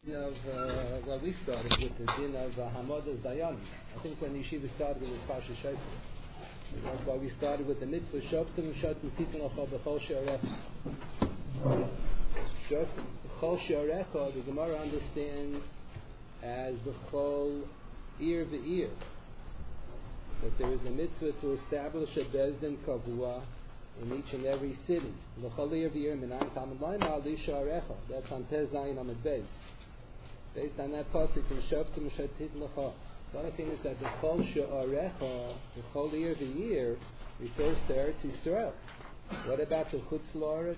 We started with the din of Hamadas Dayanim. I think when Yeshiva started, it was Parsha Shoftim. That's why we started with the mitzvah Shoftim Shotim Tikkun Achal B'chol She'arecha. B'chol She'arecha, the Gemara understands as B'chol ear v'ear. That there is a mitzvah to establish a bezdin kavua in each and every city. B'chol ear v'ear Minan Talmud Laimah Li She'arecha. That's on Tez Zayin Amud Beis. Based on that pasuk in Shoftim Shotim Lecha. The other thing is that the Chol She'arecha, the Chol ear v'ear, refers to Eretz Yisrael. What about the Chutz La'aretz?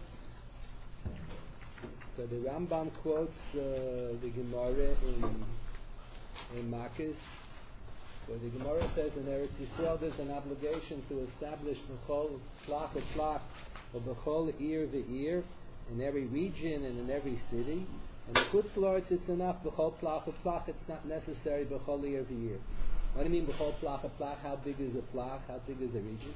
So the Rambam quotes the Gemara in Makis. So the Gemara says in Eretz Yisrael there's an obligation to establish the Chol Plach or the Chol ear v'ear in every region and in every city. And the Chutz La'aretz, it's enough. B'chol plach plach, it's not necessary. B'chol ear v'ear. What do you mean b'chol plach plach? How big is a plach? How big is a region?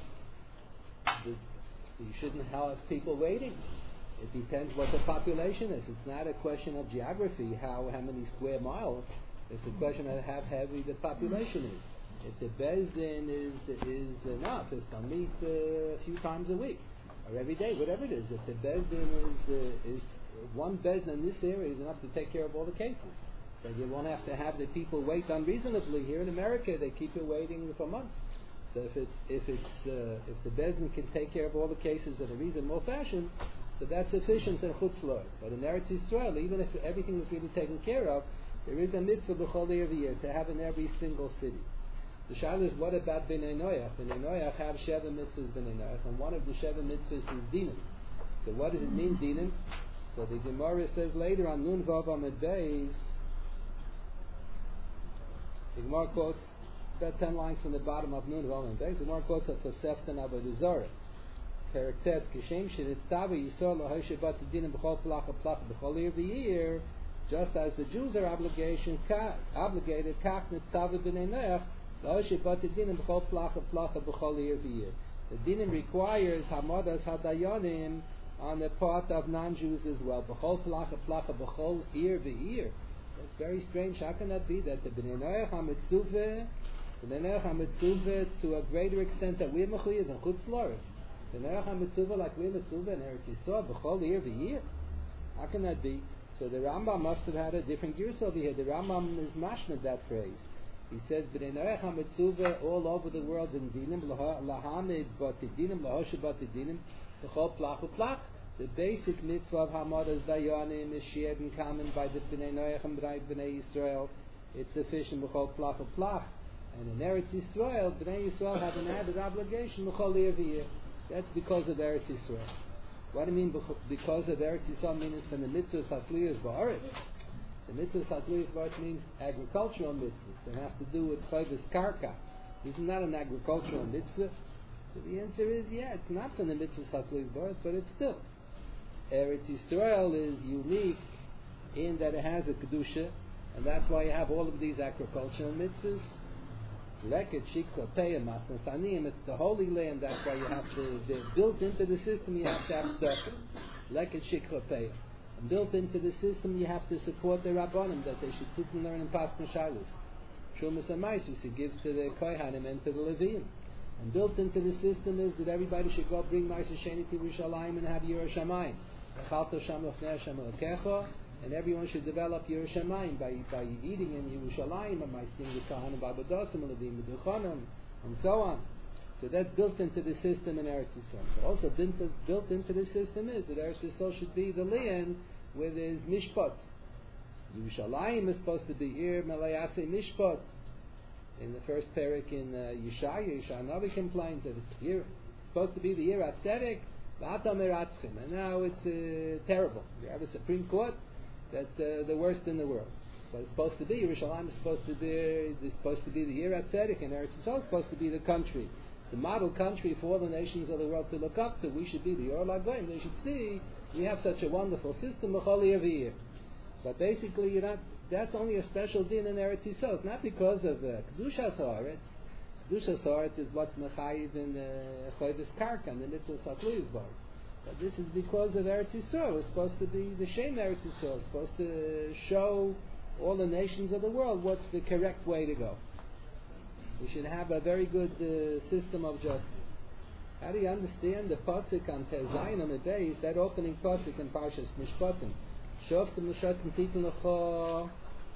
You shouldn't have people waiting. It depends what the population is. It's not a question of geography. How many square miles? It's a question of how heavy the population is. If the bezdin is enough, if they'll meet a few times a week or every day, whatever it is. If the bezdin is one bezdin in this area is enough to take care of all the cases. So you won't have to have the people wait unreasonably. Here in America, they keep you waiting for months. So if the bezdin can take care of all the cases in a reasonable fashion, so that's sufficient in Chutz La'aretz. But in Eretz Yisrael, even if everything is really taken care of, there is a mitzvah b'chol ear v'ear to have in every single city. The shayla is, what about Bnei Noach? Bnei Noach have Sheva mitzvahs Bnei Noach, and one of the Sheva mitzvahs is dinim. So what does it mean, dinim? So the Gemara says later on Nun Vav Amud Beis, the Gemara quotes about 10 lines from the bottom of Nun Vav Amud Beis. The Gemara quotes a Tosefta Avodah Zarah. Characters Kishem Shenitztava Yisrael Lahoshe Bat Dinim B'chol Plach Plach B'chol Ear V'Ear. Just as the Jews are obligated, Kach Nitztava B'nei Noach Lahoshe Bat Dinim B'chol Plach Plach B'chol Ear V'Ear. The Dinim requires Hamadas Hadayanim on the part of non-Jews as well. B'chol placha placha, b'chol ear v'ear. That's very strange. How can that be? That the Bnei Noach HaMitzuvah, to a greater extent that we're mechuyev in Chutz La'aretz. Bnei Noach HaMitzuvah like we're mitzuvah in Eretz Yisrael, b'chol ear v'ear. How can that be? So the Rambam must have had a different gears over here. The Rambam is mashmed that phrase. He says Bnei Noach HaMitzuvah all over the world in dinim lahamid batidinim lahoshe batidinim. The basic mitzvah of Hamadas Dayanim is shared in common by the Bnei Noach and Bnei Yisrael. It's sufficient b'chol plach plach. And in Eretz Yisrael, Bnei Yisrael have an added obligation b'chol ear v'ear. That's because of Eretz Yisrael. What do you mean because of Eretz Yisrael? Means from the mitzvah Satliyas Ba'aretz. The mitzvah Satliyas Ba'aretz means agricultural mitzvahs. They have to do with chayvus karka. Isn't that an agricultural mitzvah? So the answer is, yeah, it's not from the mitzvah Satliyas Ba'aretz, but it's still. Eretz Yisrael is unique in that it has a kedusha, and that's why you have all of these agricultural mitzvahs. Leket shikha peya matnas aniyim. It's the holy land. That's why you have to. They're built into the system. You have to have tzedakah. Leket shikha peya. And built into the system, you have to support the rabbanim that they should sit and learn in Pascha Shalos. Shumas Amaisus you give to the kohanim and to the Leviim. And built into the system is that everybody should go bring Ma'aser Sheni to Yerushalayim and have Yiras Shamayim. And everyone should develop Yiras Shamayim by eating in Yerushalayim and by seeing the Kahanim Babadosim and Levim B'Duchanim and so on. So that's built into the system in Eretz Yisrael. Also built into the system is that Eretz Yisrael should be the land where there's Mishpat. Yerushalayim is supposed to be Ir Melayase Mishpat. In the first parak in Yeshaya Navi complains that it's supposed to be the Yirat Tzedek, and now it's terrible. You have a Supreme Court that's the worst in the world. But it's supposed to be Yerushalayim is supposed to be the Yirat Tzedek, and Eretz Yisrael is supposed to be the country, the model country for all the nations of the world to look up to. We should be the Or Lagoyim. They should see we have such a wonderful system b'chol ear v'ear. But basically, that's only a special din in Eretz Yisrael. It's not because of Kedushas Haaretz. Kedushas Haaretz is what's mechayiv in Chayvus Karka and the mitzvah Satliyas Ba'aretz. But this is because of Eretz Yisrael. It's supposed to be the Shem Eretz Yisrael. It's supposed to show all the nations of the world what's the correct way to go. We should have a very good system of justice. How do you understand the pasuk on Tezayin on the base? That opening pasuk in Parshas Mishpatim. Shoftim l'shatim titin l'cha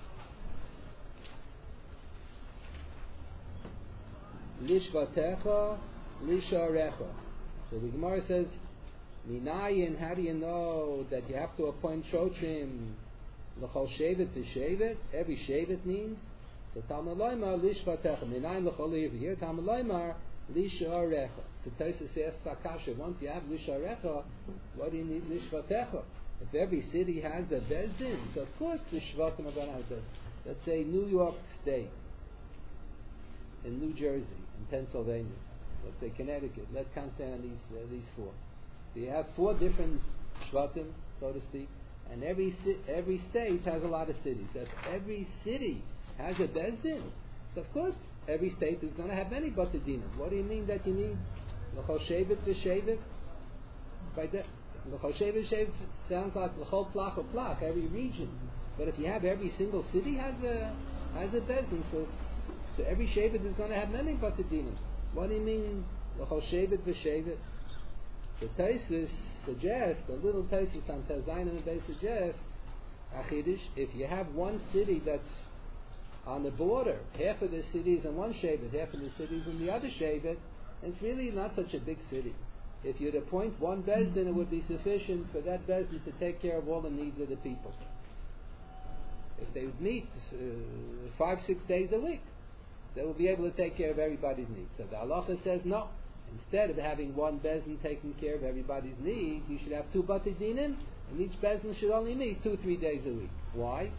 lishvatecha lisharecha. So the Gemara says, Minayin, how do you know that you have to appoint Shotrim l'chol shevet v'shevet? Every shevet means. So Talmud Loimar lishvatecha. Minayin l'chol levi. Here Talmud Loimar lisharecha. So Tosfos asks Takasha, once you have lisharecha, what do you need lishvatecha? If every city has a bezdin, so of course the shvatim are going to have bezdin. Let's say New York State, in New Jersey, in Pennsylvania, let's say Connecticut. Let's count down these four. So you have four different shvatim, so to speak, and every state has a lot of cities. So if every city has a bezdin, so of course every state is going to have many batadinim. What do you mean that you need l'chol shevet v'shevet? By that, l'chol shevet v'shevet sounds like l'chol plach or plach, every region. But if you have every single city has a bezdin, so every shevet is going to have many batadinim. What do you mean l'chol shevet v'shevet? The Tosfos suggests, the little Tosfos on Tezayin and they suggest, Achidish, if you have one city that's on the border, half of the city is in one shevet, half of the city is in the other shevet, it's really not such a big city. If you'd appoint one bezdin, it would be sufficient for that bezdin to take care of all the needs of the people. If they would meet 5-6 days a week, they will be able to take care of everybody's needs. So the halacha says no. Instead of having one bezdin taking care of everybody's needs, you should have two batadinim, and each bezdin should only meet 2-3 days a week. Why?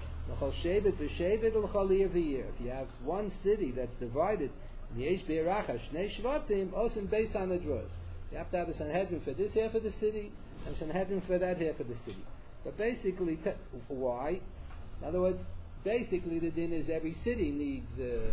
If you have one city that's divided, you have to have a Sanhedrin for this half of the city, and a Sanhedrin for that half of the city. But basically, why? In other words, basically the din is every city needs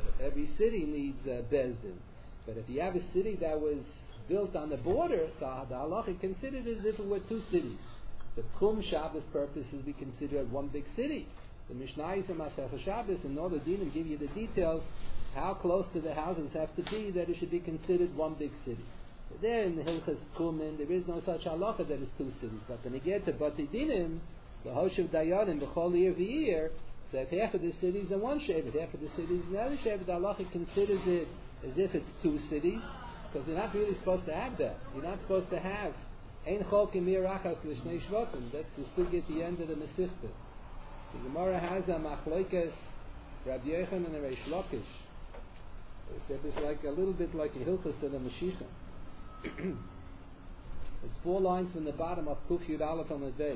bezdin. But if you have a city that was built on the border, so the halacha considered as if it were two cities. The Tchum Shabbos purposes we consider it one big city. The Mishnayos and Masechah Shabbos and all the dinim give you the details how close to the houses have to be that it should be considered one big city. So there in the Hilchas Tchumen there is no such halacha that it's two cities. But when you get to Bati Dinim, the Hoshev Dayanim, the Chol Year V'Year, that half of the cities in one shevet, half of the cities in the other shevet, the halacha considers it as if it's two cities, because you're not really supposed to have that. You're not supposed to have Ein Chol Kimir Achas L'Shnei Shvatim. That's the sugi at the end of the Masechta. The Gemara has a Machlokes Rabbi Yochanan and Reish Lakish. It's like a little bit like a Hilchos of the Mashiach. It's 4 lines from the bottom of Kuf Yud Aleph on the day.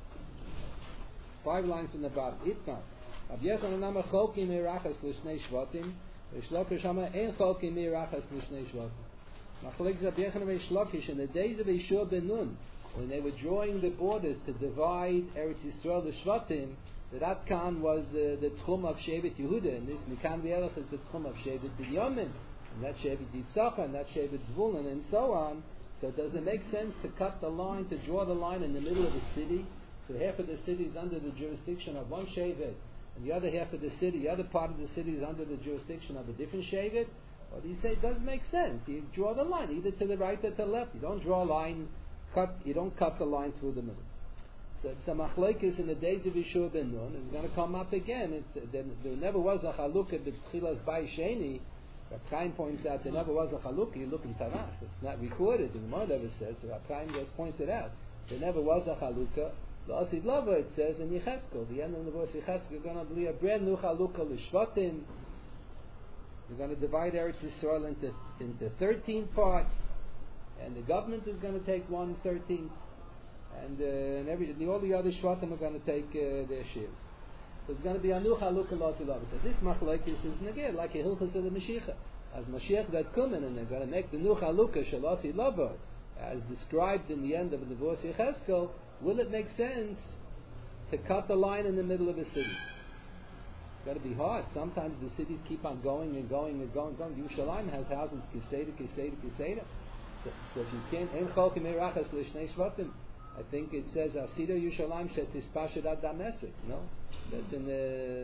5 lines from the bottom. Itna. Rabbi Yochanan Amar Chol Kimir Achas L'Shnei Shvatim. Reish Lakish Amar Ein Chol Kimir Achas L'Shnei Shvatim. Machlokes Rabbi Yochanan and Reish Lakish in the days of Yeshua ben Nun, when they were drawing the borders to divide Eretz Yisrael the Shvatim, the Ratkan was the Tchum of Shevet Yehuda, and this Mikan V'Elach is the Tchum of Shevet Binyamin, and that Shevet Yitzchak, and that Shevet Zvulun, and so on. So does it make sense to cut the line, to draw the line in the middle of the city? So half of the city is under the jurisdiction of one Shevet, and the other half of the city, the other part of the city is under the jurisdiction of a different Shevet? Or do you say it doesn't make sense? You draw the line either to the right or to the left. You don't draw a line, you don't cut the line through the middle. So it's a machlokes in the days of Yeshua ben Nun. It's going to come up again. There never was a chalukah the tchilas by sheni. Reb Chaim points out there never was a chalukah. You look in Tanakh. It's not recorded. The Gemara never says. So Reb Chaim just points it out. There never was a chalukah. The Asid Lava it says in Yecheskel, the end of the verse Yecheskel, you're going to be a brand new chalukah l'shvatim. You're going to divide Eretz Yisrael into 13 parts, and the government is going to take 1/13. And all the other shvatim are going to take their shares. So it's going to be a new chalukah l'otilav. So this machlokes is again like a hilchos of the Mashiach. As Mashiach that come in and they're going to make the new chalukah shalasi lava, as described in the end of the Nebuos Yecheskel, will it make sense to cut the line in the middle of a city? It's got to be hard. Sometimes the cities keep on going and going and going. Yerushalayim has houses, Kiseda. So if you can't, En Cholkim Erachas L'Shnei Shvatim, I think it says Asido Yushalayim Shetispashad Ad Damesik. No, that's in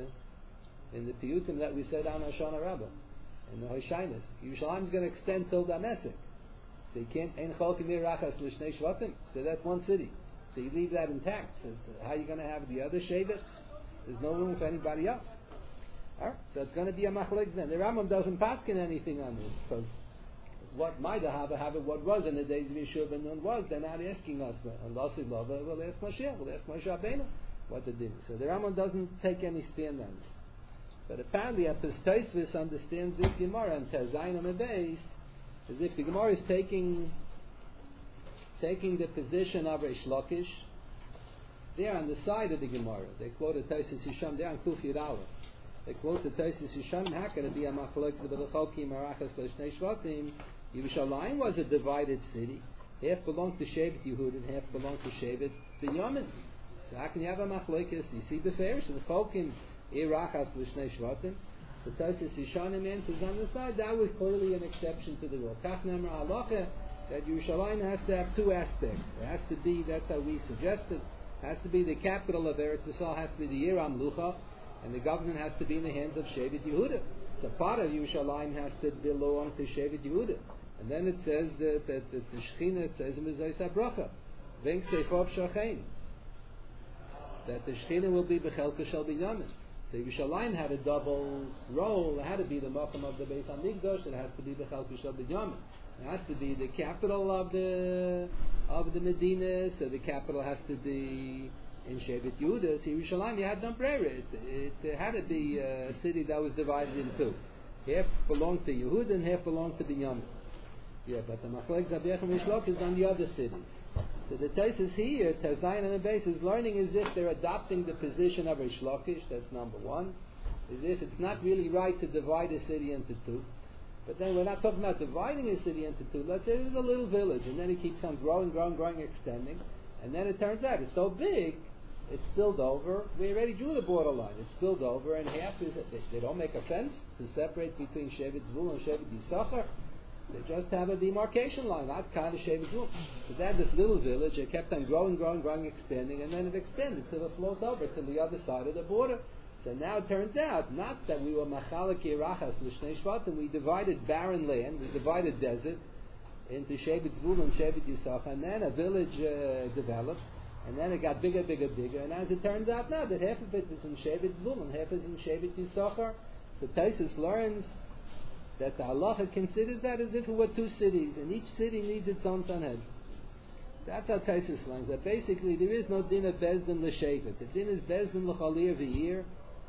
the Piyutim that we said on Hoshana Rabbah, in the Hoshainus. Yerushalayim is going to extend till Damesik. So you can't En Cholkim Erachas L'Shnei Shvatim. So that's one city. So you leave that intact. So how are you going to have the other Shevet? There's no room for anybody else. Alright, so it's going to be a machlek then. The Rambam doesn't paskin anything on this, because what might have what was in the days of Yeshua ben Nun was, they're not asking us. Unless we'll ask Mashiach, we'll ask Moshe Rabbeinu what they did. So the Rambam doesn't take any stand on this. But apparently, Apis Tosfos understands this Gemara and Tezayin on the base, as if the Gemara is taking the position of Reish Lakish. They're on the side of the Gemara. They quote a Tosfos Yisham there on Kuf Yud Aleph. They quote the Tosfos Yisham, how can it be a machlok to the B'Chokim Arachas L'Shnei Shvatim? Yerushalayim was a divided city. Half belonged to Shevet Yehud and half belonged to Shevet Binyamin. So how can you have a machlokes? You see Beferish, the Chokim Arachas L'Shnei Shvatim. The Tosfos Yisham answers on the side. That was clearly an exception to the rule. Kach Nemar Halacha, that Yerushalayim has to have two aspects. It has to be, that's how we suggested, has to be the capital of Eretz Yisrael, has to be the Yer HaMlucha, and the government has to be in the hands of Shevet Yehuda. So part of Yerushalayim has to belong to Shevet Yehuda. And then it says that the Shechina, it says in Mezayis HaBracha, V'eng Seifov Shachein, that the Shechina will be B'chelka Shel Binyamin. So Yerushalayim had a double role. It had to be the Makom of the Beis HaMikdash, it has to be B'chelka Shel Binyamin. It has to be the capital of the Medina, so the capital has to be in Shevet Yehuda. So Yerushalayim, you had no prayer. It had to be a city that was divided in two. Half belonged to Yehuda and half belonged to Binyamin. Yeah, but the Machlek Zabech and Rishlok is on the other cities. So the Tosfos here, Tezayin on the base, is learning as if they're adopting the position of Reish Lakish. That's number one. As if it's not really right to divide a city into two. But then we're not talking about dividing a city into two. Let's say there's a little village, and then it keeps on growing, extending. And then it turns out it's so big, it's spilled over. We already drew the borderline. It's spilled over, and half is they don't make a fence to separate between Shevet Zvul and Shevet Yisachar. They just have a demarcation line, not kind of Shevet Zvul. So they had this little village. It kept on growing, extending, and then it extended till it flows over to the other side of the border. So now it turns out, not that we were Machalek Yerachas L'Shnei Shvatim, we divided barren land, we divided desert into Shevet Zvul and Shevet Yisachar, and then a village developed. And then it got bigger, and as it turns out now, that half of it is in Shevet Zvul and half is in Shevet Yisachar. So Tosfos learns that the halacha considers that as if it were two cities, and each city needs its own Sanhedrin. That's how Tosfos learns, that basically there is no din of Bezdin l'Shevet. The din is Bezdin l'Chalir v'Yir.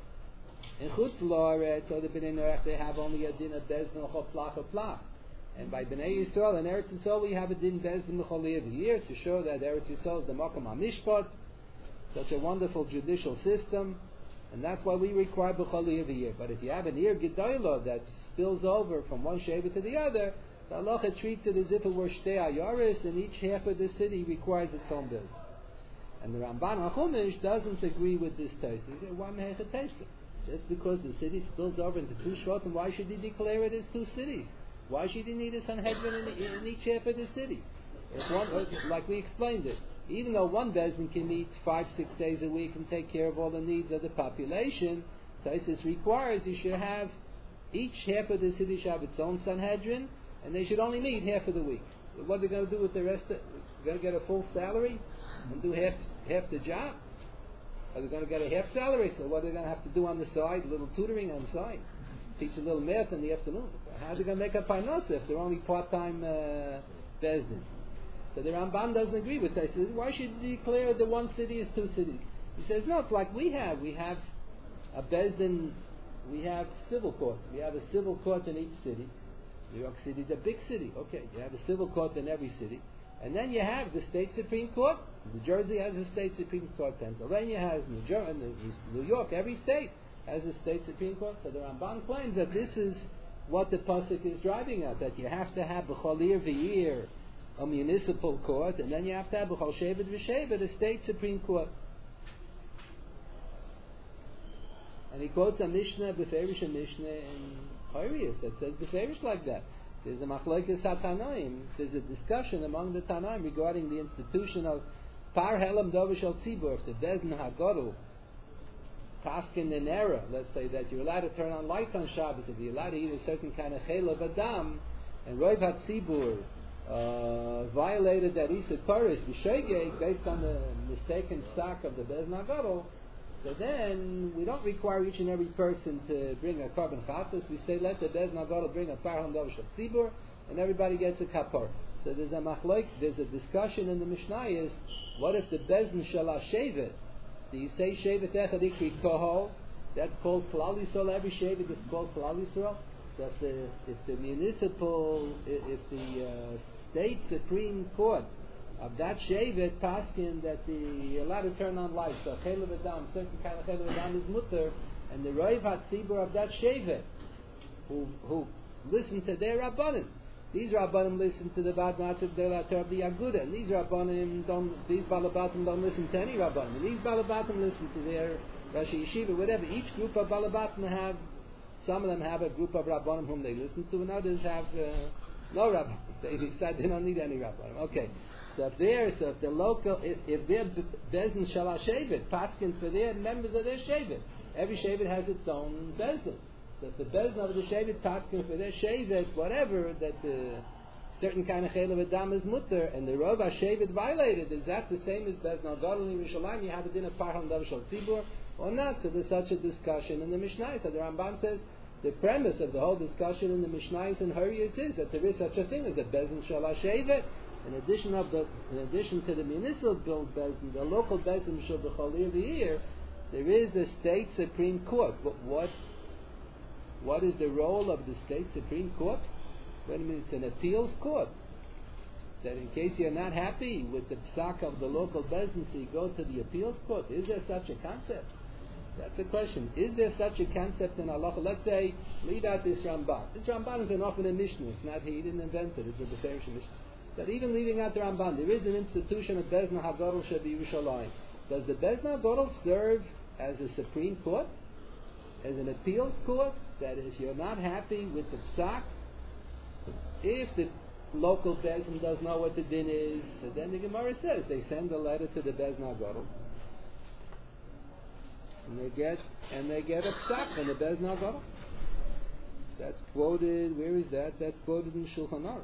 In Chutz La'aretz, or the Bnei Noach, they have only a din of Bezdin l'Plach. And by Bnei Yisrael and Eretz Yisrael, we have a din Bezdin l'Chalir v'Yir to show that Eretz Yisrael is the Makom HaMishpat, such a wonderful judicial system, and that's why we require B'Chalir v'Yir. But if you have an Ir Gedolah that spills over from one Shevet to the other, the halacha treats it as if it were Shtei Ayaris, and each half of the city requires its own business. And the Ramban HaChumash doesn't agree with this Tosfos. He says, why mehecha Tosfos? Just because the city spills over into two Shvatim, why should he declare it as two cities? Why should he need a Sanhedrin in each half of the city? If one, like we explained it, even though one Bezdin can meet 5-6 days a week and take care of all the needs of the population, Tosfos requires you should have each half of the city should have its own Sanhedrin, and they should only meet half of the week. What are they going to do with the rest? They're going to get a full salary and do half the job? Are they going to get a half salary? So what are they going to have to do on the side? A little tutoring on the side. Teach a little math in the afternoon. How are they going to make up parnasa if they're only part-time Bezdin? So the Ramban doesn't agree with that. He says, why should you declare the one city is two cities? He says, no, it's like we have. We have a Bezdin, we have civil courts. We have a civil court in each city. New York City is a big city. Okay, you have a civil court in every city. And then you have the state Supreme Court. New Jersey has a state Supreme Court. Pennsylvania has New York. Every state has a state Supreme Court. So the Ramban claims that this is what the pasuk is driving at, that you have to have b'chol ir v'yir a municipal court, and then you have to have b'chol shevet v'shevet a state Supreme Court. And he quotes a Mishnah, Beferish, a Mishnah in Chairius that says Beferish like that. There's a machlokes hatanoim. There's a discussion among the Tanaim regarding the institution of par helam dovish al tzibur. If the Bezdin Hagadol paskin in error, let's say that you're allowed to turn on lights on Shabbos, if you're allowed to eat a certain kind of chelav adam, and Roiv HaTzibur violated that Isa Koris b'shegeg based on the mistaken psak of the Bezdin Hagadol, so then we don't require each and every person to bring a carbon chatas. We say let the Bezdin Hagadol bring a parham davish tzibur, and everybody gets a kapor. So there's a discussion in the Mishnah is what if the Bezdin shalah shevet? Do you say shevet echad ikri kohol? That's called Klal Yisrael. Every shevet is called Klal Yisrael. So if the state supreme court of that shevet paskin that you're allowed to turn on lights, so chelav adam, certain kind of chelav adam is mutter, and the Roiv HaTzibur of that shevet who listen to their rabbanim. These rabbanim listen to the Bad Matzah Delater of the Aguda, and these balabatim don't listen to any rabbanim. And these balabatim listen to their Rashi Yeshiva, whatever. Each group of balabatim have, some of them have a group of rabbanim whom they listen to, and others have no rabbanim. They decide they don't need any rabbanim. Okay, so if the local, if their Bezdin Shalah Shevet, paskins for their members of their Shevet, every Shevet has its own Bezdin. That the Bezdin of the Shevet paskin for their Shevet, whatever, that the certain kind of chelav adam is mutter, and the Rov HaShevet violated, is that the same as Bezdin Hagadol in Yerushalayim? You have a din of parham davish al tzibur or not? So there's such a discussion in the Mishnah. So the Rambam says the premise of the whole discussion in the Mishnah and Huriyas is that there is such a thing as a Bezdin Shalah Shevet. In addition to the municipal Bezdin, the local Bezdin Shul B'chol Year, there is a state supreme court. But what is the role of the state supreme court? Wait a minute, it's an appeals court. That in case you're not happy with the psak of the local Bezdin, so you go to the appeals court. Is there such a concept? That's the question. Is there such a concept in halacha? Let's say, leave out this Ramban. This Ramban is often a Mishnah. It's not he didn't invent it. It's a Beferish Mishnah. But even leaving out the Ramban, there is an institution of Bezdin Hagadol Shebi Yerushalayim. Does the Bezdin Hagadol serve as a supreme court? As an appeals court? That if you're not happy with the psak, if the local Bezdin doesn't know what the din is, so then the Gemara says they send a letter to the Bezdin Hagadol. And they get a psak from the Bezdin Hagadol. That's quoted. Where is that? That's quoted in Shulchan Aruch.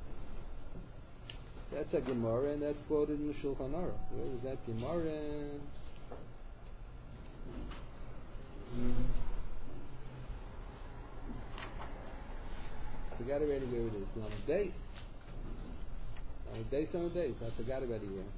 That's a Gemara, and that's quoted in Shulchan Aruch. Where is that Gemara? I forgot already where it is. On a base. I forgot already where.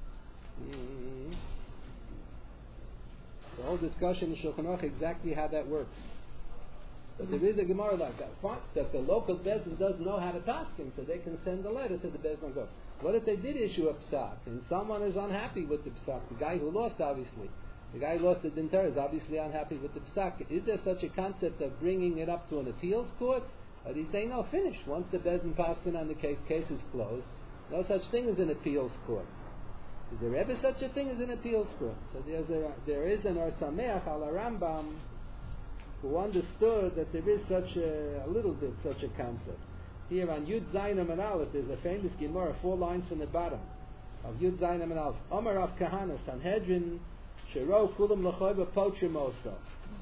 The whole discussion in Shulchan Aruch exactly how that works. But there is a Gemara like that. That the local Bezdin doesn't know how to paskin, so they can send a letter to the Bezdin Hagadol. What if they did issue a psak, and someone is unhappy with the psak? The guy who lost, obviously. The guy who lost the din Torah is obviously unhappy with the psak. Is there such a concept of bringing it up to an appeals court? Or do you say, no, finish. Once the Bezdin paskin on the case is closed, no such thing as an appeals court. Is there ever such a thing as an appeals court? So there is an Or Sameach al Rambam who understood that there is such a little bit such a concept. Here on Yud Zayin and Aleph, there's a famous Gemara, 4 lines from the bottom of Yud Zayin and Aleph. Omer Rav Kahana, Sanhedrin, Shero Kulam L'choyba Pochim Oso.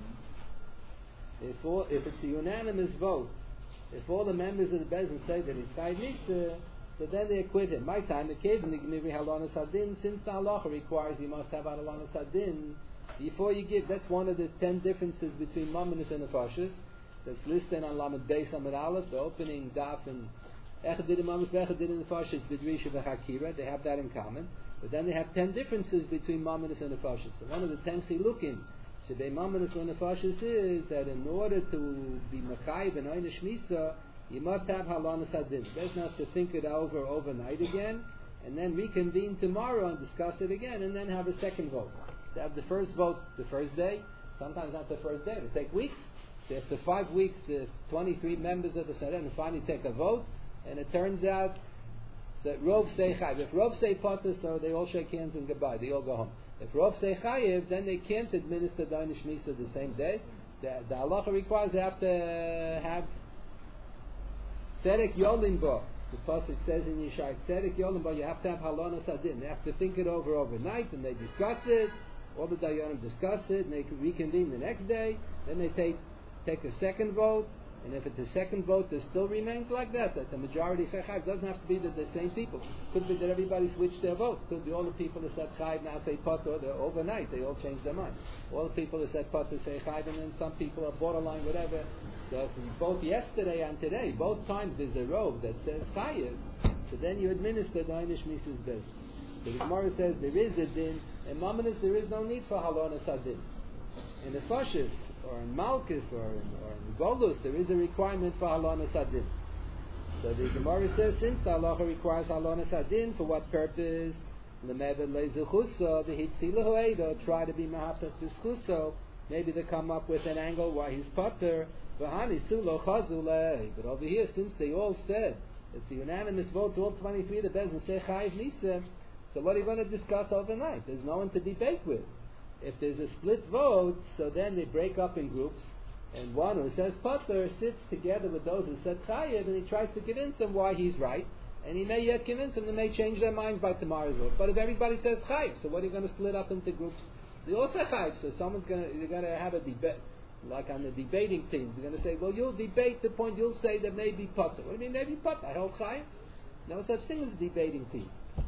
If it's a unanimous vote, if all the members of the Bezdin say that it's Chayv Mitzvah, so then they acquit him. My time, the cave in the Gnivri Halonas Hadin, since the halacha requires you must have Halonas Hadin before you give. That's one of the 10 differences between Mamonis and Nefashis. That's listed on Lamed Beis Amud Aleph, the opening daf, and Echad Din Mamonis, Echad Din Nefashis, B'drisha v'Chakira. They have that in common. But then they have 10 differences between Mamonis and Nefashis. So one of the 10 chilukim Shebei Mamonis and Nefashis is that in order to be Machayiv and Oyne Shmisa, you must have Halonas Hadin. Best not to think it over overnight again, and then reconvene tomorrow and discuss it again, and then have a second vote. To have the first vote the first day, sometimes not the first day, it'll take weeks. So after 5 weeks, the 23 members of the Sanhedrin finally take a vote, and it turns out that Rov say Chayiv. If Rov say Potter, so they all shake hands and goodbye, they all go home. If Rov say Chayiv, then they can't administer Dainish Misa the same day. The halacha requires they have to have Tzedek Yolimbo. The pasuk says in Yeshai, Tzedek Yolimbo, you have to have halonas adin. They have to think it over overnight, and they discuss it. All the dayanim discuss it, and they reconvene the next day. Then they take a second vote, and if at the second vote there still remains like that the majority say chayiv, doesn't have to be the same people. Could be that everybody switched their vote. Could be all the people that said chayiv now say potter. Overnight they all change their mind. All the people that said potter say chayiv, and then some people are borderline, whatever. So if both yesterday and today, both times there's a robe that says chayiv, so then you administer the einish mises bez. So the Gemara says there is a din. In Mamonis there is no need for halonas adin. In the Fashis, or in Malkus, or in Golus, there is a requirement for halonas adin. So the Gemara says, since the halacha requires halonas adin, for what purpose? Lemeved lezuchuso, the hitzilahu eido, try to be mahafas b'schuso. Maybe they come up with an angle why he's potter. V'hani sulo chazulei. But over here, since they all said it's a unanimous vote, all 23 the bezin say chayiv nisem. So what are you going to discuss overnight? There's no one to debate with. If there's a split vote, so then they break up in groups, and one who says potter sits together with those who said chayiv, and he tries to convince them why he's right, and he may yet convince them, they may change their minds by tomorrow's vote. But if everybody says chayiv, so what are you going to split up into groups? They all say chayiv, so you're going to have a debate, like on the debating teams. You're going to say, well, you'll debate the point, you'll say that maybe potter. What do you mean maybe potter? I hold chayiv. No such thing as a debating team.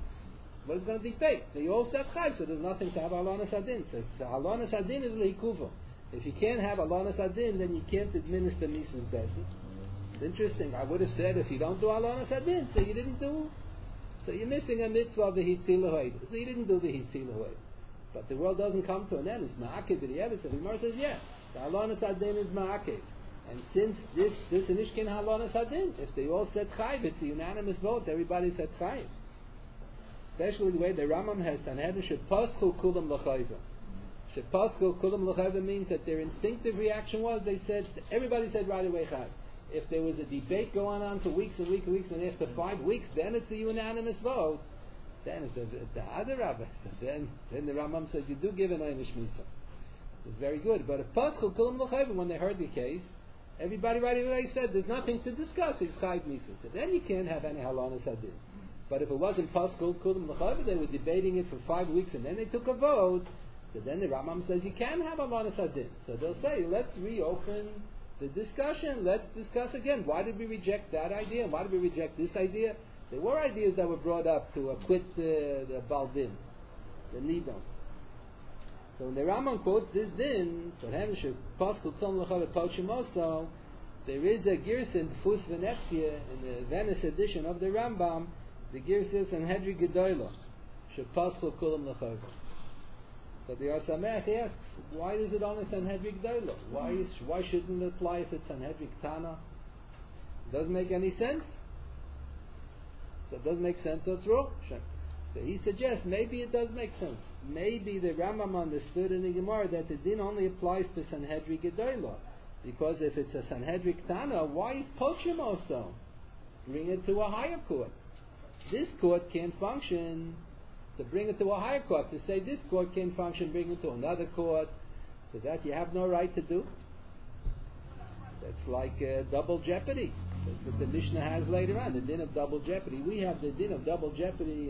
What is going to debate? They all said chayiv, so there's nothing to have halonas adin. So halonas adin is leikuva. If you can't have halonas adin, then you can't administer mises bezin. It's interesting. I would have said if you don't do halonas adin, so you didn't do. So you're missing a mitzvah of the hitzilah. So you didn't do the hitzilah. But the world doesn't come to an end. It's ma'akev b'di'evet. So the Gemara says, yeah, the halonas adin is ma'akev. And since this inishkin halonas adin, if they all said chayiv, it's a unanimous vote. Everybody said chayiv. Especially the way the Rambam has Sanhedrin shepaschu kulam l'chayva. Shepaschu kulam l'chayva means that their instinctive reaction was everybody said right away chayiv. If there was a debate going on for weeks and weeks and weeks, and after 5 weeks, then it's a unanimous vote. Then it's the other rabbi. Then the Rambam says you do give an einish misa. It's very good. But if paschu kulam l'chayva, when they heard the case, everybody right away said there's nothing to discuss. It's chayiv misa. So then you can't have any halonas adin. But if it wasn't pascal kulam l'chayva, they were debating it for 5 weeks, and then they took a vote. So then the Rambam says you can have halonas adin. So they'll say, let's reopen the discussion. Let's discuss again. Why did we reject that idea? Why did we reject this idea? There were ideas that were brought up to acquit the baldin, the nidon. So when the Rambam quotes this din, for him pascal kulam l'chayva pochim also, there is a girsin Fus Venezia in the Venice edition of the Rambam. The Girsis and Hedri Gedoyla should paschu kulam l'chayva. So the Arsameach asks, why is it only Sanhedrin Gedoyla? Why shouldn't it apply if it's Sanhedrin Tana? Doesn't make any sense. So it doesn't make sense, so it's wrong. So he suggests maybe it does make sense. Maybe the Rambam understood in the Gemara that the din only applies to Sanhedrin Gedoyla. Because if it's a Sanhedrin Tana, why is Pochim also? Bring it to a higher court. This court can't function, so bring it to a higher court. To say this court can't function, bring it to another court, so that you have no right to do. That's like double jeopardy. That's what the Mishnah has later on, the din of double jeopardy. We have the din of double jeopardy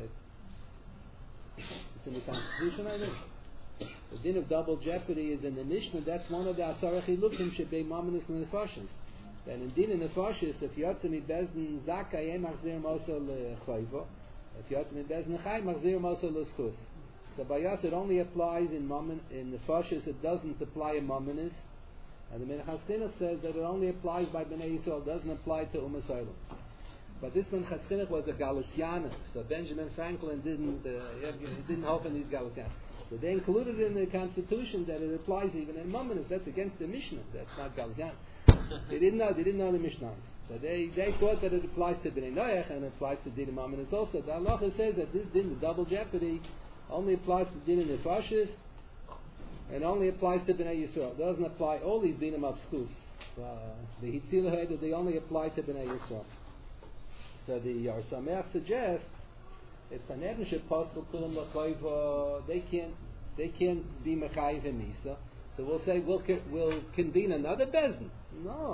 it's in the Constitution, I think. The din of double jeopardy is in the Mishnah. That's one of the Asarach Ilukim Shebei Mamonis Nefashis. And in din Nefashis, if Yotzei Bezin Zakai Machzir Moso L'Chayvo, if Yotzei Bezin Chay Machzir Moso L'Schus. So by us it only applies in Nefashis, it doesn't apply in Mamonis. And the Minchas Chinuch says that it only applies by Bnei Yisrael, doesn't apply to Umas Olam. But this Minchas Chinuch was a Galicianus, so Benjamin Franklin didn't help in these Galicianus. So they included in the Constitution that it applies even in Mamonis. That's against the Mishnah. That's not Galicianus. They didn't know the Mishnah. So they thought that it applies to Bnei Noach and it applies to Din Mamonis also. The Halacha says that this Din, the double jeopardy, only applies to Din Nefashis and only applies to Bnei Yisrael. It doesn't apply all these Dinim of Schus. The Hitzilah, they only apply to Bnei Yisrael. So the Arsameach suggests if Sanhedrin should pascal kulam l'chayva, they can't be mechayiv in misa. So we'll say we'll convene another bezin. No,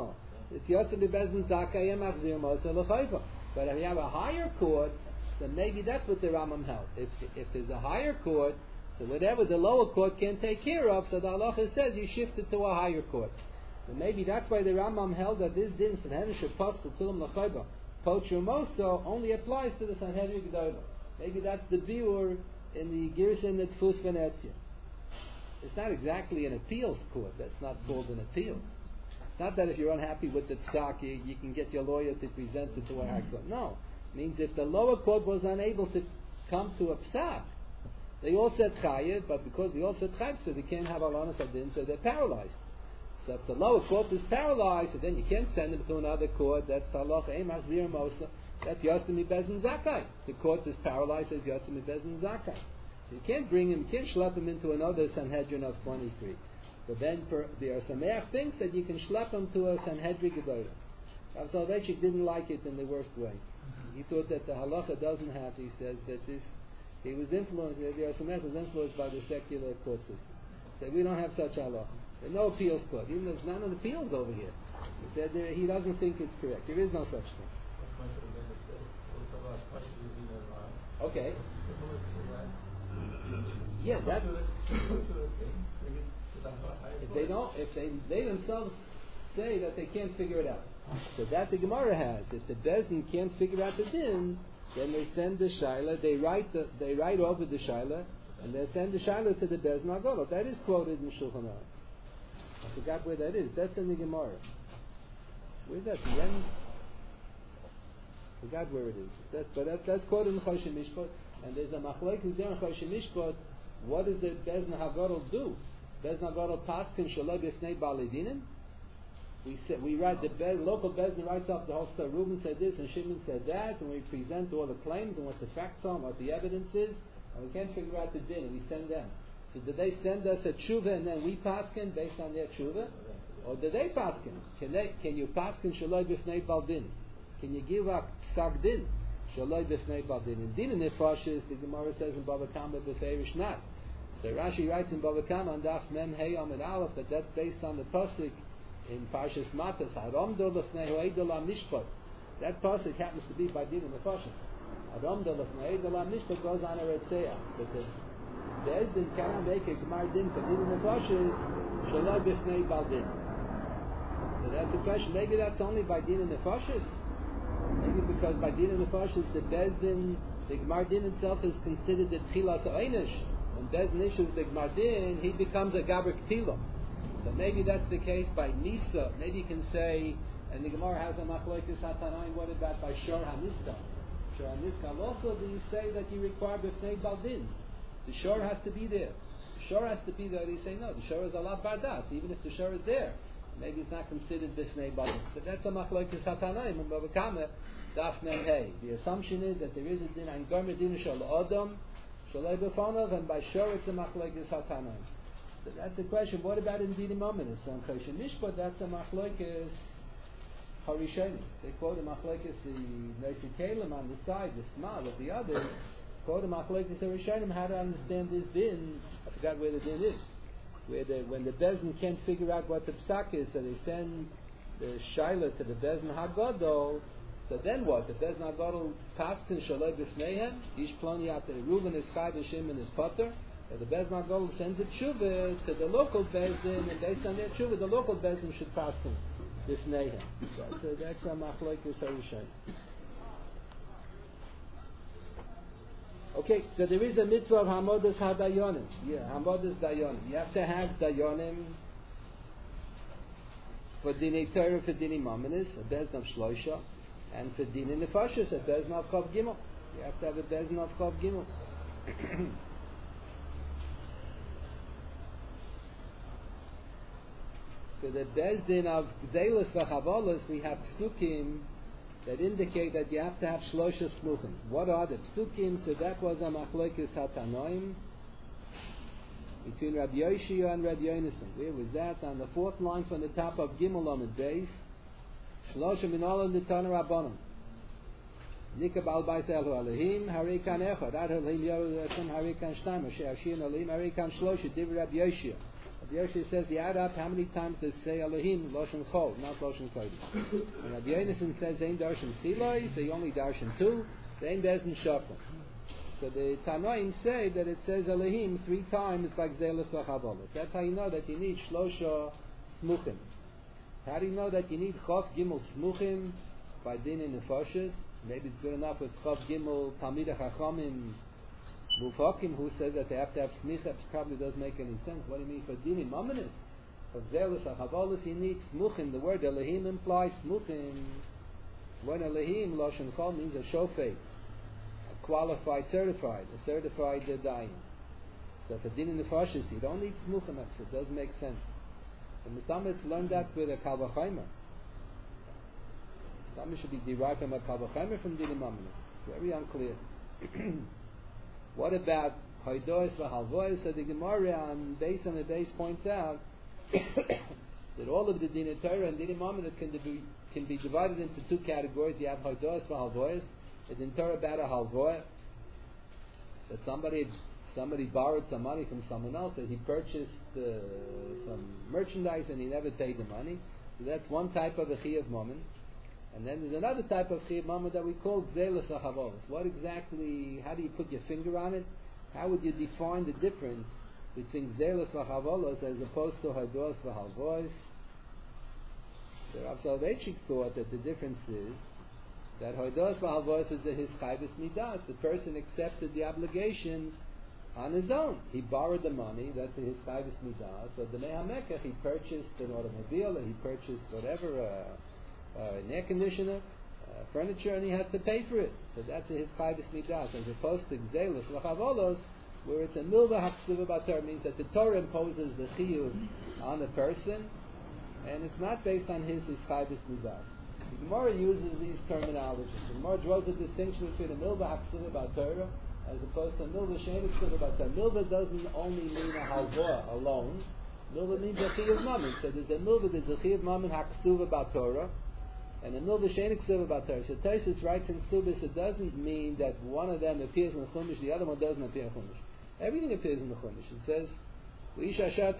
It's Yotze Bezdin Zakai and Machzir Mosa L'chayva. But if you have a higher court, then maybe that's what the Rambam held. If there's a higher court, so whatever the lower court can take care of, so the halacha says you shift it to a higher court. So maybe that's why the Rambam held that this din Sanhedrin Shepastel Tilim L'chayva Pocher Mosa only applies to the Sanhedrin G'dola. Maybe that's the biur in the Girsin and Tfus Venetzia. It's not exactly an appeals court. That's not called an appeal. It's not that if you're unhappy with the psak, you can get your lawyer to present it to a high court. No. It means if the lower court was unable to come to a psak, they all said chayev, but because they all said chayev, so they can't have alanas adin, so they're paralyzed. So if the lower court is paralyzed, so then you can't send them to another court. That's halach eimach zir mosa. That's Yotzei Bezdin Zakai. The court is paralyzed as Yotzei Bezdin Zakai. You can't bring him, you can't schlep him into another Sanhedrin of 23. But then the Sameach thinks that you can schlep him to a Sanhedrin Gedolah. Rav Soloveitchik didn't like it in the worst way. He thought that the halacha doesn't have, he says, that he was influenced, the Sameach was influenced by the secular court system. He said, we don't have such halacha. There's no appeals court. Even though there's none of the appeals over here. He said he doesn't think it's correct. There is no such thing. Okay. Yeah, that. If they themselves say that they can't figure it out, so that the Gemara has. If the Bezdin can't figure out the din, then they send the shaila. They write over the shaila, and they send the shaila to the Bezdin Agolot. That is quoted in Shulchan Aruch. I forgot where that is. That's in the Gemara. Where's that? The end. Forgot where it is. That's quoted in Choshen Mishpat, and there's a machlokes there in Choshen Mishpat. What does the Bezdin Hagadol do? Bezdin Hagadol paskin shaloi b'fnei balei. We write the local Bezdin writes up the whole story. Reuben said this and Shimon said that, and we present all the claims and what the facts are, and what the evidence is, and we can't figure out the din, and we send them. So did they send us a tshuva and then we paskin based on their tshuva, or did they paskin? Can you paskin shaloi b'fnei baldin? Can you give up psak din? Shaloi b'fnei baldin. In din nefashis, the Gemara says in Bava Kama b'feirish not. So Rashi writes in Bava Kama on Daf Mem Hey Amid Aleph that that's based on the pasuk in Parshas Matas. Haramdo l'fnei ho'edol mishpat. That pasuk happens to be by din nefashis. Haramdo l'fnei ho'edol mishpat goes on Eretzeah. But the Bezdin cannot make a Gemara din for din nefashis shaloi b'fnei baldin. So that's the question. Maybe that's only by din nefashis. Maybe because by din nefashis the Bezdin, the Gemara din itself is considered the tchilas ha'einish. When Bezdin issues the Gemara din, he becomes a gaber k'tila. So maybe that's the case by Nisa. Maybe you can say, and the Gemara has a machlokes hatanaim. What about by Shor HaNiska? Shor HaNiska. Also, do you say that you require b'fnei baldin? The Shor has to be there. The Shor has to be there. You say no. The Shor is a lot bardas. Even if the Shor is there, maybe it's not considered b'fnei baldin. So that's a machlokes hatanaim in Bava Kama Daf Mem Hey. The assumption is that there is a din and gomer din shel adam shalei b'fanav, and by Shor it's a machlokes hatanaim. So that's the question. What about in Dinim Ominous? On Choshen Mishpat, that's a machlokes harishonim. They quote a machlokes the Nosei Keilim on the side, the Smal of the others. Quote a machlokes harishonim how to understand this din. I forgot where the din is. When the Bezdin can't figure out what the psak is, so they send the shaila to the Bezdin Hagadol. So then what? The Bezdin Hagadol paskin shaloi b'fneihem. Ish ploni out there. Reuben is chayv and Shimon is potter. The Bezdin Hagadol sends a tshuva to the local Bezdin, and based on their tshuva, the local Bezdin should paskin b'fneihem. So that's a machlokes harishonim. Okay, so there is a mitzvah of Hamodas HaDayonim. Yeah, Hamodas Dayonim. You have to have Dayonim for Dinei Torah, for Dinei Mamonis, a Bezdin of Shloisha, and for Dinei Nefashis, a Bezdin of Chav Gimel. You have to have a Bezdin of Chav Gimel. So the Bezdin of Gdelos v'Chavolos, we have Psukim that indicate that you have to have Shlosha Smuchim. What are the Psukim? So that was a machlokes hatanoim between Rabbi Yoshia and Rabbi Yonason. Where was that? On the fourth line from the top of Gimel Amud Beis. Shlosha min olam nitana rabbanon. Nikab al bais elu alehim harikan echad. Ad alehim yoru esem harikan shtaim. Asher ashin alehim harikan shlosha. Div Rabbi Yoshia. Rabbi Yoshi says you add up how many times they say Elohim Loshen Chol, not Loshen Kodesh. And Rabbi Yonason says Ein Darshan Siloi, so you only Darshan 2, the Ein Bezin Shofar. So the Tanoim say that it says Elohim 3 times like Zelos V'Chavolos. That's how you know that you need Shlosha Smuchim. How do you know that you need Chav Gimel Smuchim by Din and Nefoshes? Maybe it's good enough with Chav Gimel Talmidei Chachamim Mufakim, who says that they have to have Smicha. Probably doesn't make any sense. What do you mean for Dinim? Momenis. For Zelos V'Chavolos you need Smuchim. The word Elohim implies Smuchim. When Elohim Loshen Chol means a Shofet, qualified, certified, a certified dayan. So for din in the fashes, you don't need smuchim. It doesn't make sense. And the Talmuds learned that with a Kal V'Chomer. Talmud should be derived from a Kal V'Chomer from din in mamina. Very unclear. What about Haidos v'Halvois? So the Gemara on the base points out that all of the din in Torah and din in mamina can be divided into 2 categories. You have Haidos v'Halvois. It's in Torah about a halvoah, that somebody borrowed some money from someone else, that he purchased some merchandise and he never paid the money. So that's one type of a chiyuv moment. And then there's another type of chiyuv moment that we call gzelos v'chavolos. What exactly, how do you put your finger on it? How would you define the difference between gzelos v'chavolos as opposed to haidos v'halvois? The Rav Soloveitchik thought that the difference is that Hoidos V'Halvois is his Chayvus Midas. The person accepted the obligation on his own. He borrowed the money, that's his Chayvus Midas. So the Mehamekach, he purchased an automobile, or he purchased whatever, an air conditioner, furniture, and he has to pay for it. So that's his Chayvus Midas. As opposed to Gzelos V'Chavolos, where it's a Milva Haksuva Batar, means that the Torah imposes the Chiyuv on the person, and it's not based on his Chayvus Midas. The Gemara uses these terminologies. The Gemara draws a distinction between a milva haksuva b'Torah as opposed to a milva she'ein haksuva b'Torah. Milva doesn't only mean a halva alone. Milva means a chiyuv mammon. So there's a chiyuv mammon haksuva b'Torah, and a milva she'ein haksuva b'Torah. So Tosfos writes in Ksubis, it doesn't mean that one of them appears in the Chumash, the other one doesn't appear in the Chumash. Everything appears in the Chumash. It says, it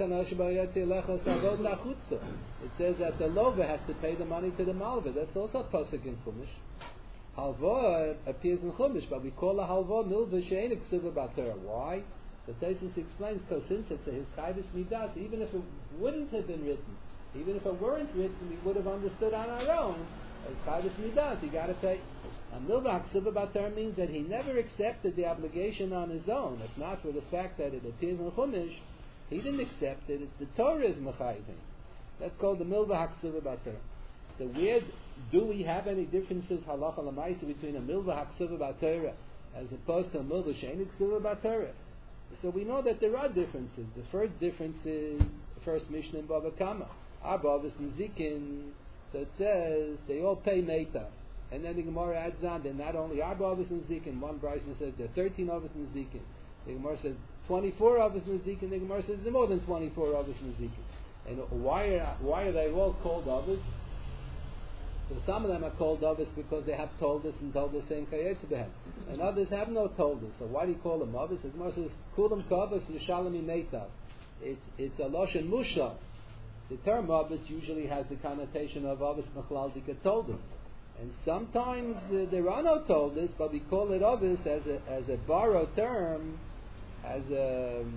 says that the lover has to pay the money to the malva. That's also pasuk in Chumash. Halva appears in Chumash, but we call a halva milva she'ein haksuva b'Torah. Why? The Tosfos explains because since it's his chayvus midas, even if it wouldn't have been written, even if it weren't written, we would have understood on our own. As chayvus midas, you got to pay. A milva haksuva b'Torah means that he never accepted the obligation on his own. If not for the fact that it appears in Chumash, he didn't accept it. It's the Torah is mechayving. That's called the milva haksuva b'Torah. So where do we have any differences halacha l'maisa between a milva haksuva b'Torah as opposed to a milva she'ein haksuva b'Torah? So we know that there are differences. The first difference is the first Mishnah in Bava Kama. Our Bava is Nezikin, so it says they all pay meitav. And then the Gemara adds on, they're not only our Bava is Nezikin. One Bryson says there are 13 of us Nezikin. The Gemara says 24 of us Nezikin. The Gemara says there are more than 24 of us Nezikin. And why are they all called Avos? So some of them are called Avos because they have told us and told us saying Chayetz Behem. And others have no told us. So why do you call them Avos? The Gemara says Kulam Kavos Yishalami Meitav. It's a Loshen Musha. The term Avos usually has the connotation of Avos Mechlaldika told us. And sometimes there are no told us, but we call it Avos as a borrowed term, as a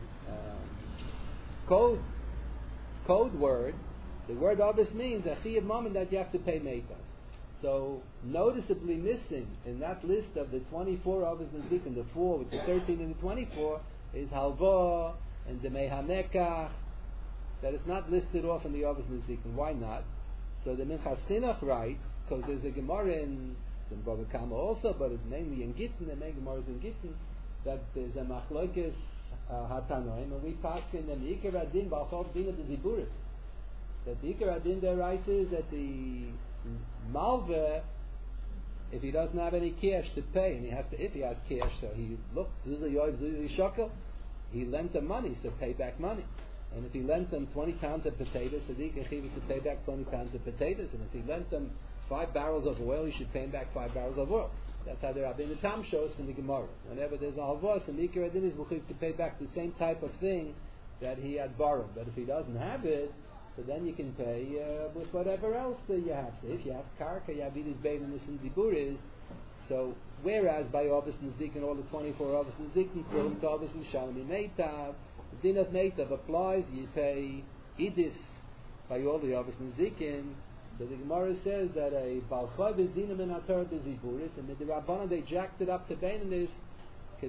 code word. The word Avos means a chiyuv mammon that you have to pay meitav. So noticeably missing in that list of the 24 Avos Nezikin, the 4 with the 13 and the 24, is halva and the mehamekach, that is not listed off in the Avos Nezikin. Why not? So the Minchas Chinuch writes, because there's a Gemara in Bava Kama also, but it's mainly in Gittin, the main Gemara is in Gittin, that there's a machlokes hatanoim, and we pass in the Ikar Adin B'Achov Din of the Ziburis. That the Ikar Adin there writes is that the malva, if he doesn't have any cash to pay, and if he has cash, so he look Zuzah Yoiv Zuzah Shokel, he lent them money, so pay back money. And if he lent them 20 pounds of potatoes, so the Ikar Chiv is to pay back 20 pounds of potatoes, and if he lent them 5 barrels of oil, he should pay him back 5 barrels of oil. That's how the Rabbeinu Tam shows from the Gemara. Whenever there's a halvos, and the Ikar Adin is to pay back the same type of thing that he had borrowed. But if he doesn't have it, so then you can pay with whatever else that you have. So if you have karka, you have idis, beininus, and ziburis. So whereas by Ovis Nezik and all the 24 Ovis Nezik, Purim to Ovis Nishalmi Meitav, the din of Meitav applies. You pay idis by all the Ovis Nezikin. So the Gemara says that a Balchad is dinam in Atar Beziburis, and the Rabbanah they jacked it up to Beininus. If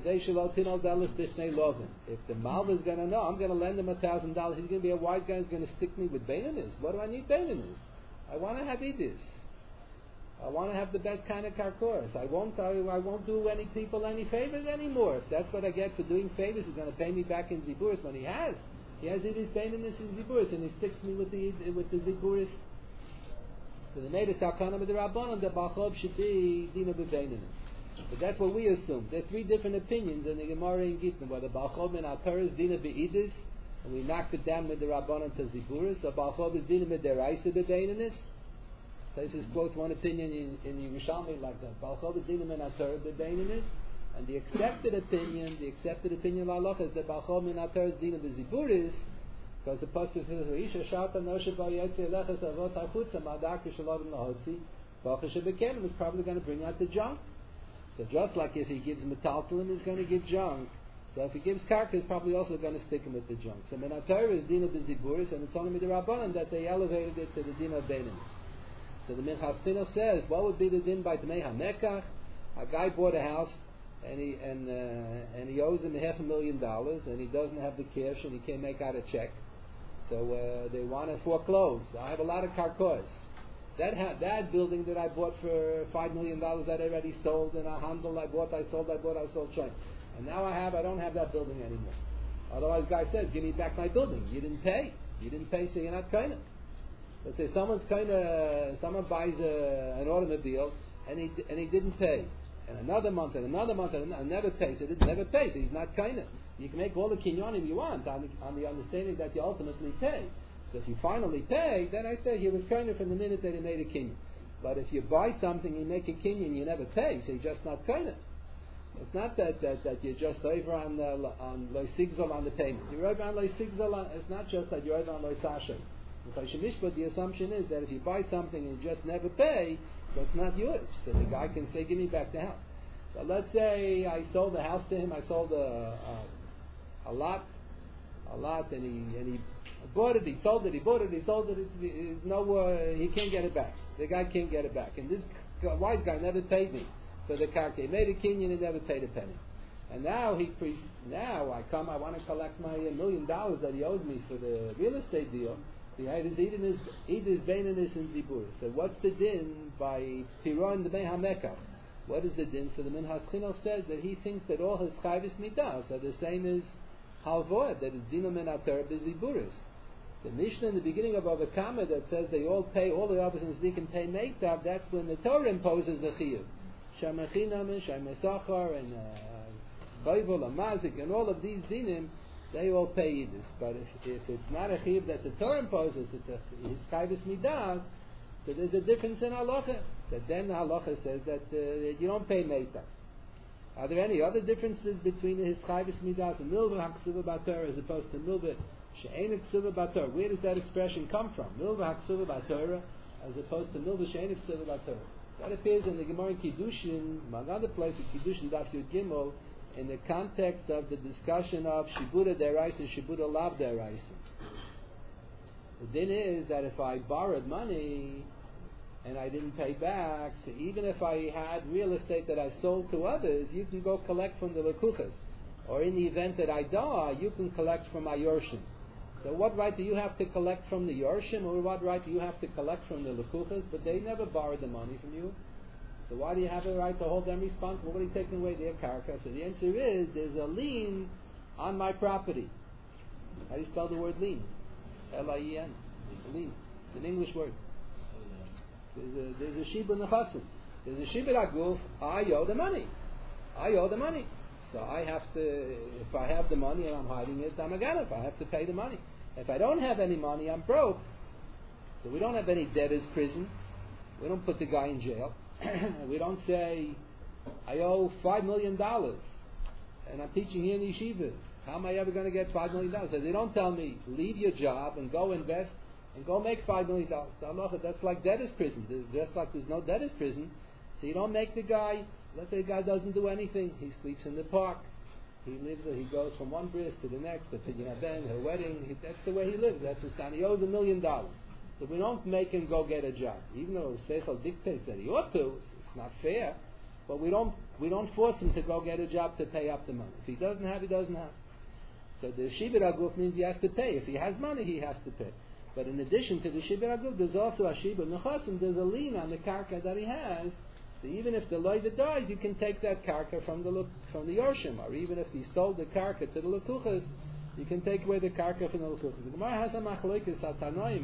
the Malva is going to know, I'm going to lend him $1,000, he's going to be a wise guy, he's going to stick me with Beininus. What do I need Beininus? I want to have idis. I want to have the best kind of karkos. I won't do any people any favors anymore. If that's what I get for doing favors, he's going to pay me back in ziburis when he has idis, Beininus, in ziburis, and he sticks me with the ziburis. So they made a takana with the Rabbanon that Balchov should be dina b'Beininus. But that's what we assume. There are three different opinions in the Gemara in Gittin, whether Balchov and Atar is dina be'idis, and we knocked it down with the Rabbanon to ziburis, or Balchov is dina b'deraisa b'Beininus. This quotes one opinion in Yerushalmi like that. Balchov is dina b'Atar b'Beininus, and the accepted opinion of Allah is that Balchov and Atar is dina b'ziburis, because the pasuk says, "Isha shata noshe ba'yetzi elechas avot hachutza ma'adakri shalavim lahotzi." Balchov shebeken was probably going to bring out the junk. So just like if he gives metaltalim, he's going to give junk. So if he gives karka, he's probably also going to stick him with the junk. So Menatar is dina b'ziburis, and it's only with the Rabbanan that they elevated it to the din of Beininus. So the Minchas Chinuch says, what would be the din by Tmei HaMekach? A guy bought a house, and he owes him $500,000, and he doesn't have the cash, and he can't make out a check. So they want to foreclose. I have a lot of karkos. That building that I bought for $5 million that I already sold, and I handled, I sold chain. And now I don't have that building anymore. Otherwise, the guy says, give me back my building. You didn't pay, so you're not kind of. Let's say someone buys an automobile, and he didn't pay. And another month, and never pays. So he never pays, so he's not kind of. You can make all the kinyonim you want on the understanding that you ultimately pay. So if you finally pay, then I say he was kind of from the minute that he made a kinyan. But if you buy something, you make a kinyan, you never pay, so you're just not kind of. It's not that you're just over on loisigzol on the payment. You're over on loisigzol on. It's not just that you're over on loisashem. But the assumption is that if you buy something and you just never pay, that's not yours. So the guy can say, "Give me back the house." So let's say I sold the house to him. I sold a lot, and he bought it, he sold it, he bought it, he sold it. He can't get it back. The guy can't get it back. And this wise guy never paid me for the karka. He made a kinyan and never paid a penny. And now I want to collect my $1 million that he owes me for the real estate deal. The idis beininus and ziburis. So what's the din by Piron the Tmei HaMekach? What is the din? So the Minchas Chinuch says that he thinks that all his chayvis midah are the same as halvoed, that is dinam and atar b'ziburis. The Mishnah in the beginning of Bava Kama that says they all pay, all the others and can pay meitav, that's when the Torah imposes a chiyuv. Shamachinam and Shamesachar and Bayvul and Mazik and all of these dinim, they all pay idis. But if it's not a chiyuv that the Torah imposes, it's his chayvis midah, so there's a difference in halacha. That then the halacha says that you don't pay meitav. Are there any other differences between his chayvis midah and milva haksuva bator as opposed to milva she'enik suva bator? Where does that expression come from? Milva haksuva bator as opposed to milva she'enik suva bator. That appears in the Gemara in Kiddushin, among other places, Kiddushin Daf Yud Gimel, in the context of the discussion of Shibura Deraisa and Shibura Lav Deraisa. The din is that if I borrowed money and I didn't pay back, so even if I had real estate that I sold to others, you can go collect from the lekuchas. Or in the event that I die, you can collect from my yorshim. So what right do you have to collect from the yorshim, or what right do you have to collect from the lekuchas? But they never borrowed the money from you. So why do you have a right to hold them responsible? What are you taking away their karka? So the answer is, there's a lien on my property. How do you spell the word lien? L-I-E-N. Lien. It's an English word. There's a shibud nechasim. There's a shibud aguf. I owe the money. So I have to, if I have the money and I'm hiding it, I'm a ganef. I have to pay the money. If I don't have any money, I'm broke. So we don't have any debtor's prison. We don't put the guy in jail. We don't say, I owe $5 million and I'm teaching here in yeshiva. How am I ever going to get $5 million? So they don't tell me, leave your job and go invest and go make $5 million. That's like debtor's prison. Just like there's no debtor's prison. So you don't make the guy, let's say the guy doesn't do anything. He sleeps in the park. He goes from one bris to the next, but then her wedding, that's the way he lives. That's his time. He owes $1 million. So we don't make him go get a job. Even though Seichel dictates that he ought to, it's not fair. But we don't force him to go get a job to pay up the money. If he doesn't have, he doesn't have. So the Shibud Aguf means he has to pay. If he has money, he has to pay. But in addition to the Shibud Aguf, there's also a Shibud Nechasim. There's a lien on the karka that he has. So even if the loiva dies, you can take that karka from the Yorshim. Or even if he sold the karka to the Lekuchas, you can take away the karka from the Lekuchas. The Gemara has a Machlokes HaTanoim,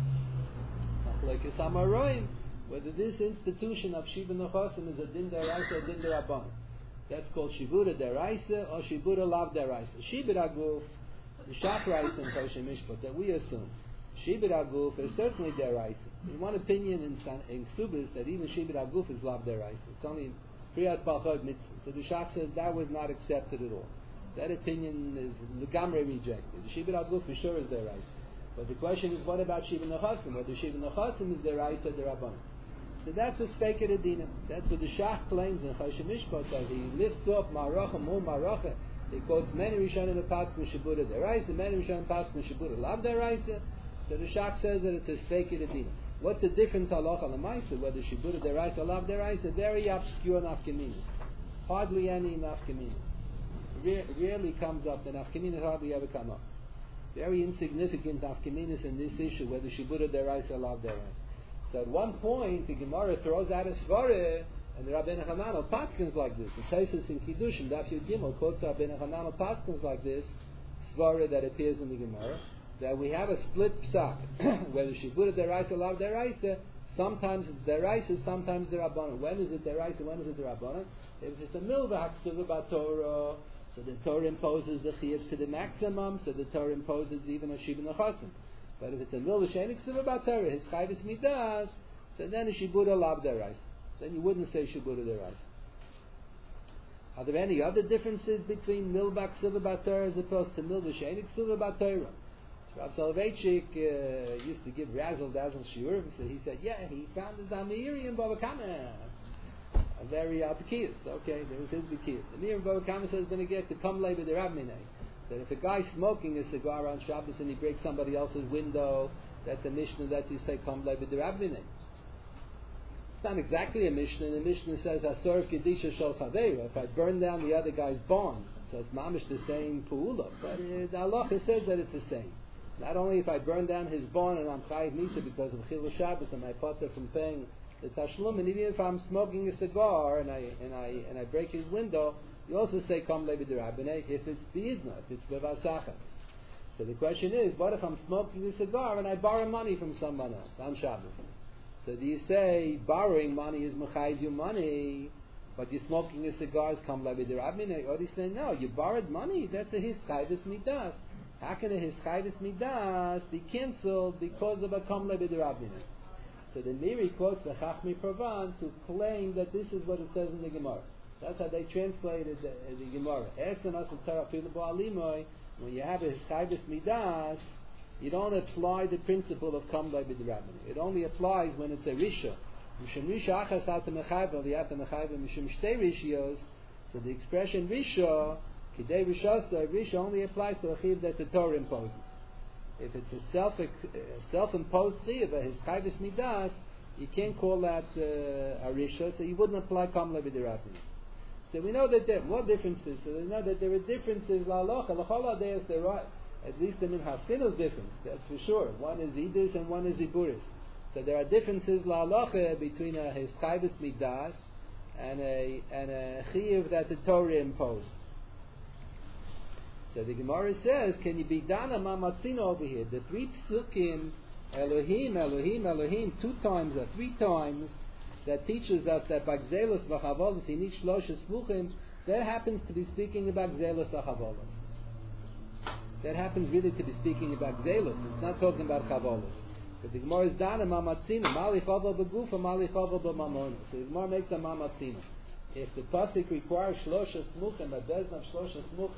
Machlokes HaMaroim, whether this institution of Shibud Nechasim is a din deraisa or din derabbanan. That's called Shibura Deraisa or Shibura Lav Deraisa. Shibud Aguf, the Shachrais and Kosher Mishpat that we assume. Shibud Aguf is certainly Deraisa. In one opinion in Ksubis that even Shibud Aguf is Lav Deraisa. It's only Priyat Balchod Mitzvah. So the Shach says that was not accepted at all. That opinion is Legamre rejected. The Shibud Aguf for sure is Deraisa. But the question is, what about Shibud Nechasim? Whether Shibud Nechasim is Deraisa or Derabbanan. So that's a Speker Adina. That's what the Shach claims in Choshen Mishpat, that he lifts up Maracha, Mul Maracha. He quotes many Rishonim in Pasuk Shibura Deraisa, many Rishonim in Pasuk Shibura Lav Deraisa. So the Shach says that it's a Speker Adina. What's the difference halacha l'maisa, whether Shibura Deraisa or Lav Deraisa? Very obscure nafkaminas. Hardly any nafkaminas. Rarely comes up. The nafkaminas hardly ever come up. Very insignificant nafkaminas in this issue, whether Shibura Deraisa or Lav Deraisa. So at one point, the Gemara throws out a svara, and the Rabbeinu Hananel paskins like this. The Taisus in Kiddushim, Daf Yud Gimel, quotes Rabbeinu Hananel paskins like this, svara that appears in the Gemara, that we have a split psak, whether Shibura Deraisa or Lav Deraisa, sometimes it's Deraisa, sometimes Derabbanan. When is it Deraisa, when is it Derabbanan? If it's a milva haksuva b'Torah, so the Torah imposes the chiyuv to the maximum, so the Torah imposes even a Shibud Nechasim. But if it's a milva she'enik ksuva b'Torah, his chayvus midas, so then a Shibura Lav Deraisa. Then you wouldn't say Shibura Deraisa. Are there any other differences between milva ksuva b'Torah as opposed to milva she'enik ksuva b'Torah? Rav Soloveitchik used to give razzle dazzle shiurim, so he said, yeah, he found his Amiri in Bava Kama. A very Bekiyas. Okay, there was his Bekiyas. The Mir in Bava Kama says going to get to come labor the Rav Minei. That if a guy's smoking a cigar on Shabbos and he breaks somebody else's window, that's a Mishnah that you say come labor the Rav Minei. It's not exactly a Mishnah. The Mishnah says Asor Kedisha Shol Chaveira. If I burn down the other guy's barn, so it's mamish the same pu'ula. But the halacha says that it's the same. Not only if I burn down his barn and I'm chayiv misa because of Chilul Shabbos and I potter from paying the tashlum, and even if I'm smoking a cigar and I break his window, you also say Kam Levi D'Rabbanei if it's B'Yidna, if it's B'Vasachat. So the question is, what if I'm smoking a cigar and I borrow money from someone else on Shabbos? So do you say borrowing money is mechayiv you money, but you're smoking a cigar is Kam Levi D'Rabbanei? Or do you say no, you borrowed money, that's a his chayvus midas. How can a hischayvus midas be cancelled because of a Kam Levi D'Rabbanei? So the Miri quotes the Chachmei Provence who claim that this is what it says in the Gemara. That's how they translated the Gemara. When you have a hischayvus midas, you don't apply the principle of Kam Levi D'Rabbanei. It only applies when it's a risha. So the expression risha, Kidei Risha only applies to a chiv that the Torah imposes. If it's a self-imposed chiv, his chayvus midas, you can't call that a Risha, so you wouldn't apply Kam Levi D'Rabbanei. So we know that there are more differences. So we know that there are differences. La halacha, l'chol hadayos, there are at least in Hasidus difference. That's for sure. One is Idus and one is Iburis. So there are differences la halacha between his chayvus midas and a chiv that the Torah imposed. So the Gemara says, can you be dana mamatzina over here? The three psukim, Elohim, Elohim, Elohim, 2 times or 3 times, that teaches us that bagzelos v'chavolos, he needs shloshes smuchim, that happens to be speaking about gzelos v'chavolos. That happens really to be speaking about gzelos. It's not talking about chavolos. But the Gemara is dana mamatzina, mali chavo b'gufa, mali chavo b'mamonos. So the Gemara makes a mamatzina. If the pasuk requires shloshes smuchim, a bezna of shloshes smuchim,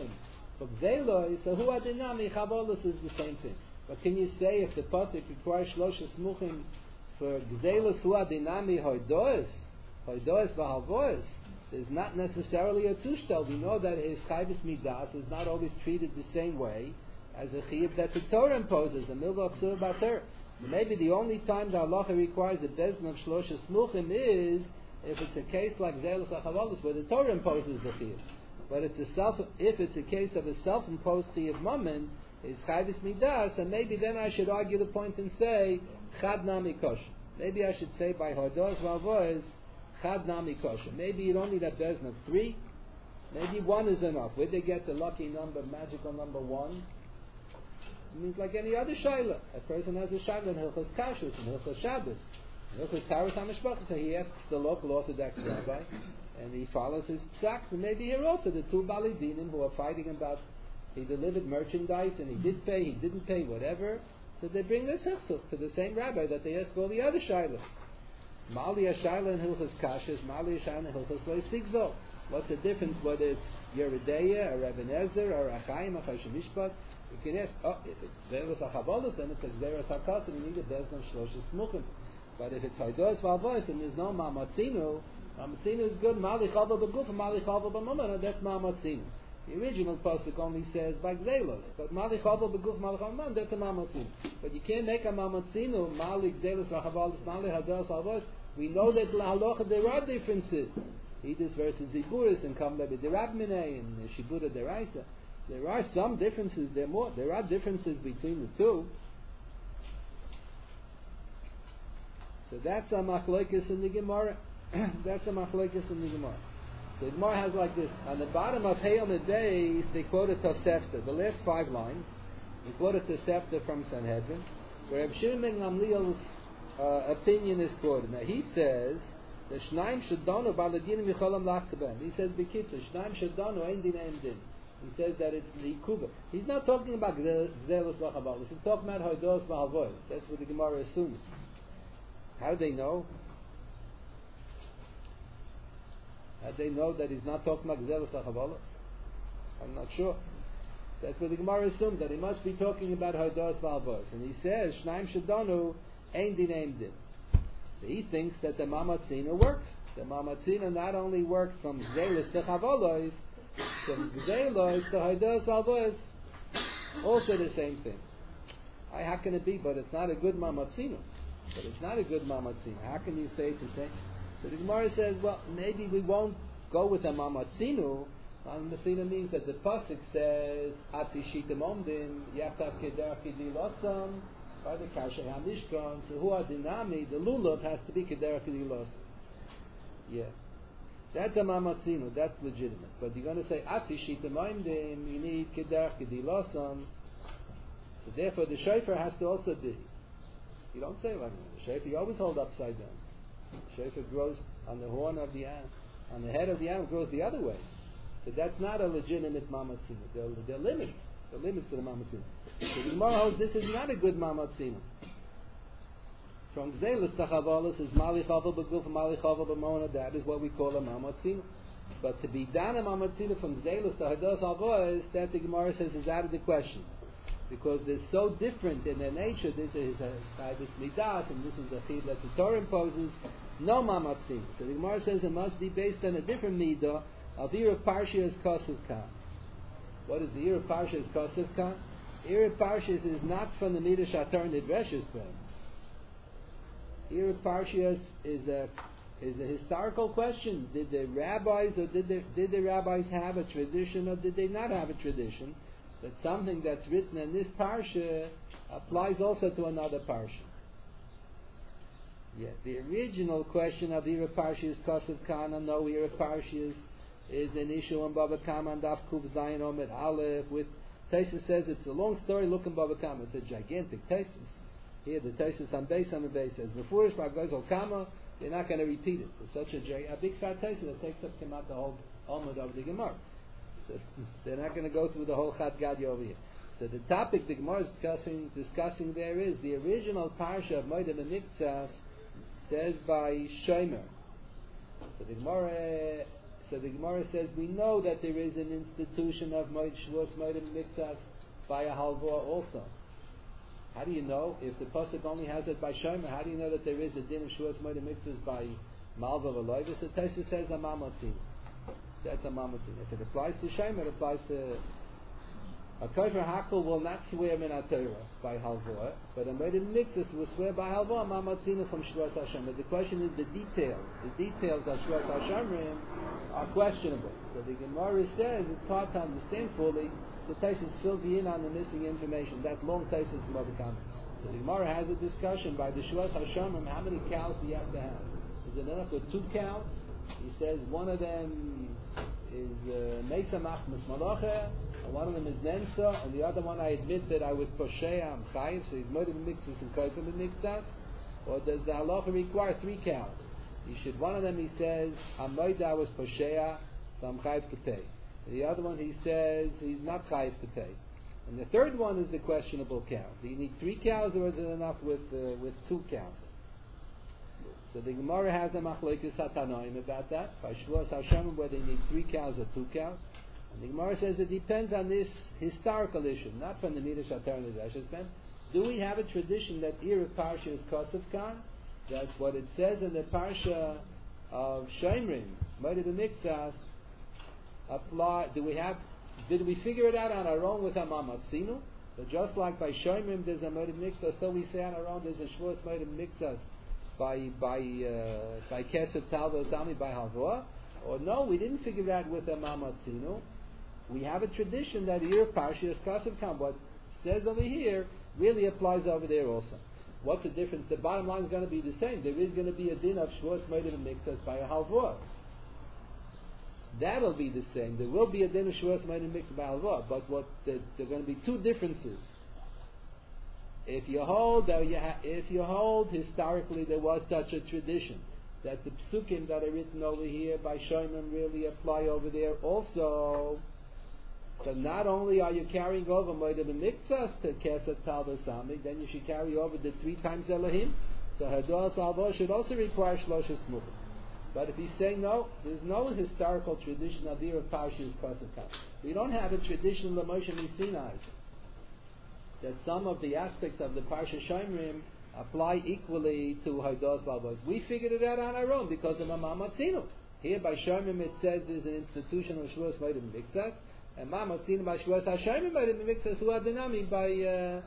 For Gzelos, so who adinami chavolos is the same thing. But can you say if the pasuk requires shlosha smuchim for Gzelos hu adinami hoidois v'halvois? There's not necessarily a tushtel. We know that his chayvus midas is not always treated the same way as a chiyuv that the Torah imposes, a milvah ksur bater. Maybe the only time the halacha requires a bezin of shlosha smuchim is if it's a case like Gzelos HaChavolos where the Torah imposes the chiyuv. But if it's a case of a self-imposed chiyuv moment, is chayvus midas, and maybe then I should argue the point and say chad nami kosher. Maybe I should say by hodos v'avois chad nami kosher. Maybe you don't need a bezin of 3. Maybe 1 is enough. Where they get the lucky number, magical number 1? It means like any other shayla. A person has a shayla in Hilchos Kashrus, in Hilchos Shabbos, in Hilchos Taras HaMishpachah. So he asks the local Orthodox rabbi, and he follows his psaks. And maybe here also the 2 Bali Dinim who are fighting about he delivered merchandise and he did pay, he didn't pay, whatever. So they bring their sechsus to the same rabbi that they ask all the other shaylas. Mali Shayla in Hilchos Kashrus, Mali Shayla in Hilchos Lo Sigzo. What's the difference whether it's Yeridea, or Rebbe Nezer, or Achaim, or Choshen Mishpat? You can ask, if it's Zeros HaChavolos, then it's Zeros HaKos, and you need a Bezin of Shloshes Smuchim. But if it's Hoidos Valvois, and there's no Mamatzinu, Mamatzinu is good, Mali Chavel Beguf, and Mali Chavel B'Mamon, that's Mamatzinu. The original pasuk only says by Gzelos, but Mali Chavel Beguf, Mali Chavel B'Mamon, that's a Mamatzinu. But you can't make a Mamatzinu, Mali Gzelos HaChavolos, Mali Hodos Valvois. We know that Halacha there are differences. Edis versus Ziburis, and Kamle B'Derabminei, and Shibura Deraisa. There are some differences. There are differences between the two. So that's a machlokes in the Gemara. That's a machlokes in the Gemara. So the Gemara has like this. On the bottom of Hayom Beis, they quoted Tosefta. The last 5 lines, they quoted Tosefta from Sanhedrin, where Reb Shimon ben Gamliel's opinion is quoted. Now he says, the Shnaim Shadonu Baladinim Yicholam Lachseben. He says, Bekitza, Shnaim Shadonu Ein Dinaim Din. He says that it's the Kuba. He's not talking about Gzelos V'Chavalos. He's talking about Hodos V'Halvois. That's what the Gemara assumes. How do they know? How do they know that he's not talking about Gzelos V'Chavalos? I'm not sure. That's what the Gemara assumes, that he must be talking about Hodos V'Halvois. And he says, Shnaim Shadonu Ein Dinaim Din. So he thinks that the Mamatzina works. The Mamatzina not only works from Gzelos to Chavolos, from Gzelos to Hodos V'Halvois, also the same thing. How can it be? But it's not a good Mamatzina. But it's not a good Mamatzina. How can you say it's the same? So the Gemara says, well, maybe we won't go with a Mamatzinu. Mamatzinu means that the pasuk says, Ati Shitam Omdim, Yachtav Keder Kidi Losam, by the Kasher HaMishkan, so who are dinami, the lulav has to be Keder Kidi Losam. Yeah. That's a Mamatzinu, that's legitimate. But you're going to say, Ati Shitam Omdim, you need Keder Kidi Losam. So therefore the shofar has to also be. You don't say like that. The shofar you always hold upside down. The shofar grows on the horn of the animal, on the head of the animal, grows the other way. So that's not a legitimate Mamatzinu. There are limits. There are limits to the Mamatzinu. So the Gemara holds this is not a good Mamatzinu. From Gzelos to Chavolos is Mali Chavel B'Guf and Mali Chavel B'Mona. That is what we call a Mamatzinu. But to be done a Mamatzinu from Gzelos to Hodos V'Halvois, that the Gemara says is out of the question. Because they're so different in their nature. This is a Chayvus Midas, and this is a Chiyuv that the Torah imposes. No Mamatzinu. So the Gemara says it must be based on a different Midah of Ir Parshas Kosev Kan. What is the Ir Parshas Kosev Kan? Ir Parshas is not from the Midah Shatar Nidreshes Ben. Ir Parshas is a historical question. Did the rabbis have a tradition, or did they not have a tradition? That something that's written in this parsha applies also to another parsha. Yeah, the original question of Ir Parshas Kosev Kan, no Ir Parshas is an issue in Bava Kama and Daf Kuv Zayin Omed Aleph. With Taisus says it's a long story. Look in Bava Kama, it's a gigantic Taisus. Here the Taisus on Beis says Mefurish B'Gozol Kama. They're not going to repeat it. It's such a big fat Taisus that takes up Kemat the whole Omid of the Gemara. They're not going to go through the whole Chat Gadya over here. So the topic the Gemara is discussing there is the original parsha of Moed HaMiktsas says by Shomer. So the Gemara So the Gemara says we know that there is an institution of Shavuos Moedim Mikzas by a halva also. How do you know? If the pasuk only has it by Shomer, how do you know that there is a din of Shavuos Moedim Mikzas by Malva V'Loivis? So Tosfos says a Mamatzin. That's a Mamatzin. If it applies to Shomer, it applies to a Kofer Hakel will not swear min Torah by halva, but a Moedim Mikzas will swear by halva Mamatzin from Shavuos Hashem. But the question is the details. The details of Shavuos Hashem are questionable. So the Gemara says it's hard to understand fully. So Tosfos fills you in on the missing information. That's long Tosfos from other comments. So the Gemara has a discussion by the Shavuos Hashem. How many cows do you have to have? Is it enough with 2 cows? He says one of them is Meisa Machmas Malacha, and one of them is Nensa, and the other one I admit that I was Posheya, I'm Chayiv, so he's Moedim Mikzas and Koifim Mikzas. Or does the halacha require 3 cows? One of them he says, I'm Moedah, I was Posheya, so I'm Chayiv to pay. And the other one he says, he's not Chayiv to pay. And the third one is the questionable cow. Do you need 3 cows or is it enough with 2 cows? So the Gemara has a machlokes hatanoim about that. By Shavuos Hashem, whether they need 3 cows or 2 cows. And the Gemara says it depends on this historical issue, not from the Midrash Atar and the Zeshesben. Do we have a tradition that Erev Parsha is Kosev Kan? That's what it says in the Parsha of Shomrim, Moedim Mikzas. Did we figure it out on our own with Mamatzinu? So just like by Shomrim there's a Moedim Mikzas, so we say on our own there's a Shavuos Moedim Mikzas by Kesef Talva Zami by Halvoah? Or no, we didn't figure it out with a Mamatzinu. We have a tradition that Erev Parsha is Kosev Kan. What says over here really applies over there also. What's the difference? The bottom line is going to be the same. There is going to be a din of Shavuos Moedim Mikzas by a Halvoah. That'll be the same. There will be a din of Shavuos Moedim Mikzas by Halvoah, but there are going to be 2 differences. If you hold historically there was such a tradition that the psukim that are written over here by Shomrim really apply over there also. So not only are you carrying over Moedim Mikzas to Kesef Talva Sami, then you should carry over the 3 times Elohim. So Hados Halvoah should also require Shlosha Smuchim. But if he's saying no, there's no historical tradition of Erev Parsha is Kosev Kan. We don't have a tradition in the Moshe Sinai that some of the aspects of the Parsha Shomrim apply equally to Hados Halvoah. We figured it out on our own because of Mamatzinu. Here by Shomrim it says there's an institution of Shavuos Moedim Mikzas, and Mamatzinu by Shavuos Hashem Moedim Mikzas who are dynamic by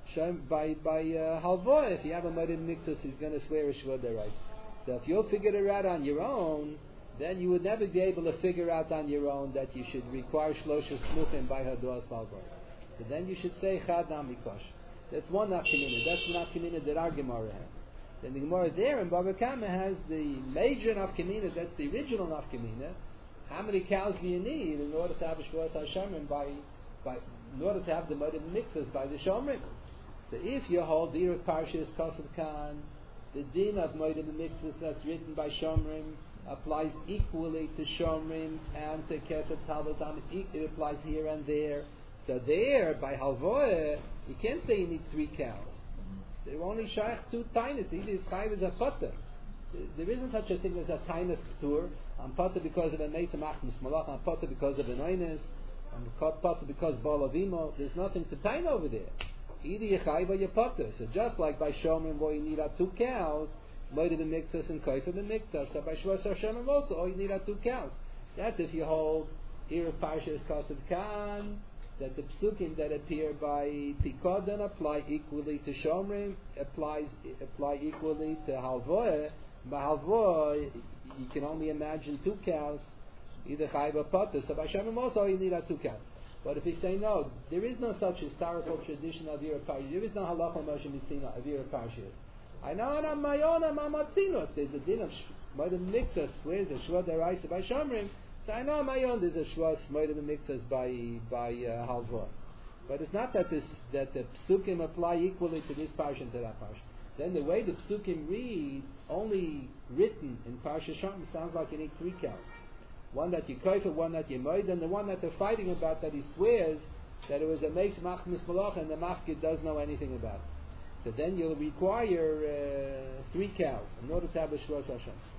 Halvoah. If you have a Moedim Mikzas, he's going to swear a Shavuot Deraisa. So if you'll figure it out on your own, then you would never be able to figure out on your own that you should require Shlosha Smuchim by Hados Halvoah. So then you should say Chad Namikosh. That's one nafkamina. That's the nafkamina that our Gemara has. Then the Gemara there in Bava Kama has the major nafkamina. That's the original nafkamina. How many cows do you need in order to have a Shavuos Hashem in order to have the Moedim Mikzas by the Shomrim? So if you hold the Erev Parsha is Kosev Kan, the din of Moedim Mikzas that's written by Shomrim applies equally to Shomrim and to Kesef Talva Sami. It applies here and there. So there, by Halvoah, you can't say you need 3 cows. They're only shaykh 2 tainas. Either is chayiv as a potter. There isn't such a thing as a tainas tour. I'm potter because of a meisa machmas malach. I'm potter because of an oines. I'm potter because of bal avimo. There's nothing to tain over there. Either you chayiv or you potter. So just like by Shomrim, where you need 2 cows, Moedim Mikzas and Koifim Mikzas. So by Shavuos Hashem also, all you need 2 cows. That's if you hold Erev Parsha is Kosev Kan, that the psukim that appear by Tikodon apply equally to Shomrim, apply equally to Halvoah. By Halvoah, you can only imagine 2 cows, either Chayiv or Potter. So by Shomrim also you need 2 cows. But if you say no, there is no such historical tradition of Erev Parsha. There is no halacha Moshe Messina of Erev Parsha. I know on my own, I'm Mamatzinu. There's a din of Moedim Mikzas, where's the Shavuot Deraisa by Shomrim? So I know on my own there's a Shavuos Moedim Mikzas by Halvoah. But it's not that the psukim apply equally to this parsha and to that parsha. Then the way the psukim read, only written in Parsha Shomrim, sounds like you need 3 cows. One that you koifer, one that you moed, and the one that they're fighting about that he swears that it was a meis machmas malach and the mafkid doesn't know anything about it. So then you'll require 3 cows in order to have a Shavuos Hashem.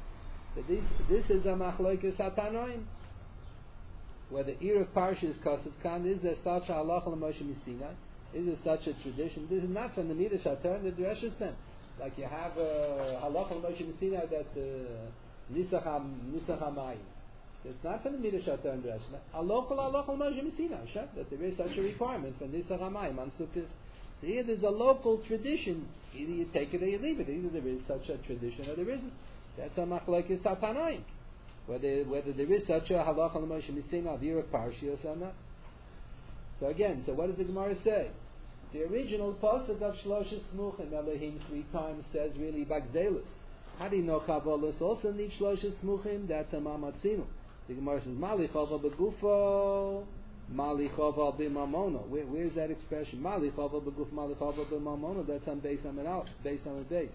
So this is a machloikes hatanoim. Whether Erev Parsha is Kosev Khan, is there such a halacha l'Moshe Sinai? Is there such a tradition? This is not from the Midrash HaTorah, the Dreshus then. Like you have a halacha l'Moshe Sinai that Nisach HaMayim. It's not from the Midrash HaTorah and Dreshus. A local halacha l'Moshe Sinai, sure, that there is such a requirement for Nisach HaMayim on Sukkot. So here there's a local tradition. Either you take it or you leave it. Either there is such a tradition or there isn't. That's a machlokes hatanoim. Whether there is such a halacha l'Moshe Sinai of Erev Parshios or not. So again, what does the Gemara say? The original pasuk of Shloshes Smuchim Elohim 3 times says really Bagzelus. How do you know Chavolos also need Shloshes Smuchim? That's a Mamatzinu. The Gemara says Mali Chava Begufo, Mali Chava B'Mamono. Where's that expression? Mali Chava Beguf, Mali Chava B'Mamono. That's on Beis Amid Aleph, Beis Amid Beis.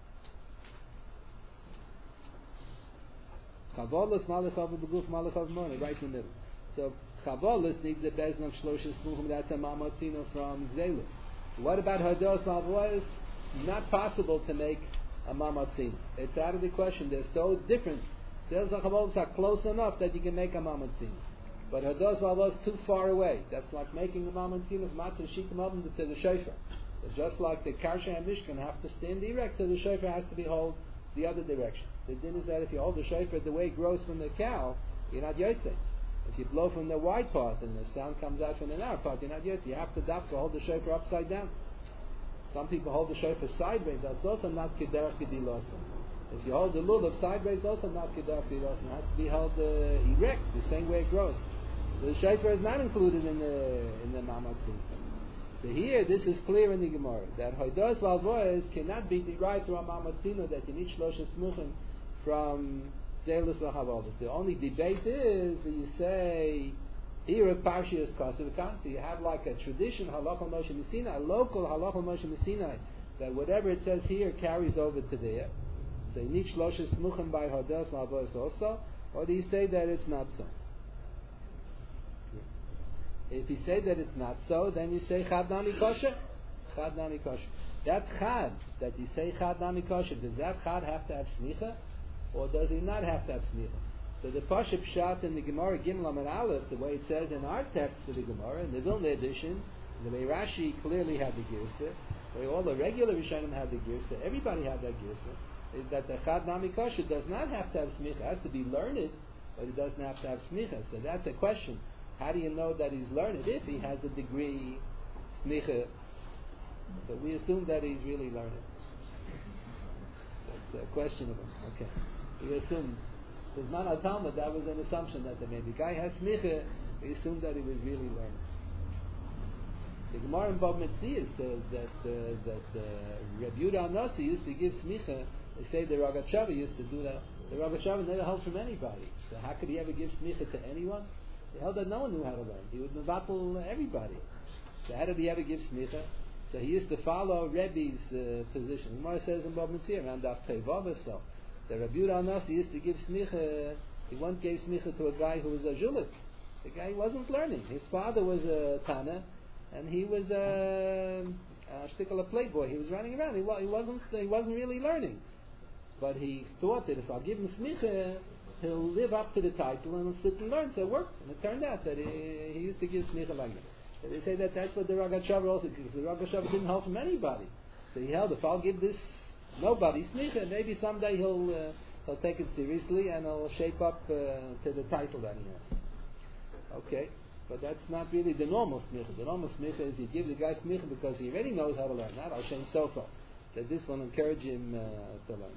Chavolos, Mali Chava Beguf, Mali Chava B'Mamono, right in the middle. So Chavolos needs the bezin of Shloshes Smuchim. That's a Mamatzino from Gzelus. What about Hados Malvois? Not possible to make a Mamatzino. It's out of the question. They're so different. Sales and Chavolos are close enough that you can make a Mamatzino. But Hados Malvois is too far away. That's like making a Mamatzino from Matzah Shikim Oven to the Shofar. Just like the Karsha and Mishkan have to stand erect, so the Shofar has to be held the other direction. The din is that if you hold the Shofar the way it grows from the cow, you're not yotzei. If you blow from the wide part and the sound comes out from the narrow part, you're not yotzei. You have to hold the Shofar upside down. Some people hold the Shofar sideways. That's also not Kederach Gedilosa. If you hold the lulav sideways, also not Kederach Gedilosa. It has to be held erect, the same way it grows. So the Shofar is not included in the Mamatzin. So here, this is clear in the Gemara that Hodos Valvois cannot be derived from a Mamatzino, that you need Shloshes Smuchim from Zelus L'Chavolos. The only debate is that you say Erev Parshios Kosev Khan. So you have like a tradition Halacha Moshe Sinai, a local Halacha Moshe Sinai, that whatever it says here carries over to there. So you need Shloshes Smuchim by Hodos Valvois also, or do you say that it's not so? If you say that it's not so, then you say Chad Nami Kosher. Chad Nami Kosher. That Chad, that you say Chad Nami Kosher, does that Chad have to have Smicha? Or does he not have to have Smicha? So the Pasha Pshat in the Gemara Gimel Amud Aleph, the way it says in our text of the Gemara, in the Vilna edition, the way Rashi clearly had the Girsa, the way all the regular Rishonim had the Girsa, everybody had that Girsa, is that the Chad Nami Kosher does not have to have Smicha. It has to be learned, but it doesn't have to have Smicha. So that's a question. How do you know that he's learned if he has a degree, smicha? So we assume that he's really learned. That's questionable. Okay. We assume. There's not a Talmud, that was an assumption that they made. The guy has smicha, we assumed that he was really learned. The Gemara in Bava Metzia says that Reb Yehuda HaNasi used to give smicha. They say the Rogatchover used to do that. The Rogatchover never held from anybody. So how could he ever give smicha to anyone? He held that no one knew how to learn. He would mevatel everybody. So how did he ever give smicha? So he used to follow Rebbe's position. The Gemara says in Bava Metzia around Daf Tevav or so, that Reb Yehuda HaNasi used to give smicha. He once gave smicha to a guy who was a Julik. The guy wasn't learning. His father was a Tana, and he was a shtickle playboy. He was running around. He wasn't really learning. But he thought that if I give him smicha, he'll live up to the title and he'll sit and learn. So it worked. And it turned out that he used to give smicha like that. So they say that that's what the Rogatchover also did. Because the Rogatchover didn't hold from anybody. So he held, if I'll give this nobody smicha, maybe someday he'll take it seriously and he'll shape up to the title that he has. Okay. But that's not really the normal smicha. The normal smicha is you give the guy smicha because he already knows how to learn. Not Al Shem Sofa. That this will encourage him to learn.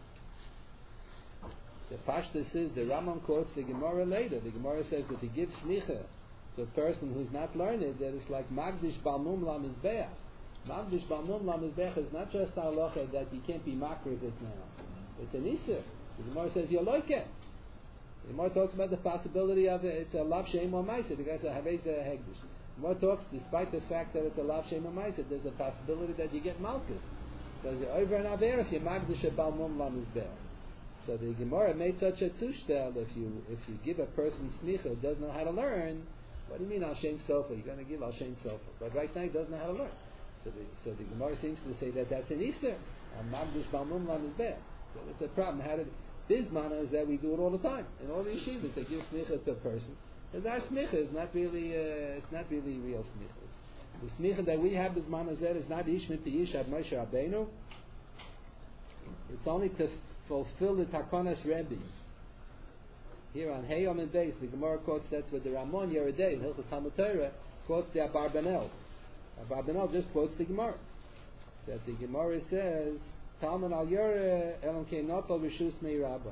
The Pashtus is, the Rambam quotes the Gemara later. The Gemara says that he gives smicha to a person who's not learned, that it's like Magdish Balmum Lamizbeach. Magdish Balmum Lamizbeach is not just halacha that you can't be makriv it now. It's an Isser. The Gemara says, you like it. The Gemara talks about the possibility of it's a lav sheim or ma'aser. The guy says, havez hegdish. The Gemara talks, despite the fact that it's a lav sheim or ma'aser, there's a possibility that you get malchus. Because you're over and aver if you're Magdish Balmum Lamizbeach. So the Gemara made such a tushtel, if you give a person smicha who doesn't know how to learn, what do you mean Al Shem Sofa? You're going to give Al Shem Sofa. But right now he doesn't know how to learn. So the Gemara seems to say that that's an Easter. Magdish Balmum Lam is bad. So it's a problem. Bismana is that we do it all the time. In all the yeshivas, they give smicha to a person. Because our smicha is not really, it's not really real smicha. The smicha that we have Bismana Zed is not Ish Mipi Ish Ad Moshe Rabbeinu. It's only to fulfill the Takonas Rebbe. Here on Hayom and Beis, the Gemara quotes that's with the Ramon Yeridei in Hilchos Talmud Torah quotes the Abarbanel. Abarbanel just quotes the Gemara. That the Gemara says, Talmud al Yore Elam Kei Notol Rishus Mei Rabban.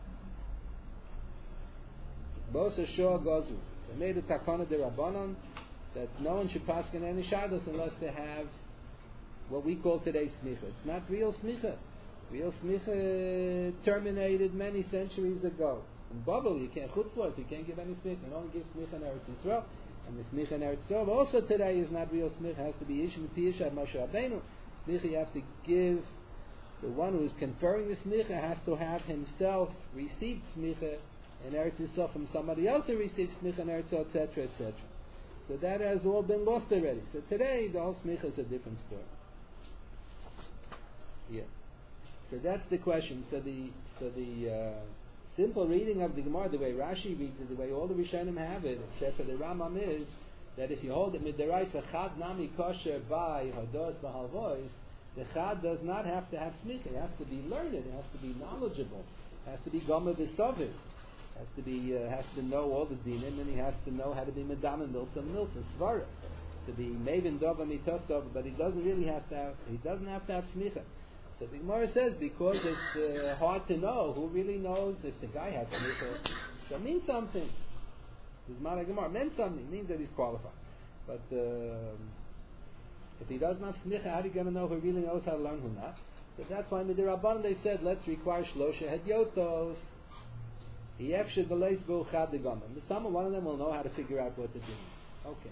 Bosa Shoah Gozu. They made a Takona de Rabbanon that no one should pass in any shadows unless they have what we call today smicha. It's not real smicha. Real smicha terminated many centuries ago. In Babel, you can't chutzlot, you can't give any smicha. You only give smicha in Eretz Yisrael. And the smicha in Eretz Yisrael also today is not real smicha. It has to be Ish Mipi Ish Ad Moshe Rabbeinu. Smicha you have to give, the one who is conferring the smicha has to have himself received smicha in Eretz Yisrael from somebody else who received smicha in Eretz Yisrael, etc., etc. So that has all been lost already. So today, the whole smicha is a different story. Yeah. So that's the question. So the simple reading of the Gemara, the way Rashi reads it, the way all the Rishonim have it, except for the Rambam, is that if you hold it midiraisa chad nami kosher by hadot b'halvois, the chad does not have to have smicha. It has to be learned. It has to be knowledgeable. It has to be gomer b'sovit. Has to know all the dinim, and he has to know how to be medam and milsa svara. To be maven dova mitov dova, but he doesn't have to have smicha. So the Gemara says because it's hard to know who really knows if the guy has smicha. So it means something. This Mara Gemara meant something. It means that he's qualified. But if he doesn't have smicha, how are you going to know who really knows how to learn, who not? So that's why with the Rabban they said let's require shlosha hedyotos. One of them will know how to figure out what to do. Okay.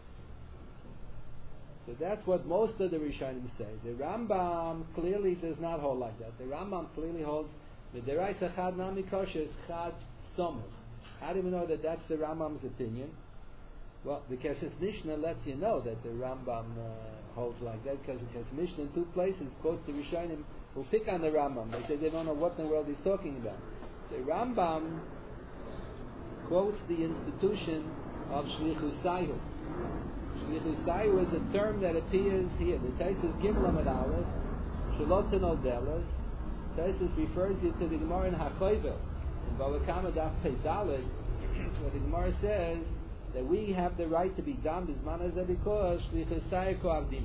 So that's what most of the Rishonim say. The Rambam clearly does not hold like that. The Rambam clearly holds Midiraisa Chad Nami Kosher is Chad Somuch. How do we know that that's the Rambam's opinion? Well, the Kesef Mishnah lets you know that the Rambam holds like that, because the Kesef Mishnah in two places quotes the Rishonim who pick on the Rambam. They say they don't know what in the world he's talking about. The Rambam quotes the institution of Shlichus Sayu. Shlichus Sayu is a term that appears here. The Taisus Gimel Amud Aleph, Shalotin Odelas. Taisus refers you to the Gemara in HaChovel, in Bava Kama Daf Pei Daled, where the Gemara says that we have the right to be dam b'zman hazeh because Shlichus Sayu ko'avdima.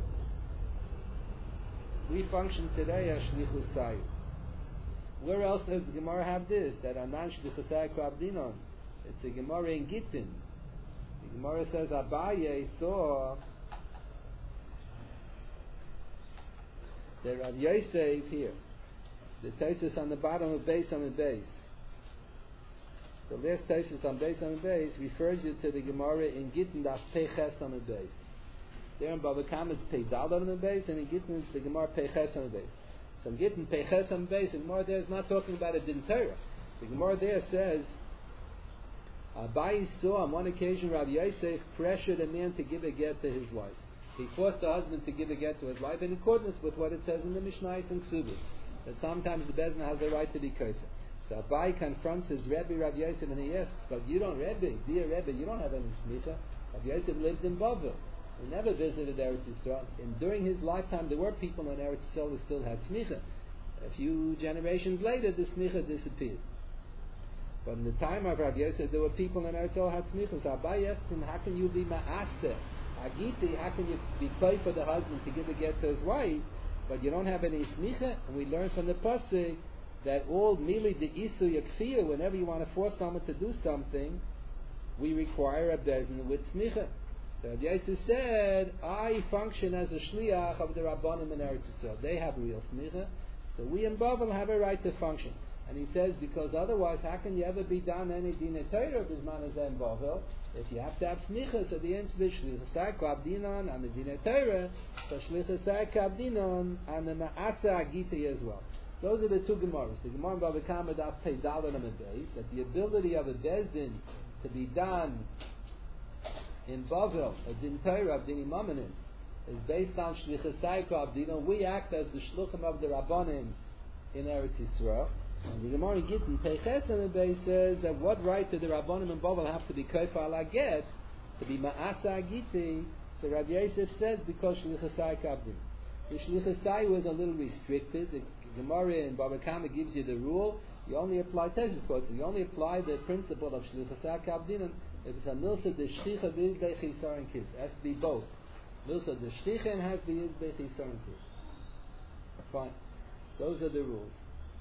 We function today as Shlichus Sayu. Where else does the Gemara have this? That Anan Shlichus Sayu ko'avdinon. It's a Gemara in Gittin. The Gemara says Abaye saw the Rav Yosef here. The Taisus on the bottom of base on the base. The last Taisus on base on the base refers you to the Gemara in Gittin Daf Peches on the base. There in Bava Kama it's Peidal on the base, and in Gittin it's the Gemara Peches on the base. So in Gittin Peches on the base, the Gemara there is not talking about a Din Torah. The Gemara there says Abai saw on one occasion Rav Yosef pressured a man to give a get to his wife. He forced the husband to give a get to his wife in accordance with what it says in the Mishnayos and Ksubos, that sometimes the Bezdin has the right to be kosher. So Abai confronts his Rebbe Rav Yosef and he asks, but you don't, Rebbe, dear Rebbe, you don't have any smicha. Rav Yosef lived in Bavel. He never visited Eretz Yisrael. And during his lifetime there were people in Eretz Yisrael who still had smicha. A few generations later the smicha disappeared. But in the time of Rav Yosef, there were people in Eretz Yisrael who had smichas. So Abai asked him, how can you be ma'aser? Agiti, how can you be play for the husband to give a get to his wife, but you don't have any smicha? And we learn from the pasuk that all mili the isu yakfiyah, whenever you want to force someone to do something, we require a bezdin with smicha. So Rav Yosef said, I function as a shliach of the Rabbanim in Eretz Yisrael. They have real smicha, so we in Bavel have a right to function. And he says, because otherwise, how can you ever be done any dinah Torah b'zman hazeh in Bavel? If you have to have smicha, so the answer is shlichus sayu ko'avdinon on the dinah Torah, so shlichus sayu ko'avdinon on the ma'asa agiti as well. Those are the two Gemaras. The Gemara in Bava Kama Daf Pei Daled on the base, that the ability of a bezdin to be done in Bavel, a din Torah of din imamonim, is based on shlichus sayu ko'avdinon. We act as the shluchim of the Rabbanim in Eretz Yisrael. And the Gemara in Gittin Peiches and the says that what right did the Rabbanim and Bovel have to be Kaifa ala get to be Ma'asa Agiti? So Rabbi Yosef says because Shlichasai Kabdim. The Shlichasai was a little restricted. The Gemara in Baba Kama gives you the rule. You only apply Tesis quotes. You only apply the principle of Shlichasai Kabdim. If it's a Milsa the Shlicha Vizbei Chisar and Kis, it has to be both. Milsa the Shlicha and has to be Vizbei Chisar and Kis. Fine. Those are the rules.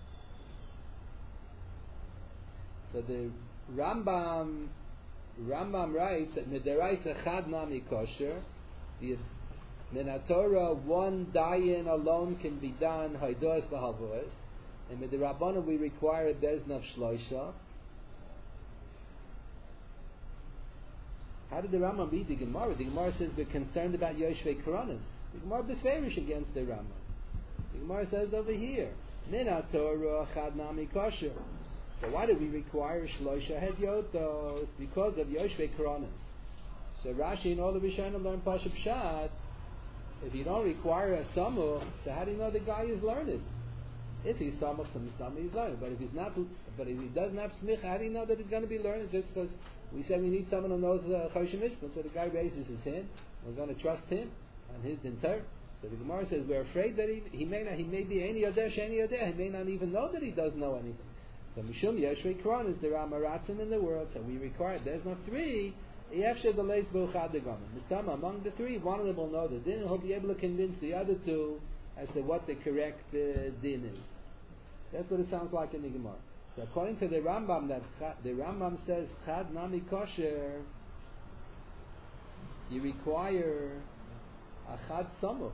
So the Rambam writes that Midaraisa Chad Nami Kosher, the Minatorah, one dayan alone can be done Haidos V'Halvois, and with the Rabbanan we require a Bezn of Shloisha. How did the Rambam read the Gemara? The Gemara says we're concerned about Yoshvei Karanas. The Gemara beferish against the Rambam. The Gemara says over here, Minatorah Chad Nami Kosher. So why do we require Shloisha Hedyotos? It's because of Yoshvei Karanas. So Rashi and all the Rishonim learn Pashup Pshat. If you don't require a Samuch, so how do you know the guy is learned? If he's Samuch, he's learned. But if he's not, but if he doesn't have Smicha, how do you know that he's going to be learned? Just because we said we need someone who knows Choshen Mishpat, so the guy raises his hand. We're going to trust him and his dinter. So the Gemara says we're afraid that he may be any Yodeh, Sheni Yodeh. He may not even know that he doesn't know anything. So Mishum Yoshvei Karanas, there are Maratzim in the world, so we require. There's no three. Among the three, one of them will know the din, and he'll be able to convince the other two as to what the correct din is. That's what it sounds like in the Gemara. So according to the Rambam, the Rambam says Chad Nami Kosher, you require a Chad Samuch.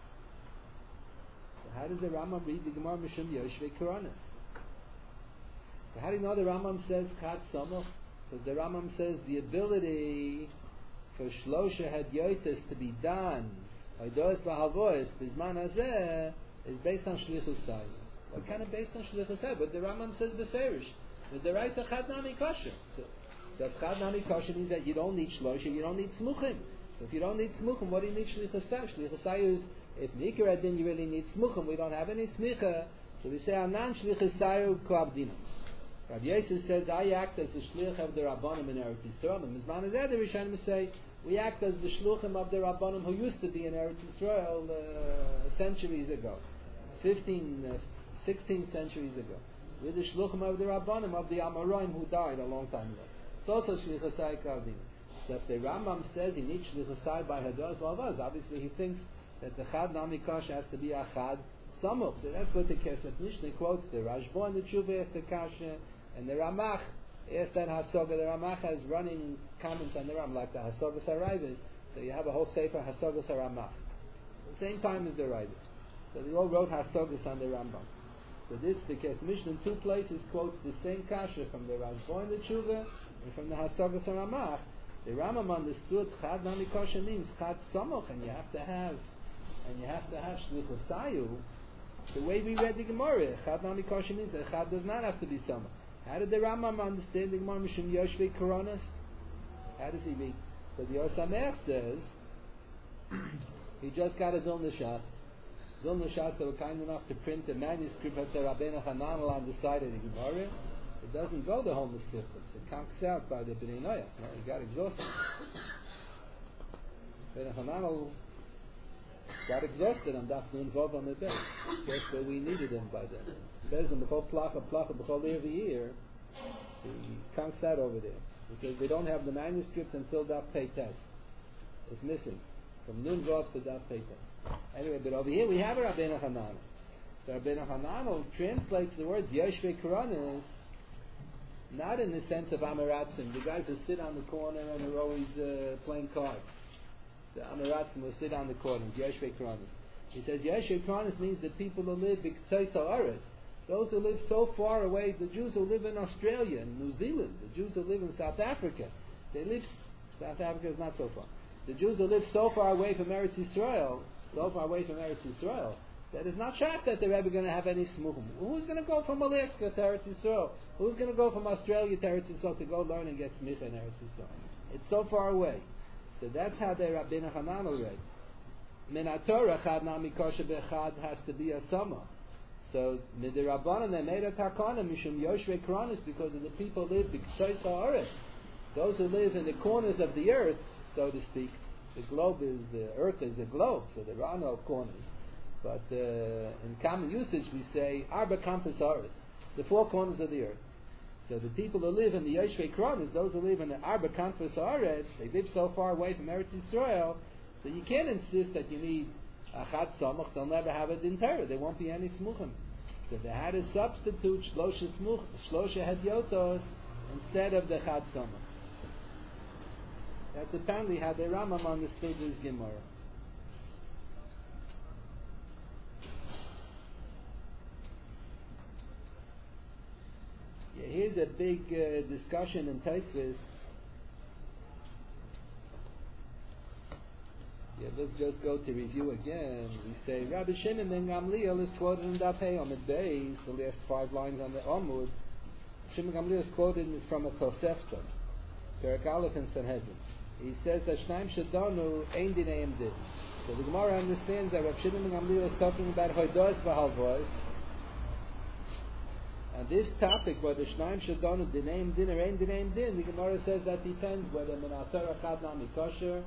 So how does the Rambam read the Gemara Mishum Yoshvei Karanas? So how do you know the Rambam says Chad Samuch? Because the Rambam says the ability for Shlosha Hadyotis to be done by Dois V'Havois Bizman Hazeh is based on Shlichus Sai. What kind of based on Shlichus Sai? But the Rambam says Beferish. But the right of Chad Nami Kosher. So Chad Nami Kosher means that you don't need Shlosha, you don't need Smuchim. So if you don't need Smuchim, what do you need Shlichus Sai? Shlichus Sai is, if Nikar Adin you really need Smuchim, we don't have any Smicha. So we say Anan Shlichus Sai Koabdinam. Rabbi Yosef says, I act as the shluch of the Rabbanim in Eretz Yisrael. And Mizman Hazeh, the Rishonim say, we act as the shluchim of the Rabbanim who used to be in Eretz Yisrael centuries ago, 16 centuries ago. We're the shluchim of the Rabbanim of the Amoraim who died a long time ago. It's also shlichasai kavdim. So if the Rambam says he needs shlichasai by Hadas Lavaz, obviously he thinks that the Chad Nami Kasha has to be a Chad Samuch. So that's what the Kesef Mishnah quotes. The Rashbo and the Tshuva asked the Kasha. And the Ramach asked that Hasoga. The Ramach has running comments on the Ram, like the Hasoga Sarayvus. So you have a whole sefer Hasoga Saramach. At the same time as the Raivus. So they all wrote Hasogas on the Rambam. So this, because Mishnah in two places quotes the same kasha from the Rashbo and the Tshuva and from the Hasoga Saramach. The Rambam understood Chad Nami Kosher means Chad Samoch, and you have to have Shlichus Sayu. The way we read the Gemara, Chad Nami Kosher means that Chad does not have to be Samoch. How did the Rambam understand the Gemara Mishum Yoshvei Karanas? How does he read? So the Osamer says he just got a Vilna Shas. Vilna Shas, they were kind enough to print a manuscript of the Rabbeinu Hananel on the side of the Gemara. It doesn't go the whole Mistifus. It conks out by the Bnei Noach. He got exhausted. Rabbeinu Hananel got exhausted on Daf Nun Vav on the day. That's where we needed him by then. There's him, the whole placha, every year. He conks out over there. Because they don't have the manuscript until Daf Pei Tes. It's missing. From Nun Vav to Daf Pei Tes. Anyway, but over here we have a Rabbeinu Hananel. So Rabbeinu Hananel translates the words Yoshvei Karanas not in the sense of Amaratzim, the guys who sit on the corner and are always playing cards. The Amaratzim will sit on the corners, Yoshvei Karanas. He says Yoshvei Karanas means the people who live B'Ktzos Ha'aretz, those who live so far away, the Jews who live in Australia and New Zealand, the Jews who live in South Africa, South Africa is not so far. The Jews who live so far away from Eretz Yisrael, that it's not shocked that they're ever going to have any smuchim. Who's going to go from Alaska to Eretz Yisrael? Who's going to go from Australia to Eretz Yisrael to go learn and get smicha in Eretz Yisrael? It's so far away. So that's how the Rabbeinu Hananel read. Min HaTorah Chad Nami Kosher Bechad has to be a Sama. So Midirabbanan they made a takana mishum yoshvei kranis because of the people who live b'ksois ha'aretz. Those who live in the corners of the earth, so to speak. The earth is a globe, so there are no corners. But in common usage we say arba campus ha'aretz, the four corners of the earth. So the people who live in the yoshvei kranis, those who live in the arba campus ha'aretz, they live so far away from Eretz Yisrael, so you can't insist that you need a chad samach. They'll never have a din Torah. There won't be any smuchim. So they had to substitute shlosha hedyotos instead of the chad samach. That's apparently how the Rambam understood this Gemara. Yeah, here's a big discussion in Tosfos. Yeah, let's just go to review again. We say Rabbi Shimon ben Gamliel is quoted in Daf Hey Amud Beis, the last 5 lines on the Amud. Shimon Gamliel is quoted from a Tosefta, Perek Aleph in Sanhedrin. He says that Shnaim Shadanu Ein Dineim Din. So the Gemara understands that Rabbi Shimon ben Gamliel is talking about Hoidos v'Halvos. And this topic, whether Shnaim Shadanu Dineim Din or Ein Dineim Din, the Gemara says that depends whether Minatar Achad Nami Kosher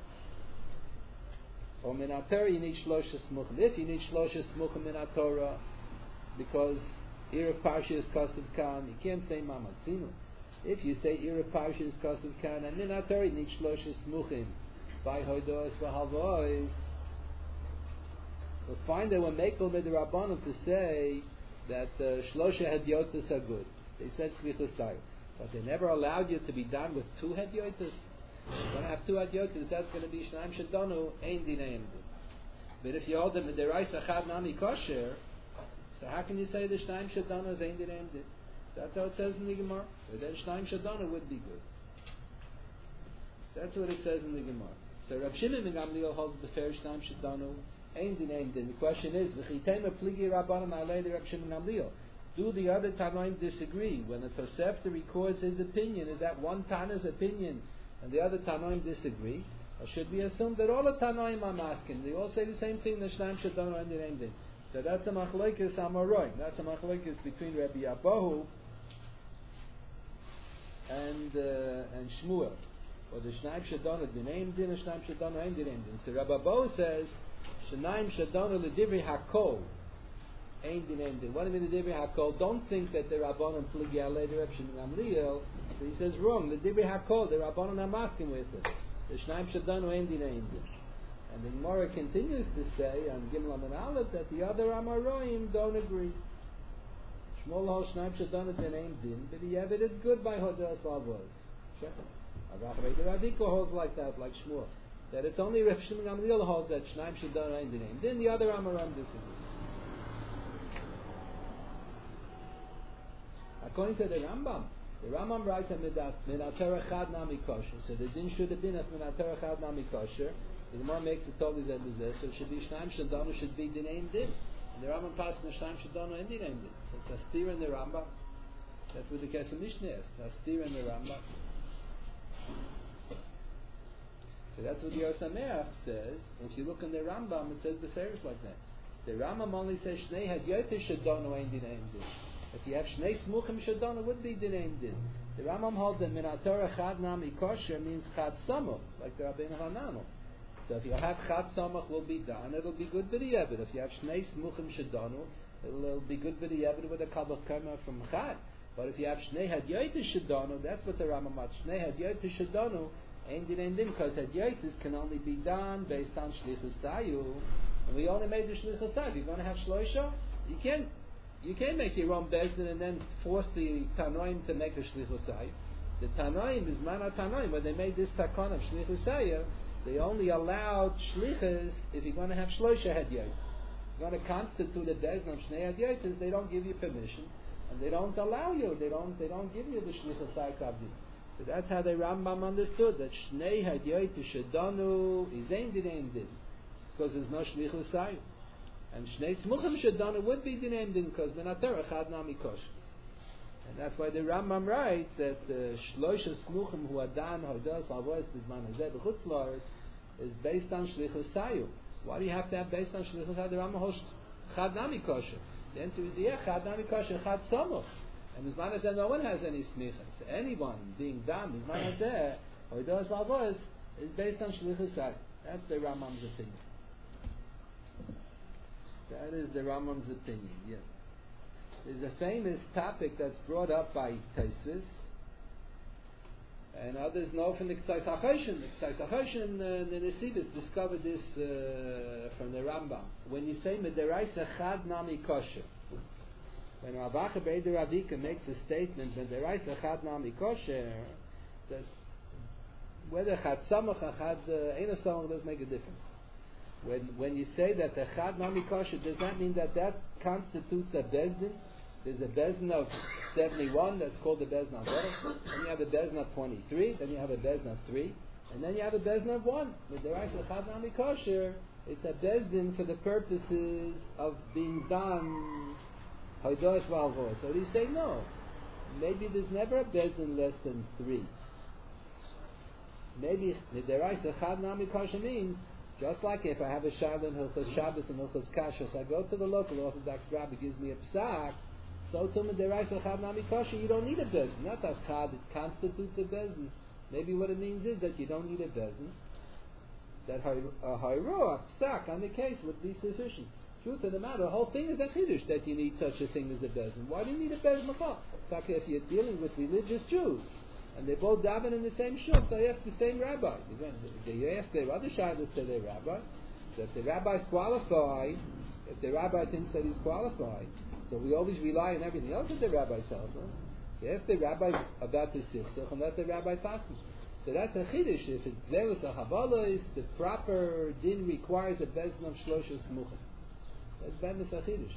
or Minatar you need Shlosha Smuchim. If you need Shlosha Smuchim Minatorah, because Erev Parsha is Kosev Kan, you can't say Mamatzinu. If you say Erev Parsha is Kosev Kan and Minatar you need Shlosha Smuchim by Hoidos v'Halvos, we'll find that when Mekel made the Rabbanon to say that Shlosha Hedyotos are good. They said Slichus Sayu. But they never allowed you to be done with 2 Hedyotos. You're going to have 2 Hedyotos, that's going to be Shnaim Shadonu, Ein Dineim Din. But if you hold them with the Reis Achad Nami Kosher, so how can you say the Shnaim Shadonu is Ein Dineim Din? That's how it says in the Gemara. But then Shnaim Shadonu would be good. That's what it says in the Gemara. So Rav Shimon ben Gamliel holds the fair Shnaim Shadonu, Ein Dineim Din. The question is, V'chitema pligi Rabbanim alei Rav Shimon ben Gamliel. Do the other Tanoim disagree? When the Tosefta records his opinion, is that one Tana's opinion and the other Tanoim disagree? Or should we assume that all the Tanoim are masking? They all say the same thing, the Shnaim Shadonu Ein Dineim Din. So that's the machlokes Amoraim. That's the machlokes between Rabbi Abahu and Shmuel. Or the Shnaim Shadonu Dineim Din, or Shnaim Shadonu Ein Dineim Din. So Rabbi Abahu says, Shnaim Shadonu L'Divrei Hakol Ein Dineim Din. What do you mean L'Divrei Hakol? Don't think that the Rabbanon pligi alei the Reb Shimon Gamliel. So he says wrong. L'Divrei Hakol, the Rabbanon are masking with it. The Shnaim Shadonu Ein Dineim Din. And the Gemara continues to say on Gimel and Aleph that the other Amoraim don't agree. Shmuel holds Shnaim Shadonu Dineim Din, but he have it is good by Hodos V'Halvos. The Radiko holds like that, like Shmuel. That it's only Rav Shimon Gamliel holds that Shnaim Shadonu Ein Dineim Din. The other Amoraim disagree. According to the Rambam writes that Minatar Echad Nami Kosher. So the din should have been at Minatar Echad Nami Kosher. The Gemara makes it totally that is there. So it should be Shnaim Shadonu should be Dineim Din. And the Rambam passed the Shnaim Shadonu and Dineim Din. So it's a steer in the Rambam. That's what the Kesef Mishnah is. A steer in the Rambam. So that's what the Yosameach says. If you look in the Rambam, it says the fair is like that. The Rambam only says Shnei Hedyotos Shadonu Ein Dineim Din. If you have Shnei Smuchim Shadonu, would be Dineim Din. The Rambam holds that Minator Echad Nami Kosher means Chad Samach, like the Rabbeinu Hananu. So if you have Chad Samach will be done, it'll be good b'di'evet. If you have Shnei Smuchim Shadonu, it'll be good b'di'evet with a Kabbalah Kama from Chad. But if you have Shnei Hedyotos Shadonu, that's what the Rambam wants. Shnei Hedyotos Shadonu Ein Dineim Din, because Hedyotos can only be done based on Shlichus Sayu. And we only made the Shlichus Sayu. If you're going to have Shloisha, you can't make your own bezdin and then force the Tanoim to make a Shlichus Sayu. The Tanoim is Mana Tanoim. When they made this takon of Shlichus Sayu, they only allowed Shlichus if you're going to have Shloisha Hedyotos. If you're going to constitute a bezdin of Shnei Hedyotos, they don't give you permission. And they don't allow you. They don't give you the Shlichus Sayu Kabdi. So that's how the Rambam understood that Shnei Hedyotos Shadonu is Ein Dineim Din, because there's no Shlichus Sayu. And Shnei Smuchim Shadonu would be Dineim Din, because Minatar Echad Nami Kosher. And that's why the Rambam writes that Shloisha Smuchim Hu Adan Hodos Avois Bizman Hazeh B'chutz La'aretz is based on Shlichus Sayu. Why do you have to have based on Shlichus Sayu? The Rambam holds Chad Nami Kosher. The answer is yeah, chad nami kosher, chad samuch. And Mizman Hazeh, no one has any smicha. So anyone being done, Mizman Hazeh, or Hoidos Valvos, is based on Shlichus Hai. That's the Rambam's opinion. That is the Rambam's opinion, yes. There's a famous topic that's brought up by Taisus, and others know from the K'tzais HaChoshen. The K'tzais HaChoshen, the Nesidus discovered this from the Rambam. When you say Mederaisa Chad Nami Kosher, when Rav Acha Beider Ravika makes a statement, Mederaisa Chad Nami Kosher, whether Chad Samach or Chad Eina Samach doesn't make a difference. When you say that the Chad Nami Kosher, does that mean that constitutes a Bezdin? There's a Bezdin of 71 that's called the Bezdin of 1. Then you have a Bezdin of 23. Then you have a Bezdin of 3. And then you have a Bezdin of 1. With the Raisa Chad Nami Kosher, it's a Bezdin for the purposes of being done Hoidos Valvos. So you say no. Maybe there's never a Bezdin less than 3. Maybe the Raisa Chad Nami Kosher means just like if I have a Shabbos in Hilchos Shabbos and Hilchos Kashrus, I go to the local Orthodox rabbi, gives me a psak. So to me, deraisa chad nami kosher, you don't need a bezin. Not that chad it constitutes a bezin. Maybe what it means is that you don't need a bezin. That a hayro, a psak on the case would be sufficient. Truth of the matter, the whole thing is a chiddush that you need such a thing as a bezin. Why do you need a bezin? Like if you're dealing with religious Jews and they both daven in the same shul, so you ask the same rabbi. You ask their other shabbos to their rabbi. So if the rabbi is qualified, if the rabbi thinks that he's qualified, so we always rely on everything else that the rabbi tells us. So ask the rabbi about the sichsuch and let the rabbi pass it. So that's a chiddush. If it's gzelos or havalos, the proper din requires a bezin of shloshes smuchim. That's bemis a chiddush.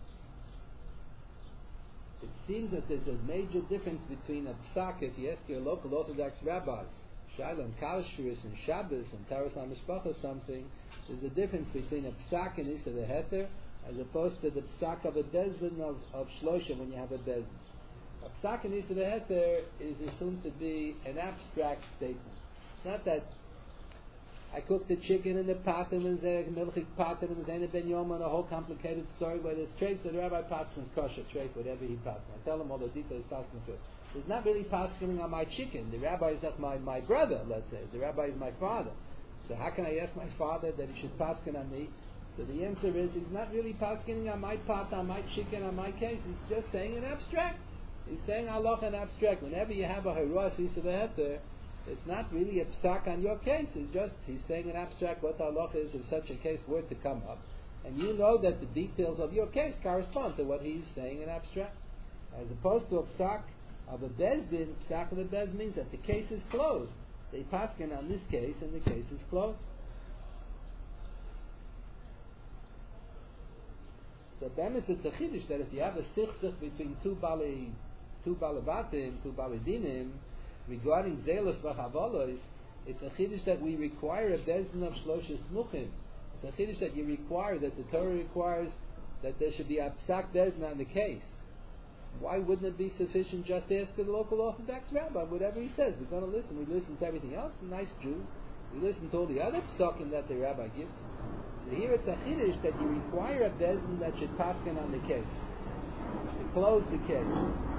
It seems that there's a major difference between a psak, if you ask your local Orthodox rabbi, Shaila and Kashrus and Shabbos and Taras HaMishpach or something, there's a difference between a psak and Issa the Heter as opposed to the psak of a bezin of Shlosha when you have a bezin. A psak and Issa the Heter is assumed to be an abstract statement. It's not that I cooked the chicken in the pot and was there, milchik pot and was in a ben yom and a whole complicated story where there's traits that the rabbi passes kosher, trait, whatever he passes. I tell him all the details passes. There's not really passing on my chicken. The rabbi is not my brother, let's say. The rabbi is my father. So how can I ask my father that he should paskin on me? So the answer is he's not really paskin on my pot, on my chicken, on my case. He's just saying an abstract. He's saying halacha in abstract. Whenever you have a haros issa v'heter, it's not really a psak on your case. He's saying an abstract what halacha is if such a case were to come up. And you know that the details of your case correspond to what he's saying in abstract. As opposed to a psak of a bezdin, psak of a bezdin means that the case is closed. They paskin on this case and the case is closed. So bemis it's a chiddush that if you have a sichsuch between two balavatim, two baladinim, regarding zelos v'chavolos, it's a chiddush that we require a bezdin of shloshes smuchim. It's a chiddush that you require, that the Torah requires, that there should be a psak bezdin on the case. Why wouldn't it be sufficient just to ask the local Orthodox rabbi whatever he says? We're going to listen. We listen to everything else. Nice Jews. We listen to all the other psakim that the rabbi gives. So here it's a chiddush that you require a bezdin that should paskin on the case, to close the case.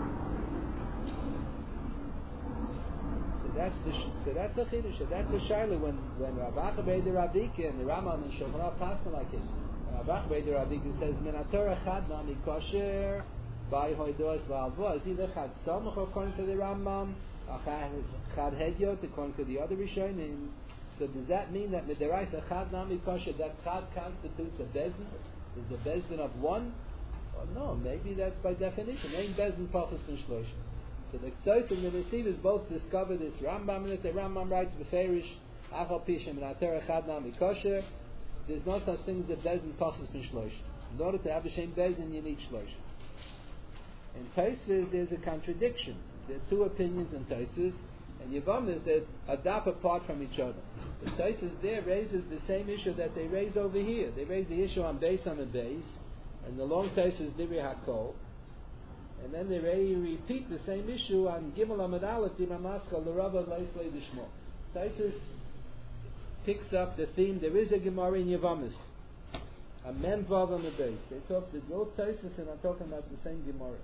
So that's the chiddush. So that's the shaila when Rav Acha Beider Ravika and the Rambam and Shulchan Aruch paskin like it. Rav Acha Beider Ravika says min haTorah chad nami kosher by hoidos valvos. Either chad samach according to the Rambam, or chad hedyot according to the other Rishonim. So does that mean that midaraisa chad nami kosher, that chad constitutes a bezdin? Is the bezdin of one? Or no, maybe that's by definition. Ain't bezdin pachas min shloshim. So the Ktsos and the Nesidus both discover this Rambam, and the Rambam writes beferish achal pishem and atera chad nami kosher. There's no such thing as a bezdin pachas min shloshim. In order to have a shem bezdin, you need shloshim. In Tosfos, there's a contradiction. There are two opinions in Tosfos, and Yevamis that adapt apart from each other. The Tosfos there raises the same issue that they raise over here. They raise the issue on Beis Beis, and the long Tosfos Divrei HaKol, and then they repeat the same issue on Gimel Amud Aleph Dimamaska L'Rava Leislei D'Shmo. Tosfos picks up the theme. There is a Gemara in Yevamis A mem vav on the base. They talk the both Taisus and are talking about the same Gemara.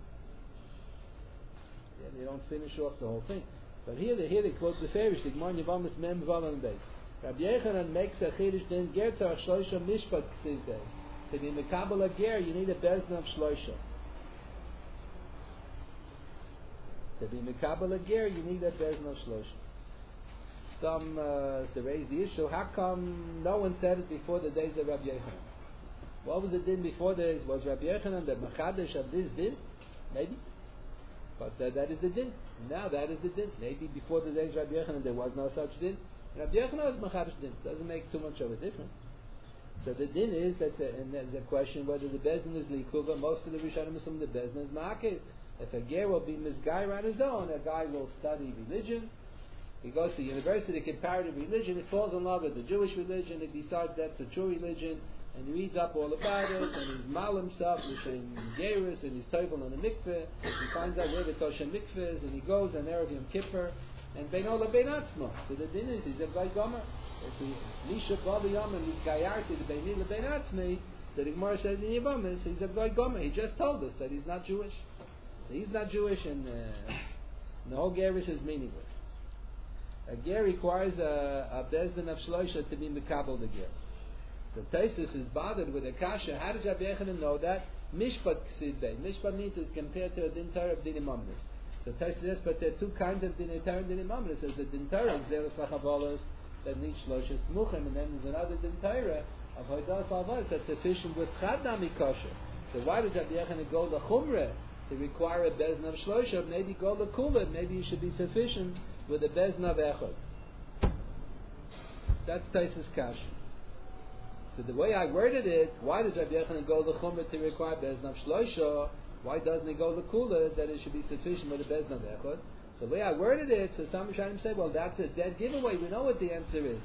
Yeah, they don't finish off the whole thing. But here they quote the Farish, the Gemara Yavamis mem vav on the base. Rabbi Yechanan makes a chiddush then ger tzarach shloisha mishpat k'sizday. To be mekabel a ger, you need a bezna of shloisha. To be mekabel a ger, you need a bezna of shloisha. Some to raise the issue, how come no one said it before the days of Rabbi Yechanan? What was the din before the days? Was Rabbi Yechanan the machadish of this din? Maybe. But that is the din. Now that is the din. Maybe before the days of Rabbi Yechanan there was no such din. Rabbi Yechanan was machadish din. Doesn't make too much of a difference. So the din is and there's a question whether the bezin is likuva. Most of the Rishonim assume the bezin is ma'akev. If a ger will be misguided on his own, a guy will study religion. He goes to university, comparative religion, he falls in love with the Jewish religion, he decides that's the true religion, and he reads up all about it, and he's mal himself, L'Shem Geirus, and he's toivel in the mikveh, he finds out where the Toshem mikveh is, and he goes on Erev Yom Kippur, and Beinola Beinatzmo. So the din is, he's a Gai Gomer. If he, Misha Bali Yom, and he's Gayarti, the Beinila Beinatzmi, the Gemara says in Yevamis, he's a Gai Gomer. He just told us that he's not Jewish. So he's not Jewish, and the whole Geirus is meaningless. A ger requires a bezdin of shloisha to be mekabel the ger. The Taisus is bothered with a kasha. How does Rabbi Yechanan know that? Mishpat k'sidbei. Mishpat means it's compared to a din Torah of dinim omnis. So Taisus says, but there are two kinds of din Torah and dinim omnis. There's a din Torah, zeros lachavolos, that needs shloisha smuchim, and then there's another din Torah of hoidas avolos that's sufficient with chad nami kosher. So why does Rabbi Yechanan go the chumrah to require a bezdin of shloisha? Maybe go the kula. Maybe it should be sufficient with a bezna of echad. That's Taisus Kash. So the way I worded it, why does Rabbi Yechanan go the chumrah to require bezna of shloisha? Why doesn't he go the kula that it should be sufficient with a bezna of echad? So the way I worded it, so some Rishonim say, well, that's a dead giveaway. We know what the answer is.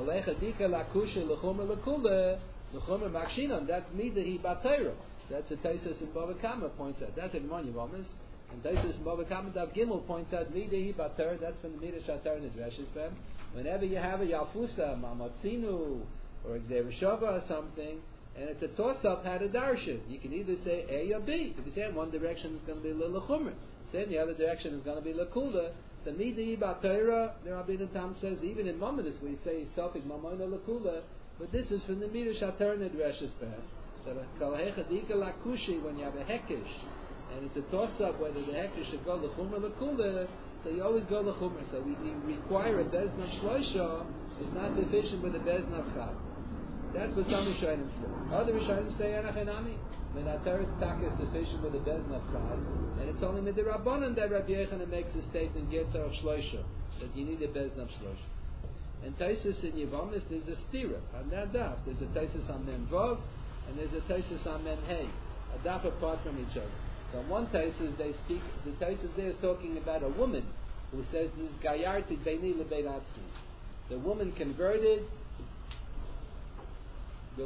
That's midahi batayra. That's a Taisus in Bava Kama points out. That's a Gemara Yavamis. And Taisus in Bava Kama Dav Gimel points out midahi batar. That's from the Midrash Shatar in the Dreshes Bem. Whenever you have a Yafusa, Mamatzinu, or a Xereshava or something, and it's a toss-up how to darshan. You can either say A or B. If you say in one direction it's going to be Lila Chumr, say in the other direction it's going to be Lakula. So midahi batayra, the Rabbi Tam says, even in Mamadis we say Sofik Mamoina Lakula, but this is from the Midrash Shatar in the Dreshes Bem. When you have a hekish and it's a toss-up whether the hekish should go the chumrah or the kula, so you always go the chumrah. So we require a bezna of shloisha. It's not sufficient with a bezna of chad. That's what some Rishonim say. Other Rishonim say anachanami. When ataris tak is sufficient with a bezna of chad, and it's only with the rabbanon that Rabbi Yechanan makes a statement getzer of shloisha that you need a bezna of shloisha. And Taisus in Yevamis there's a stira on that daf. There's a Taisus on Mem Vav. And there's a Taisus on Mem Hey, a daf apart from each other. So on one Taisus they speak, the Taisus there is talking about a woman who says this Gayarti Beini Lebeinatzmi. The woman converted. The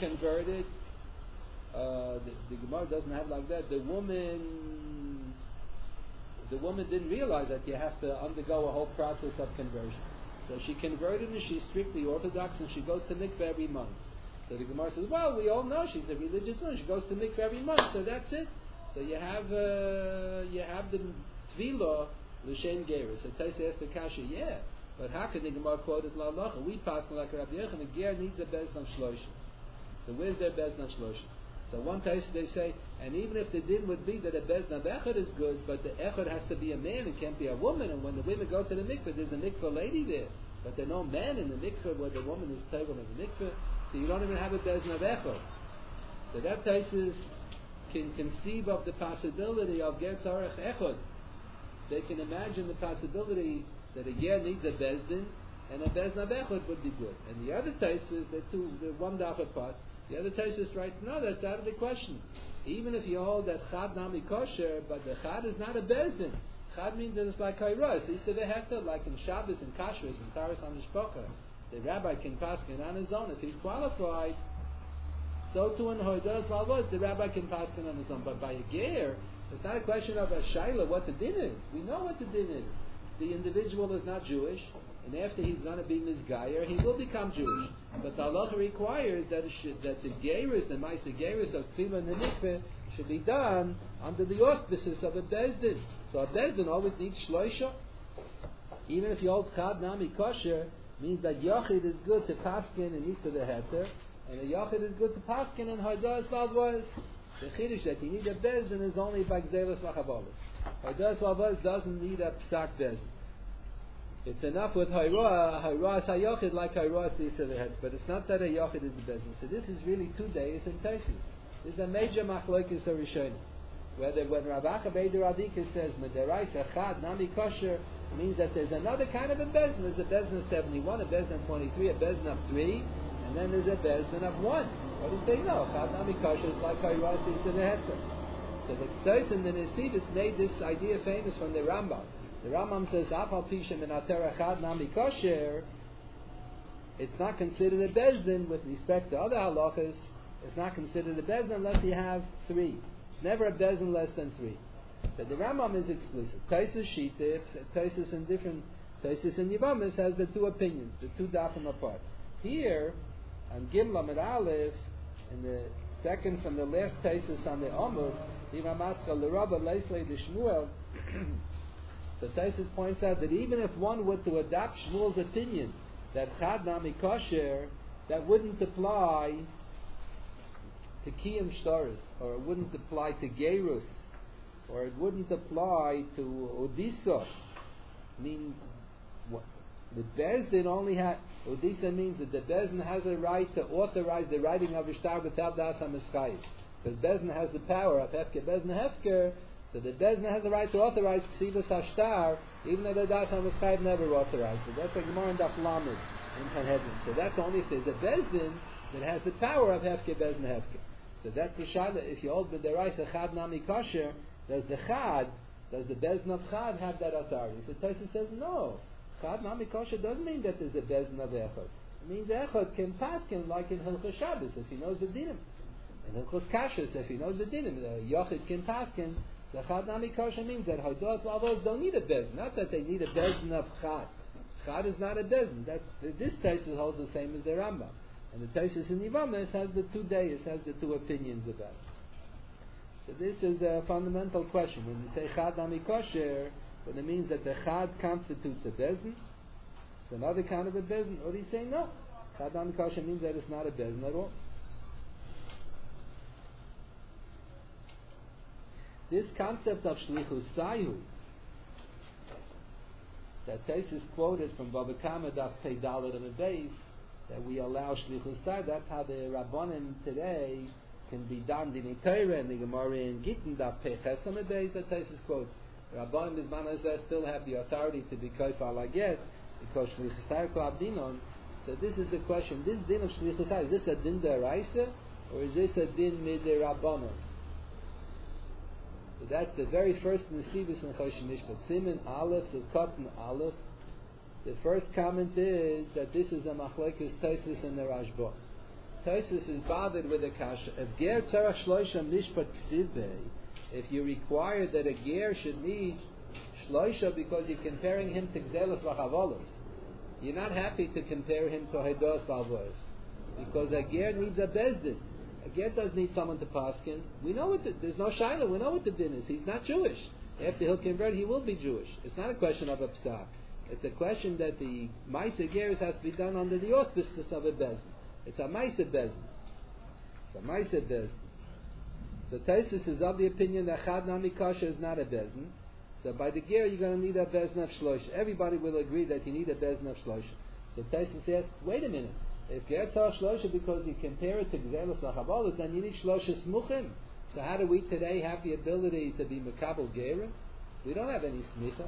Gemara doesn't have like that. The woman didn't realize that you have to undergo a whole process of conversion. So she converted and she's strictly Orthodox and she goes to mikveh every month. So the Gemara says, well, we all know she's a religious woman. She goes to mikveh every month, so that's it. So you have the Tvila L'Shem Geirus. So Taisa asked the Kasha, yeah, but how can the Gemara quote it La'alacha? We pass like Rabbi Yechanan, the Ger needs a Bezdam Shloshim. So where's their Bezdam Shloshim? So one Taisa they say, and even if the din would be that a Bezdam Echad is good, but the Echad has to be a man, it can't be a woman, and when the women go to the mikveh, there's a mikveh lady there. But there's no man in the mikveh where the woman is taken in the mikveh. So you don't even have a bezna of echad. So that Taisus can conceive of the possibility of ger tzarech echad. They can imagine the possibility that a ger needs a bezdin, and a bezna of echad would be good. And the other Taisus, they're one daf apart. The other Taisus writes, no, that's out of the question. Even if you hold that chad nami kosher, but the chad is not a bezdin. Chad means that it's like kairos. It's a vehekta, like in Shabbos and Kashrus and Taras HaMishpacha. The rabbi can paskin on his own if he's qualified. So too in Hoidas Valvos, the rabbi can paskin on his own. But by a ger, it's not a question of a shaila what the din is. We know what the din is. the individual is not Jewish, and after he's going to be Mizgayer, he will become Jewish. But the halacha requires that that the Geirus, the Ma'aser Geirus of Tefillah and the Mikveh, should be done under the auspices of a Bezdin. So a Bezdin always needs Shloisha. Even if you hold Chad Nami Kosher, means that Yochid is good to Paskin and Yisra the Heter, and a Yochid is good to Paskin and Haidas Valvos. The Chiddush that you need a Bezdin is only by Gzelos Vachavolos. Haidas Valvos doesn't need a Psak Bezdin. It's enough with Hayroah. Hayroah is HaYochid like Hayroah is Yisra the Heter, but it's not that a Yochid is the Bezdin. So this is really 2 days in Taisis. This is a major Machlokes of Rishonim. Whether when Rav Acha Beider Radika says Mederaisa Chad Nami Kosher means that there's another kind of a Bezdin. There's a Bezdin of 71, a Bezdin of 23, a Bezdin of 3, and then there's a Bezdin of 1. What do you say? No, Chad Nami Kosher is like Hayroah is Yisra the Heter. So the Ktsos and the Nesidus made this idea famous from the Rambam. The Rambam says, Afal Pishem and Atera Chad Nami Kosher, it's not considered a Bezdin with respect to other halachas. It's not considered a Bezdin unless you have 3. Never a Bezdin less than 3. So the Rambam is explicit. Taisus Shita, Taisus and different Taisus and Yivamis has the 2 opinions, the 2 dafim apart. Here, on Gimlam and Aleph, in the second from the last Taisus on the Amud, Yivamatcha l'Rabba Leislei de Shmuel, the Taisus points out that even if one were to adopt Shmuel's opinion that Chad Nami Kosher, that wouldn't apply to Kiyam Shtaris, or it wouldn't apply to Gerus, or it wouldn't apply to Odisa. I mean, the Bezdin only has, Odisa means that the Bezdin has a right to authorize the writing of a shtar without Das HaMeschayim. Because Bezdin has the power of Hefker, Bezdin Hefker, so the Bezdin has the right to authorize Ksivas HaShtar, even though the Das HaMeschayim never authorized it. That's like Gemara in Daf Lamed in Sanhedrin. So that's only if there's a Bezdin that has the power of Hefker, Bezdin Hefker. So that's the Shaila. If you hold the Deraisa Chad Nami Kosher, does the Bezdin of Chad have that authority? So Tosfos says no. Chad Nami Kosher doesn't mean that there's a Bezdin of Echad. It means Echad can paskin like in Hilchos Shabbos if he knows the dinim. In Hilchos Kashrus if he knows the dinim, the Yochid can paskin. So Chad Nami Kosher means that Haidos Lavos don't need a Bezdin. Not that they need a Bezdin of Chad. Chad is not a Bezdin. This Tosfos holds the same as the Rambam. And the Tosfos in Yivamis has the 2 days, has the 2 opinions about it. So this is a fundamental question. When you say Chad Nami Kosher, then it means that the Chad constitutes a Bezdin. It's another kind of a Bezdin. Or do you say no? Chad Nami Kosher means that it's not a Bezdin at all. This concept of Shlichus Sayu that Tosfos quoted from Baba Kama Daf Pei Dalet and the Beis, that we allow Shlichus Sayu, that's how the Rabbanim today can be done in Torah and the Gemara in Gittin Daf Pei Chesam and Beis that Tosfos quotes. The Rabbanim Bizman Hazeh still have the authority to be Koif al Haget because Shlichus Sayu Klab Dinon. So this is the question. This din of Shlichus Sayu, is this a din deraisa or is this a din midirabbanan? So that's the very first Nesivus in Choshen Mishpat. Siman Aleph, the Cotton Aleph. The first comment is that this is a machlekes Tosfos and the Rashba. Tosfos is bothered with a kasha. If ger tzarach shloisha mishpat ksivbei, if you require that a ger should need shloisha because you're comparing him to gzelos v'chavolos, you're not happy to compare him to Haidos Valvos because a ger needs a bezdin. A ger does need someone to paskin. We know what there's no shaila. We know what the din is. He's not Jewish. After he'll convert, he will be Jewish. It's not a question of a psak. It's a question that the Ma'aser Gerus has to be done under the auspices of a bezdin. It's a Ma'aser bezdin. It's a Ma'aser bezdin. So Tosfos is of the opinion that Chad Nami Kosher is not a bezdin. So by the ger you're going to need a bezdin of shloisha. Everybody will agree that you need a bezdin of shloisha. So Tosfos asks, wait a minute. If ger tzarach shloisha because you compare it to gzelos v'chavolos, then you need shloisha smuchim. So how do we today have the ability to be mekabel gerim? We don't have any smicha.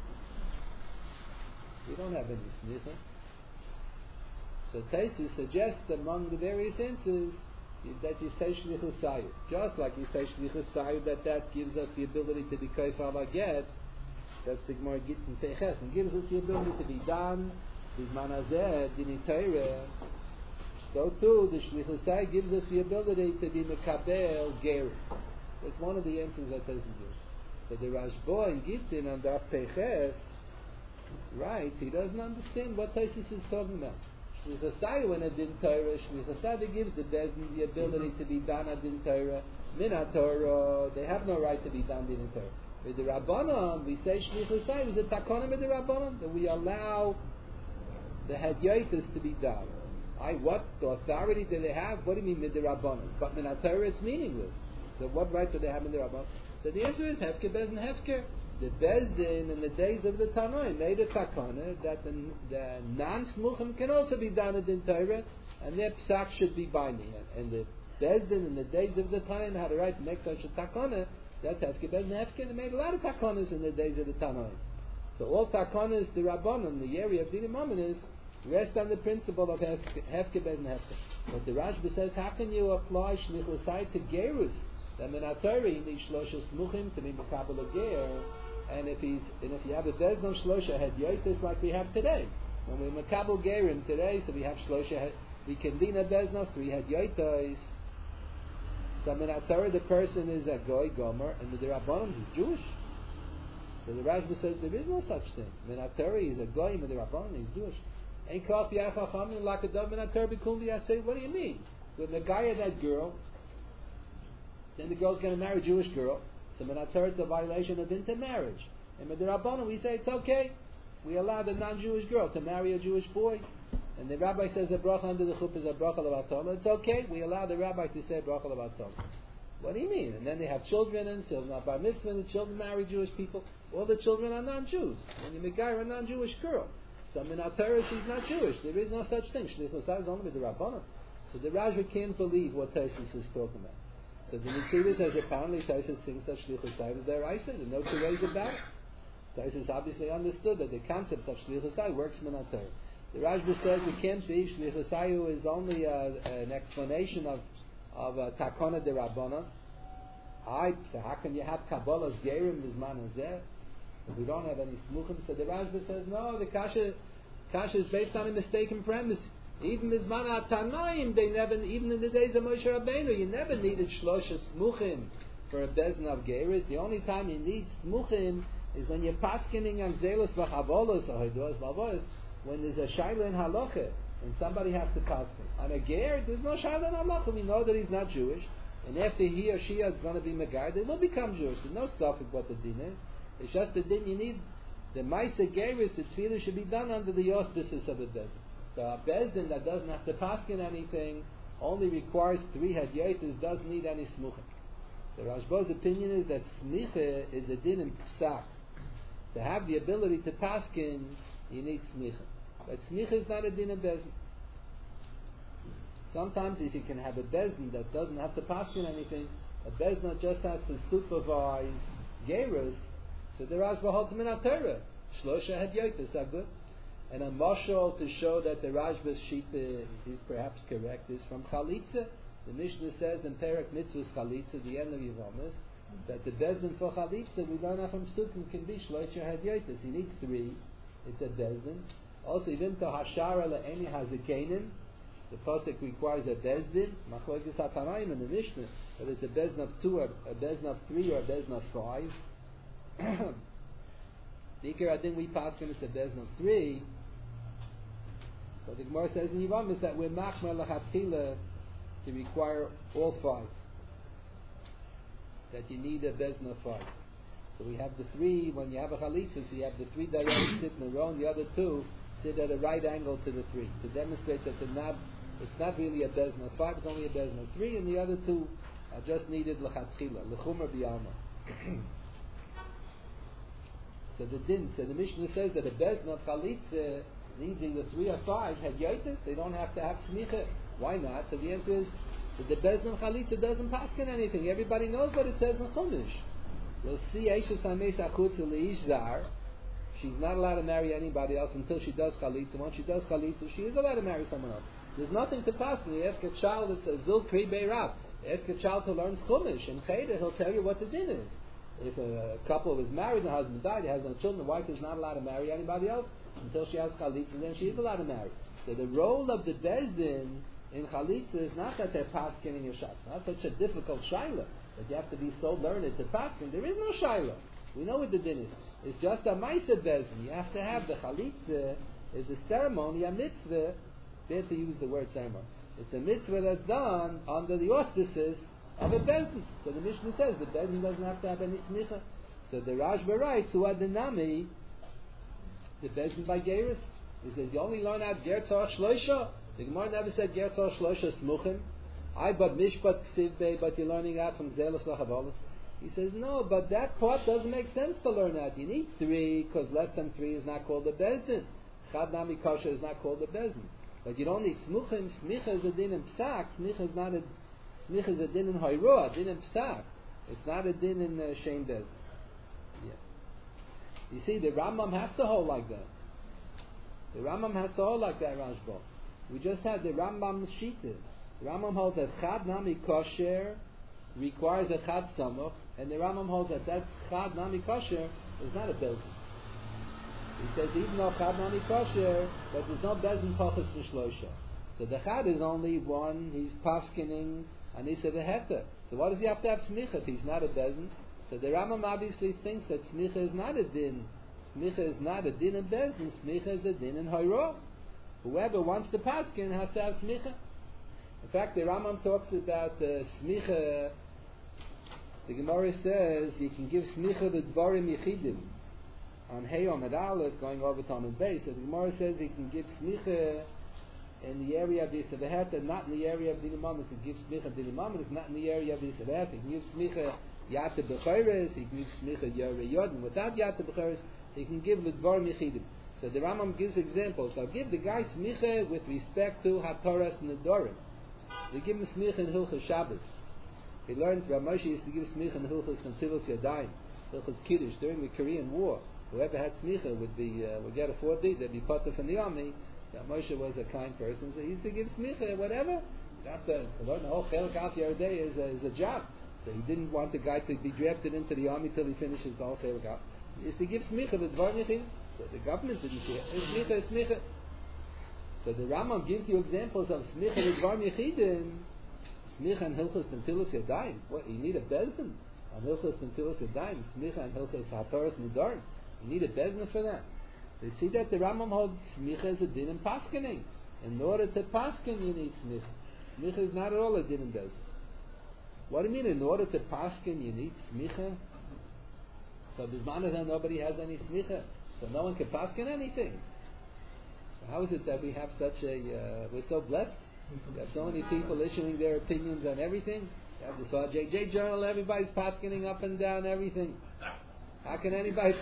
We don't have any smicha. So Tosfos suggests among the various answers is that you say shlichus sayu. Just like you say shlichus sayu, that gives us the ability to be koif al haget. That's the Gemara Gittin Teiches, and gives us the ability to be done bizman hazeh din Torah. So too, the shlichus sayu gives us the ability to be mekabel ger. That's one of the answers that Tosfos gives. So the Rashba in Gittin on Daf Teiches Right, he doesn't understand what Taisus is talking about. Shlichus Hasayu when a din Torah, Shlichus Hasayu gives the Bezdin the ability to be done a din Torah, min Torah. They have no right to be done din Torah. With the Rabbanon, we say Shlichus Hasayu is a takonim with the Rabbanon that we allow the hadyotis to be done. What authority do they have? What do you mean with the Rabbanon? But min Torah it's meaningless. So what right do they have in the Rabbanon? So the answer is Hefker Bezdin Hefker. The Bezdin in the days of the Tanoim made a takana that the non-smuchim can also be done in Torah, and their psak should be binding. And the Bezdin in the days of the Tanoim had a right to make such a takana. That's Hefker Bezdin Hefker. They made a lot of takanas in the days of the Tanoim. So all takanas, the Rabbanon, the area of Dinim Amanis, rest on the principle of Hefker Bezdin Hefker. But the Rashba says, how can you apply Shlichus Hasayu to Gerus? That in Torah you need Shlosha Smuchim to be Mekabel a Ger. And if you have a Bezdin Shlosha Hadyotis like we have today, when we Makabel Gerim today, so we have Shlosha, we can be in a Bezdin 3 Hadyotis. So in Torah the person is a Goy Gomer, and with the Rabbanim he's Jewish. So the Rashba says there is no such thing. In Torah he's a Goy, and with the Rabbanim he's Jewish. Ain't Kaf Yachacham and Lakadav in Torah Bikundi. I say, what do you mean? With the guy of that girl, then the girl's going to marry a Jewish girl. So Torah it's a violation of intermarriage. And with the Rabbanon we say it's okay. We allow the non-Jewish girl to marry a Jewish boy. And the rabbi says a bracha under the chuppah is a bracha levatala. It's okay. We allow the rabbi to say bracha levatala. What do you mean? And then they have children and children are bar mitzvah and the children marry Jewish people. All the children are non-Jews. And you megayer a non-Jewish girl. So Torah she's not Jewish. There is no such thing. Shlichus Hasayu is only with the Rabbanon. So the Rashba can't believe what Taisus is talking about. So the Nitzivah says apparently Taisus thinks that Shlichus Hasayu is their Isa. There's no two ways about it. Taisus obviously understood that the concept of Shlichus Hasayu works in Torah. The Rashba says it can't be. Shlichus Hasayu is only an explanation of Takona de Rabbana. So how can you have Kabbalah's Gerim Bizman Hazeh? If we don't have any Smuchim, so the Rashba says no. The kasha is based on a mistaken premise. Even Mizman Tanoim, they never, even in the days of Moshe Rabbeinu, you never needed Shlosha Smuchim for a Bezdin of Geris. The only time you need Smuchim is when you're paskening on Zelos v'Chavolos or Hodos v'Avos, when there's a Shaila in Halacha, and somebody has to pasken. On a Ger, there's no Shaila in Halacha. We know that he's not Jewish, and after he or she is going to be Megar, they will become Jewish. There's no suffix what the din is. It's just the din you need. The Maisa Geris, the Tefillah should be done under the auspices of a Bezdin. So a Bezdin that doesn't have to paskin anything only requires 3 hadyotis, doesn't need any smuchim. The Rashba's opinion is that smicha is a din in psak. To have the ability to paskin, you need smicha. But smicha is not a din in Bezdin. Sometimes if you can have a Bezdin that doesn't have to paskin anything, a Bezdin just has to supervise gerus, so the Rashba holds min Torah. Shlosha hadyotis are good. And a mashal to show that the Rashba's shita is perhaps correct is from Chalitza. The Mishnah says in Perek Mitzvahs Chalitza, the end of Yevomis, that the Bezdin for Chalitza, we learn from Sukkim, can be Shloisha Hadyotis. He needs 3. It's a Bezdin. Also, even to Hashara Le'eni Hazikenim, the Pasuk requires a Bezdin. Machlokes HaTanaim in the Mishnah, but it's a Bezdin of 2, or a Bezdin of 3, or a Bezdin of 5. The Ikar Adin we pass him it's a Bezdin of 3. But the Gemara says in Yevomis that we're machmer lachatchila to require all 5. That you need a Bezdin of 5. So we have the 3, when you have a chalitza, so you have the 3 dayos sit in a row, and the other 2 sit at a right angle to the 3, to demonstrate that it's not really a Bezdin of 5, it's only a Bezdin of 3, and the other 2 are just needed lachatchila, lechumer b'yalma. So the Mishnah says that a Bezdin of chalitza needs either 3 or 5 hadyotis. They don't have to have smicha. Why not? So the answer is that the Bezdin of chalitza doesn't paskin anything. Everybody knows what it says in Chumash. We'll see Eishes Hameis Achutzu Leish Zar. She's not allowed to marry anybody else until she does chalitza. Once she does chalitza, she is allowed to marry someone else. There's nothing to paskin. You ask a child, it's a Zul Kri Beirav. Ask a child to learn Chumash and Cheder, he'll tell you what the din is. If a couple was married and the husband died, he has no children, the wife is not allowed to marry anybody else until she has chalitza, and then she is allowed to marry. So the role of the Bezdin in chalitza is not that they're paskening a shot. Not such a difficult shaila that you have to be so learned to paskin. There is no shaila. We know what the din is. It's just a Maisa Bezin. You have to have the Chalitza is a ceremony, a mitzvah. There to use the word ceremony. It's a mitzvah that's done under the auspices of a Bezin. So the Mishnah says the Bezin doesn't have to have any smicha. So the Rashba writes, who had the Nami, the Bezin by Geirus. He says, you only learn out Gertzah Shloisha. The Gemara never said Gertzah Shloisha Smuchim. I but Mishpat Ksivbe, but you're learning out from Zelos Lachavolos. He says, no, but that part doesn't make sense to learn out. You need 3, because less than 3 is not called a Bezdin. Chad Nami Kosher is not called a Bezdin. But you don't need Smuchim. Smicha is a din in Psak. Smicha is a din in Hayroa, a din in Psak. It's not a din in Shein Bezdin. Yeah. You see, the Rambam has to hold like that. The Rambam has to hold like that, Rashba. We just had the Rambam Shita. The Rambam holds that Chad Nami Kosher requires a Chad Samuch, and the Rambam holds that Chad Nami Kosher is not a Bezdin. He says even though Chad Nami Kosher, but there's no Bezdin Pachas V'Shlosha. So the Chad is only one, he's paskening, and he said a Heta. So why does he have to have Smicha if he's not a Bezdin? So the Rambam obviously thinks that Smicha is not a din. Smicha is not a din in Bezdin, Smicha is a din in Hayro. Whoever wants to paskin has to have Smicha. In fact, the Rambam talks about Smicha. The Gemara says you can give Smicha the Dvarim Yechidim. On Heyom at Aleph, going over to Amud Beis, so the Gemara says you can give Smicha in the area of the Yisavaheta, not in the area of the Imam. If you give Smicha the Imam, it's not in the area of the Yisavaheta. You can give Smicha Yata B'Chayres, you can give Smicha Yoreh Yodin. Without Yata B'Chayres, you can give the Dvarim Yechidim. So the Rambam gives examples. I'll give the guy Smicha with respect to HaToras and the Dorim. They give him Smicha in Hilchas Shabbos. He learned, Rav Moshe used to give Smicha in Hilchas Kantilos Yadayim, Hilchas Kiddush, during the Korean War. Whoever had Smicha would get a 4D, they'd be put off in the army. Rav Moshe was a kind person, so he used to give Smicha, whatever. To learn the whole Chelik Al day is a job. So he didn't want the guy to be drafted into the army till he finishes the whole Chelik Al. He used to give Smicha with Dvar Yechidim. So the government didn't care. Smicha. So the Rambam gives you examples of Smicha with Dvar Yechidim. Smicha and Hilchos Netilos Yadayim. What, you need a Bezdin? On Hilchos Netilos Yadayim, Smicha and Hilchos HaToras Nidarim. You need a Bezdin for that. You see that the Rambam holds Smicha is a din in Paskening. In order to Pasken, you need Smicha. Smicha is not at all a din in Bezdin. What do you mean, in order to Pasken, you need Smicha? So Bismanah nobody has any Smicha. So no one can Pasken anything. So how is it that we have such we're so blessed? We have so many people issuing their opinions on everything. You have the JJ Journal, everybody's Paskening up and down everything. How can anybody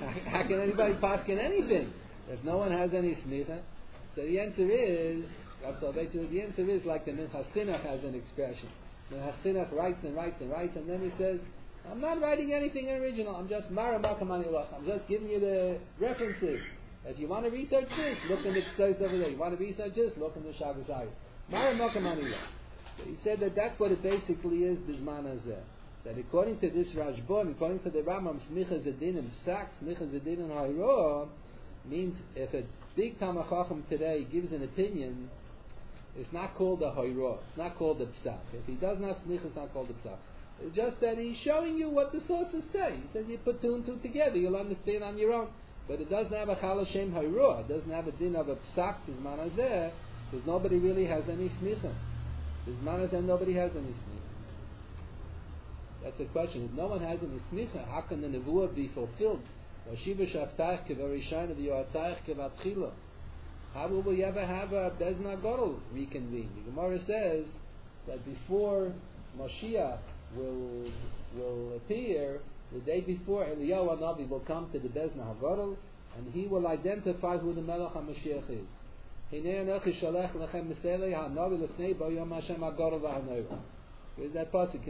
paskin anything if no one has any smicha? So the answer is, the answer is like the Minchas Chinuch has an expression. Minchas Chinuch writes, and then he says, I'm not writing anything original. I'm just Mara Makamani Lach. I'm just giving you the references. If you want to research this, look in the place over there. You want to research this, look in the Shabbos Ayah. Mara Makamani Lach. So he said that that's what it basically is. Bisman Hazeh. That according to this Rashbon, according to the Rambam, Smicha Zedin and Psak, Smicha Zedin and Hayroah, means if a big Talmid Chacham today gives an opinion, it's not called a Hayroah, it's not called a Psak. If he doesn't have Smicha, it's not called a Psak. It's just that he's showing you what the sources say. He says you put 2 and 2 together, you'll understand on your own. But it doesn't have a Chal Hashem Hayroah, it doesn't have a din of a Psak, Bisman Hazeh, because nobody really has any Smicha. Bisman Hazeh, nobody has any Smicha. That's the question. If no one has any smicha, how can the nevuah be fulfilled? How will we ever have a Bezna Godel reconvene? The Gemara says that before Mashiach will appear, the day before Eliyahu Hanavi will come to the Bezna Godel, and he will identify who the Melech HaMashiach is. Where's that pasuk?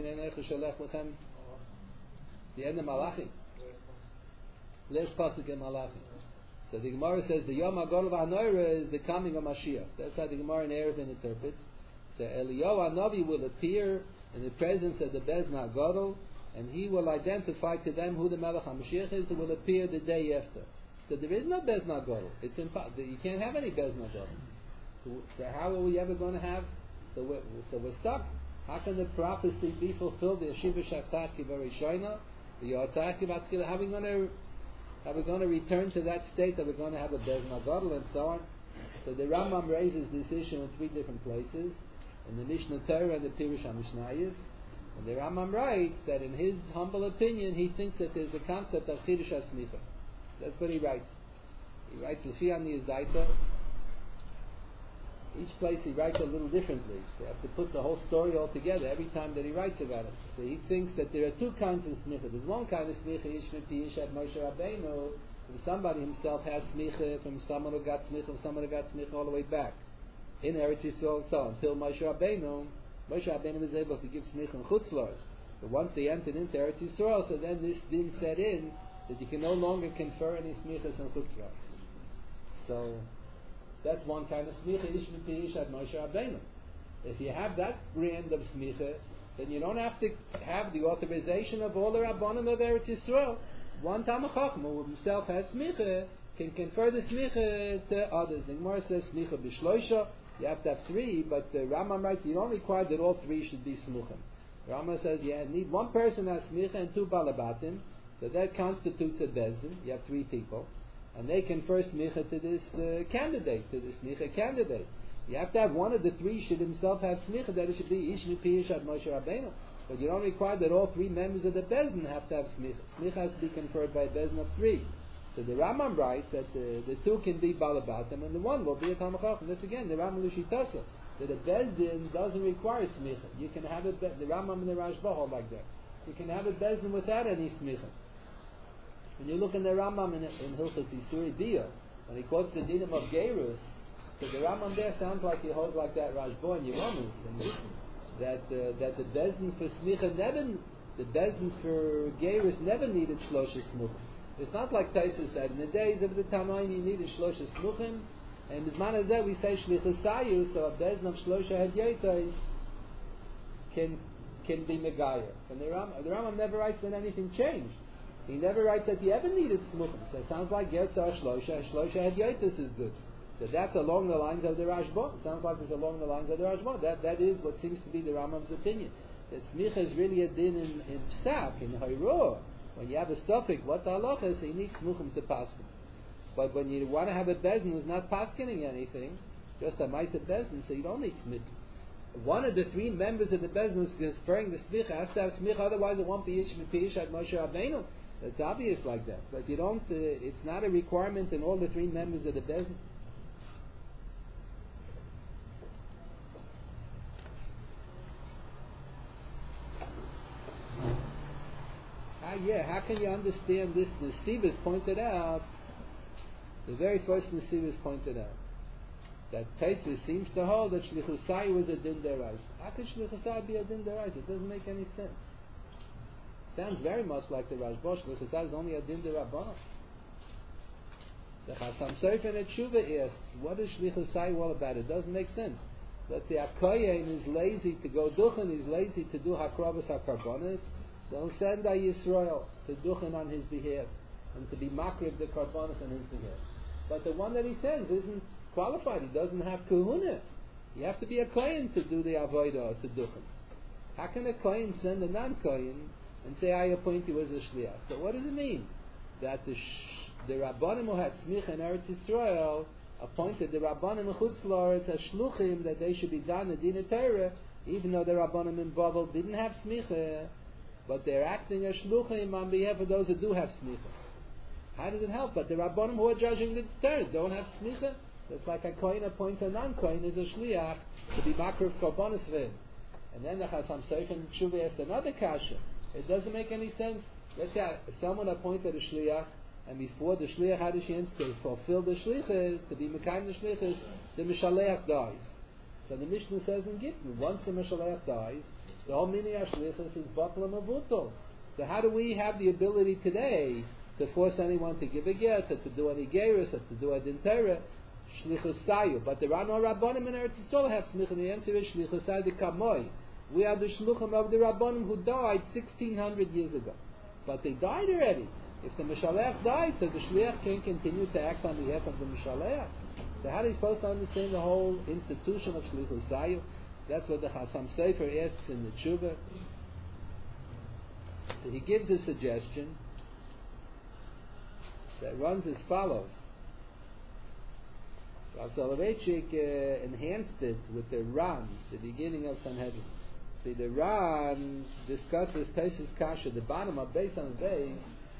The end of Malachi. Last pasuk in Malachi. So the Gemara says the Yom HaGadol VaHanoira is the coming of Mashiach. That's how the Gemara in Eruvin interprets. So Eliyahu Hanavi will appear in the presence of the Bezna HaGadol, and he will identify to them who the Melech HaMashiach is, who will appear the day after. So there is no Bezna HaGadol. It's impossible. You can't have any Bezna HaGadol. So how are we ever going to have? So we're stuck. How can the prophecy be fulfilled? The Yeshiva Shaftach Kivarishayna. How are we going to return to that state that we're going to have a Bez Magadol and so on? So the Rambam raises this issue in three different places, in the Mishnah Torah and the Pirush HaMishnayos. And the Rambam writes that in his humble opinion, he thinks that there's a concept of Chidush HaSmicha. That's what he writes. He writes L'fi Ani Daita. Each place he writes a little differently. So you have to put the whole story all together every time that he writes about it. So he thinks that there are two kinds of smicha. There's one kind of smicha, Yishmet Yishat Moshe Rabbeinu, when somebody himself has smicha from someone who got smicha all the way back in Eretz Yisrael and so on, until Moshe Rabbeinu was able to give smicha in Chutz La'aretz. But once they entered into Eretz Yisrael, so then this din set in that you can no longer confer any smichas in Chutz La'aretz. So that's one kind of smicha, Yishmet Yishat Moshe Rabbeinu. If you have that brand of smicha, then you don't have to have the authorization of all the Rabbanim of Eretz Yisrael. One Talmid Chacham who himself has smicha can confer the smicha to others. The Gemara says smicha b'shloisha, you have to have three, but the Rambam writes you don't require that all three should be smuchim. The Rambam says you need one person has smicha and two balabatim, so that constitutes a bezdin. You have three people, and they confer smicha to this candidate, to this smicha candidate. You have to have one of the three should himself have smicha, that it should be Ish Mipi Yishad Moshe Rabbeinu. But you don't require that all three members of the Bezdin have to have smicha. Smicha has to be conferred by a Bezdin of three. So the Rambam writes that the two can be Balabatim and the one will be a Talmid Chacham. That's again the Rambam Lushitasa. That a Bezdin doesn't require smicha. You can have it, the Rambam and the Rashba hold like that. You can have a Bezdin without any smicha. When you look in the Rambam in Hilchos Isuri Biyah, when he quotes the dinim of Gerus, so the Rambam there sounds like he holds like that Rashba and Yeromus, that the Bezdin for Smicha the Bezdin for Gerus never needed Shlosha Smuchim. It's not like Taisus that in the days of the Tanoim you needed Shlosha Smuchim, and as man as that we say Shlichus Sayu, so a Bezdin of Shlosha Hadyetais can be Megayah. And the Rambam never writes that anything changed. He never writes that he ever needed Smuchim. So it sounds like Yetzah Shlosha Hadyetais is good. So that's along the lines of the Rashba. It sounds like it's along the lines of the Rashba. That is what seems to be the Rambam's opinion. That smicha is really a din in psak, in hayrah. When you have a suffix, what the halacha is, you need smuchim to paskin. But when you want to have a bezdin who's not paskining anything, just a ma'aseh bezdin, so you don't need smicha. One of the three members of the bezdin who's conferring the smicha has to have smicha, otherwise it won't be Yish at Moshe Rabbeinu. It's obvious like that. But you don't. It's not a requirement in all the three members of the bezdin. How can you understand this? Nesivos pointed out, the very first Nesivos pointed out, that Taisus seems to hold that Shlichus Sayu is a din deraisa. How could Shlichus Sayu be a din deraisa? It doesn't make any sense. Sounds very much like the Rashba. Shlichus Sayu is only a din derabbanan. The Chasam Sofer in Tshuva asks, what is Shlichus Sayu all about? It doesn't make sense. That the Akoyen is lazy to go duchen, he's lazy to do Hakrabas HaKarbonis, so he'll send a Yisrael to duchen on his behalf and to be makrib the karbonos on his behalf. But the one that he sends isn't qualified. He doesn't have kahuna. You have to be a kohen to do the avodah to duchen. How can a kohen send a non-kohen and say, I appoint you as a shliach? So what does it mean? That the Rabbanim who had smicha in Eretz Yisrael appointed the Rabbanim in Chutz La'aretz as shluchim, that they should be done the din Torah, even though the Rabbanim in Bavel didn't have smicha, but they're acting as shluchim on behalf of those who do have smicha. How does it help? But the Rabbanim who are judging the Torah don't have smicha. It's like a kohen appoints a non-kohen as a shliach to be makrif karbonos for him. And then the Chasam Sofer in Tshuva asked another kasha. It doesn't make any sense. Let's say someone appointed a shliach, and before the shliach had a chance to fulfill the shlichus, to be mekayim the shlichus, the mishaleach dies. So the Mishnah says in Gittin, once the mishaleach dies, the whole mini shlichus is batla mavutal. So how do we have the ability today to force anyone to give a get, or to do any gerus, or to do a din Torah? Shlichus sayu. But there are no Rabbanim in Eretz Yisrael have smicha. The answer is shlichus sayu de kamoy. We are the shluchim of the Rabbanim who died 1600 years ago. But they died already. If the Mishalech died, so the Shliach can't continue to act on behalf of the Mishalech. So how are you supposed to understand the whole institution of Shlichus Sayu? That's what the Chasam Sofer asks in the Tshuva. So he gives a suggestion that runs as follows. Rav Soloveitchik enhanced it with the Ran, the beginning of Sanhedrin. See, the Ran discusses Taisus Kasha, the bottom of Beis on the base.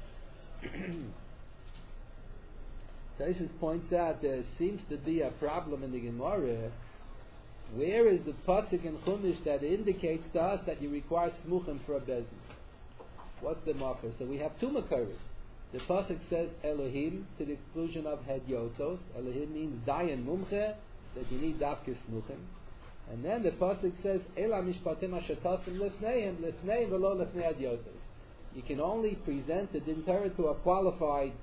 Taisus points out there seems to be a problem in the Gemara. Where is the pasuk in Chumash that indicates to us that you require smuchim for a bezin? What's the marker? So we have two makaros. The pasuk says Elohim to the exclusion of hedyotos. Elohim means dayan mumche, that you need dafke smuchim. And then the pasuk says Ela mishpatim ashatasim lefneihem lefnei v'lo lefnei hedyotos. You can only present the din Torah to a qualified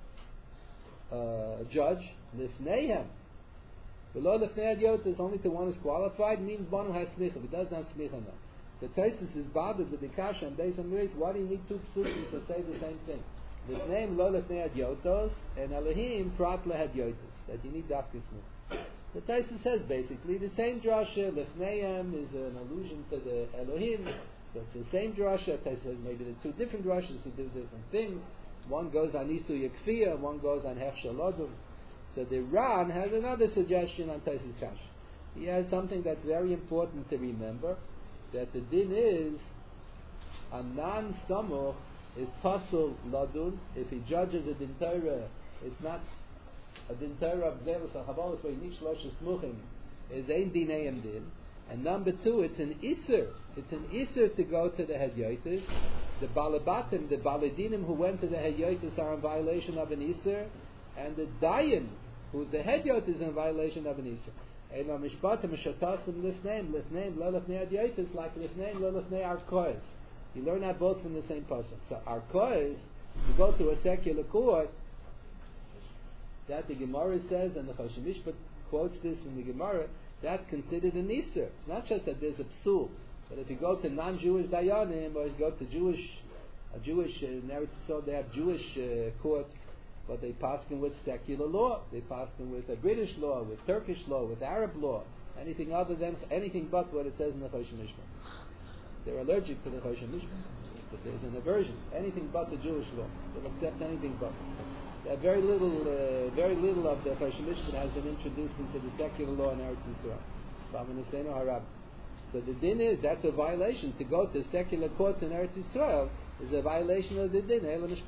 judge lefneihem. V'lo lefnei hedyotos, only to one who's qualified, means one who has smicha. It doesn't have smicha now. So Taisus is bothered with the kasha and based on grace. Why do you need two psukim to say the same thing? Lefneim lo lefnei hedyotos and Elohim prat lehedyotos, that you need dafke smuchim. The Taisus says basically the same drasha. Lefneim is an allusion to the Elohim. So it's the same drasha. Taisus says maybe the two different drashas who do different things. One goes on Isu Yekfiyah, one goes on Hechshel Odom. So the Ran has another suggestion on Taisus Kash. He has something that's very important to remember, that the din is a non-samuch is pasul ladun. If he judges a din Torah, it's not a din Torah of Zerus or Chavalos where you need shlosh smuchim, is ein dineim din. And number two, it's an iser. It's an iser to go to the hedyotis. The balabatim, the baladinim who went to the hedyotis are in violation of an iser, and the dayan, who's the hedyot, is in violation of an iser. Ela mishpatim shatasim lifneim lo lifnei hedyotis, like lifneim lo lifnei arkois. You learn that both from the same pasuk. So arkois, you go to a secular court, that the Gemara says, and the Choshen Mishpat quotes this from the Gemara, that's considered an Iser. It's not just that there's a psul, but if you go to non-Jewish dayanim, or you go to a Jewish in Eretz Yisrael, they have Jewish courts, but they paskin with secular law. They paskin with a British law, with Turkish law, with Arab law, anything but what it says in the Choshen Mishpat. They're allergic to the Choshen Mishpat, but there's an aversion. Anything but the Jewish law. They'll accept anything but. Very little of the Choshen Mishpat has been introduced into the secular law in Eretz Yisrael. So the din is, that's a violation. To go to secular courts in Eretz Yisrael is a violation of the din.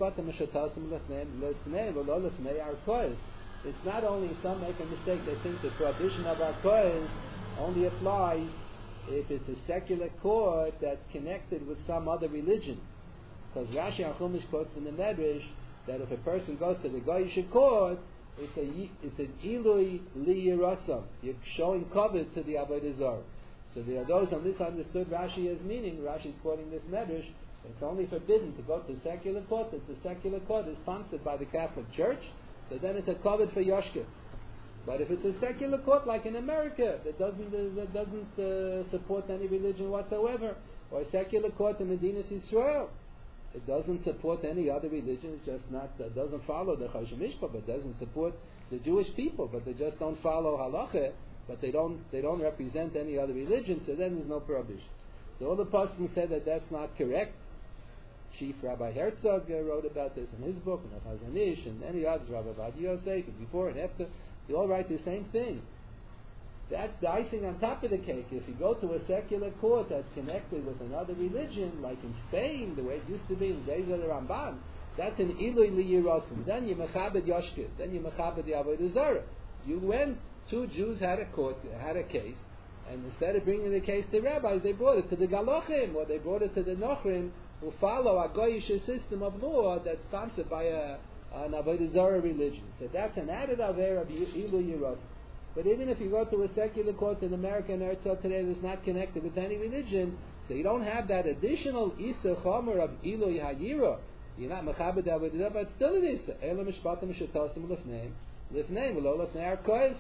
It's not only, some make a mistake, they think the prohibition of arkois only applies if it's a secular court that's connected with some other religion. Because Rashi and Chumash quotes in the Medrash that if a person goes to the Goyish court, it's an ilui li yirasam. You're showing covet to the Avodah Zarah. So there are those who misunderstood Rashi as meaning, Rashi's quoting this Medrash, it's only forbidden to go to secular court if the secular court is sponsored by the Catholic Church, so then it's a covet for Yoshke. But if it's a secular court like in America that doesn't support any religion whatsoever, or a secular court in Medinas Yisrael, it doesn't support any other religion. It's just not doesn't follow the Choshen Mishpat, but doesn't support the Jewish people. But they just don't follow halacha. But they don't represent any other religion. So then there's no prohibition. So all the pastors said that that's not correct. Chief Rabbi Herzog wrote about this in his book, and Chazon Ish, and any others, Rabbi Ovadia Yosef, before and after. They all write the same thing. That's the icing on top of the cake. If you go to a secular court that's connected with another religion, like in Spain, the way it used to be in the days of the Ramban, that's an ilui li yirasum. Then you mechabed yoshke. Then you mechabed the Avodah Zarah. You went, two Jews had a case, and instead of bringing the case to rabbis, they brought it to the Galochim, or they brought it to the Nochrim, who follow a Goyish system of law that's sponsored by an Avodah Zarah religion. So that's an added aver of ilui yirasum. But even if you go to a secular court in America and Eretz Yisrael today that's not connected with any religion, so you don't have that additional Isa Chomer of Ilui Hayira. You're not Mechabed Avodah Zarah, but still it is. Ela Mishpatim Shetasim Lefneim V'lo Lefnei Arkois.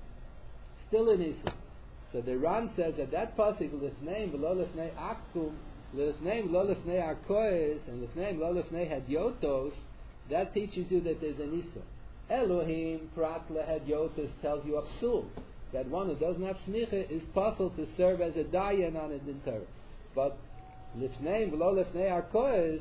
Still an Isa. So the Ran says that pasuk Lefneim V'lo Lefnei Aktum, Lefneim V'lo Lefnei Arkois, and Lefneim V'lo Lefnei Hadyotos, that teaches you that there's an Isa. Elohim prat lehedyotis tells you a psul, that one who doesn't have smicha is possible to serve as a dayan on a din Torah. But Lifnei v'lo lifnei arkois,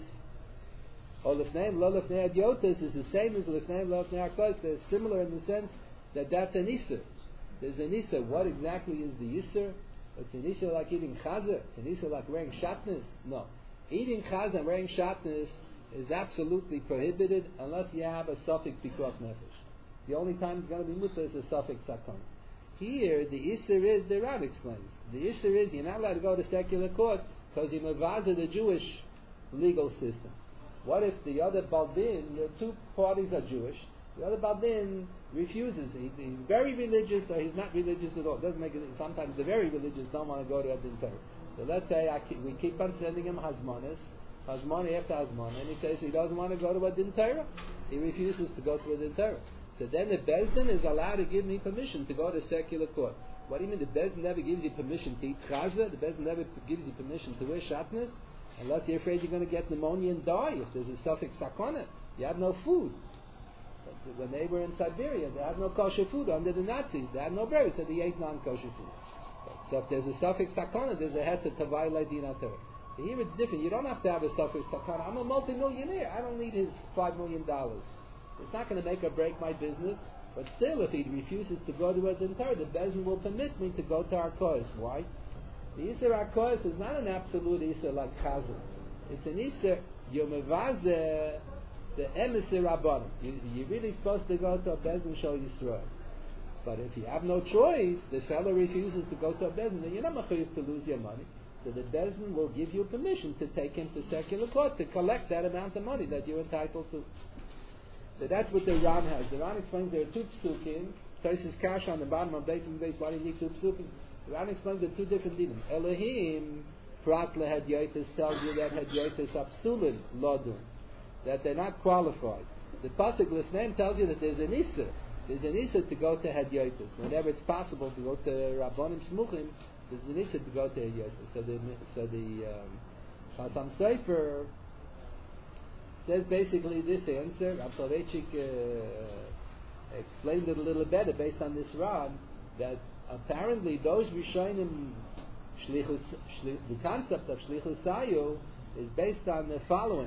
or lifnei v'lo lifnei adyotis is the same as lifnei v'lo lifnei arkois. They're similar in the sense that that's an Isser. There's an Isser. What exactly is the Isser? It's an Isser like eating chazer. It's an Isser like wearing shatnez. No. Eating chazer and wearing shatnez is absolutely prohibited unless you have a suffix pikuach nefesh. The only time it's going to be mutter is a suffix sakon. Here, the Isser is, the Rav explains, the Isser is you're not allowed to go to secular court because you mavaza the Jewish legal system. What if the other Baldin, the two parties are Jewish, the other Baldin refuses. He's very religious or he's not religious at all. It doesn't make it. Sometimes the very religious don't want to go to Adin Torah. So let's say we keep on sending him Hazmanis after Hazman, and he says he doesn't want to go to Adin Torah. He refuses to go to Adin Torah. So then the Bezdin is allowed to give me permission to go to secular court. What do you mean the Bezdin never gives you permission to eat chaza? The Bezdin never gives you permission to wear shatnez? Unless you're afraid you're going to get pneumonia and die. If there's a suffix sakona, you have no food. When they were in Siberia, they had no kosher food under the Nazis. They had no bread, so they ate non-kosher food. So if there's a suffix sakana, there's a heter tavai leidin ater. Here it's different. You don't have to have a suffix sakana. I'm a multimillionaire. I don't need his $5 million. It's not going to make or break my business. But still, if he refuses to go to a dintar, the Bezin will permit me to go to Arkois. Why? The Isser Arkois is not an absolute Isser like Chazal. It's an Isser Yomevazeh, the Emissary Rabbanim. You're really supposed to go to a Bezin Shal Yisrael. But if you have no choice, the fellow refuses to go to a Bezin, then you're not mechuyev to lose your money. So the Bezin will give you permission to take him to secular court to collect that amount of money that you're entitled to. So that's what the Ran has. The Ran explains there are two psukim. Tosis Kash on the bottom of base and base. Why do you need two psukim? The Ran explains there are two different dinim. Elohim prat lehadyotis tells you that hadyotis are psulin lodun, that they're not qualified. The pasuk Lifneim tells you that there's an Isser. There's an Isser to go to hadyotis. Whenever it's possible to go to Rabbonim Smuchim, there's an Isser to go to hadyotis. So the Chasam Sofer says basically this answer. Rav Soloveitchik explained it a little better based on this Ran, that apparently those Rishonim, the concept of Shlichus Sayu is based on the following: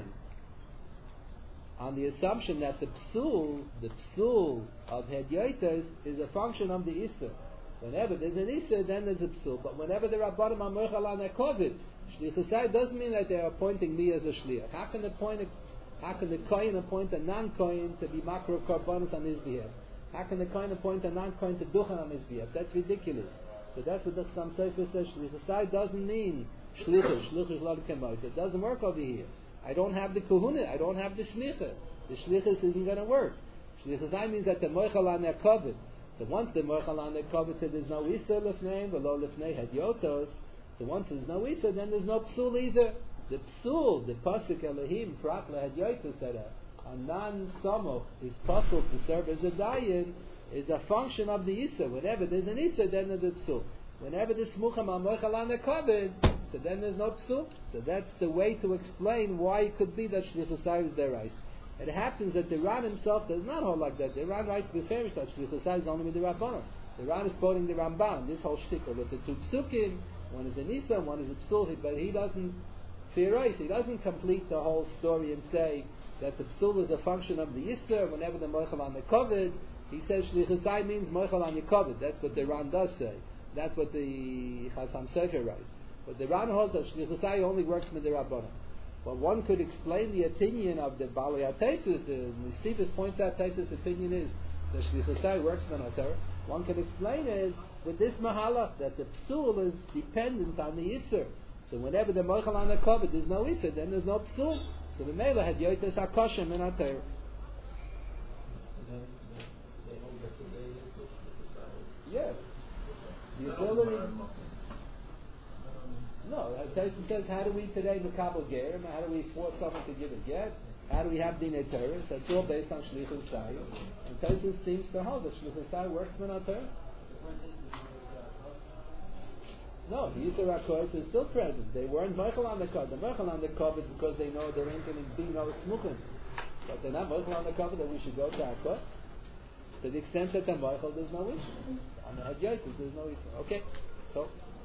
on the assumption that the psul of Hedyotes is a function of the Isser. Whenever there's an Isser, then there's a psul. But whenever the Rabbanim are mochel on a kovid, Shlichus Sayu doesn't mean that they are appointing me as a shliach. How can the Kohen appoint a non-Kohen to be makro korbanos on his behalf? How can the Kohen appoint a non-Kohen to duchen on his behalf? That's ridiculous. So that's what the Chasam Sofer says. Shlichus doesn't mean shlichus. Shlichus lo kemos. It doesn't work over here. I don't have the kahuna. I don't have the shlichus. The shlichus isn't going to work. Shlichus means that the mochel on their kovet. So once the mochel on their kovet said there's no isur lefnei, v'lo lefnei hadyotos. So once there's no isur, then there's no psul either. The psul, the pasuk Elohim prat lehadyotos, that a non-samoch is possible to serve as a dayan, is a function of the isur. Whenever there's an isur, then there's a psul. Whenever the smuchim are mochel on their kovet, so then there's no psul. So that's the way to explain why it could be that Shlichus Sayu is their right. It happens that the Ran himself does not hold like that. The Ran writes beferish that Shlichus Sayu is only with the Rabbanon. The Ran is quoting the Ramban, this whole shtickle with the two psukim, one is an Isser, one is a psul, but he doesn't theorize, he doesn't complete the whole story and say that the psul is a function of the Isser, whenever the mochel on the kovid, he says Shlichus Sayu means mochel on your kovid. That's what the Ran does say. That's what the Chasam Sofer writes. But the Ran holds that Shlichus Sayu only works with the Rabbanon. Well, one could explain the opinion of the Balei HaTeisus. The Stevens points out Teisus' opinion is that Shlichus Sayu works with the Torah. One could explain it with this mahalach, that the psul is dependent on the Isser. So whenever the mochel on the kovet, there's no Isser, then there's no psul. So the Mela had yotes hakoshem in Torah. Yes. The ability. No, Tyson says, how do we today mekabel gerim? How do we force someone to give a get? How do we have dinei Torah? That's all based on Shlichus Sayu. And Tyson seems to hold that Shlichus Sayu works in our Torah. No, the Yisur HaKodesh is still present. They weren't mochel on the kovet. They're mochel on the kovet because they know there ain't going to be no smuchim. But they're not mochel on the kovet that we should go to HaKodesh. To the extent that they're mochel, there's no issue. On the Hadyotis, there's no issue. Okay, so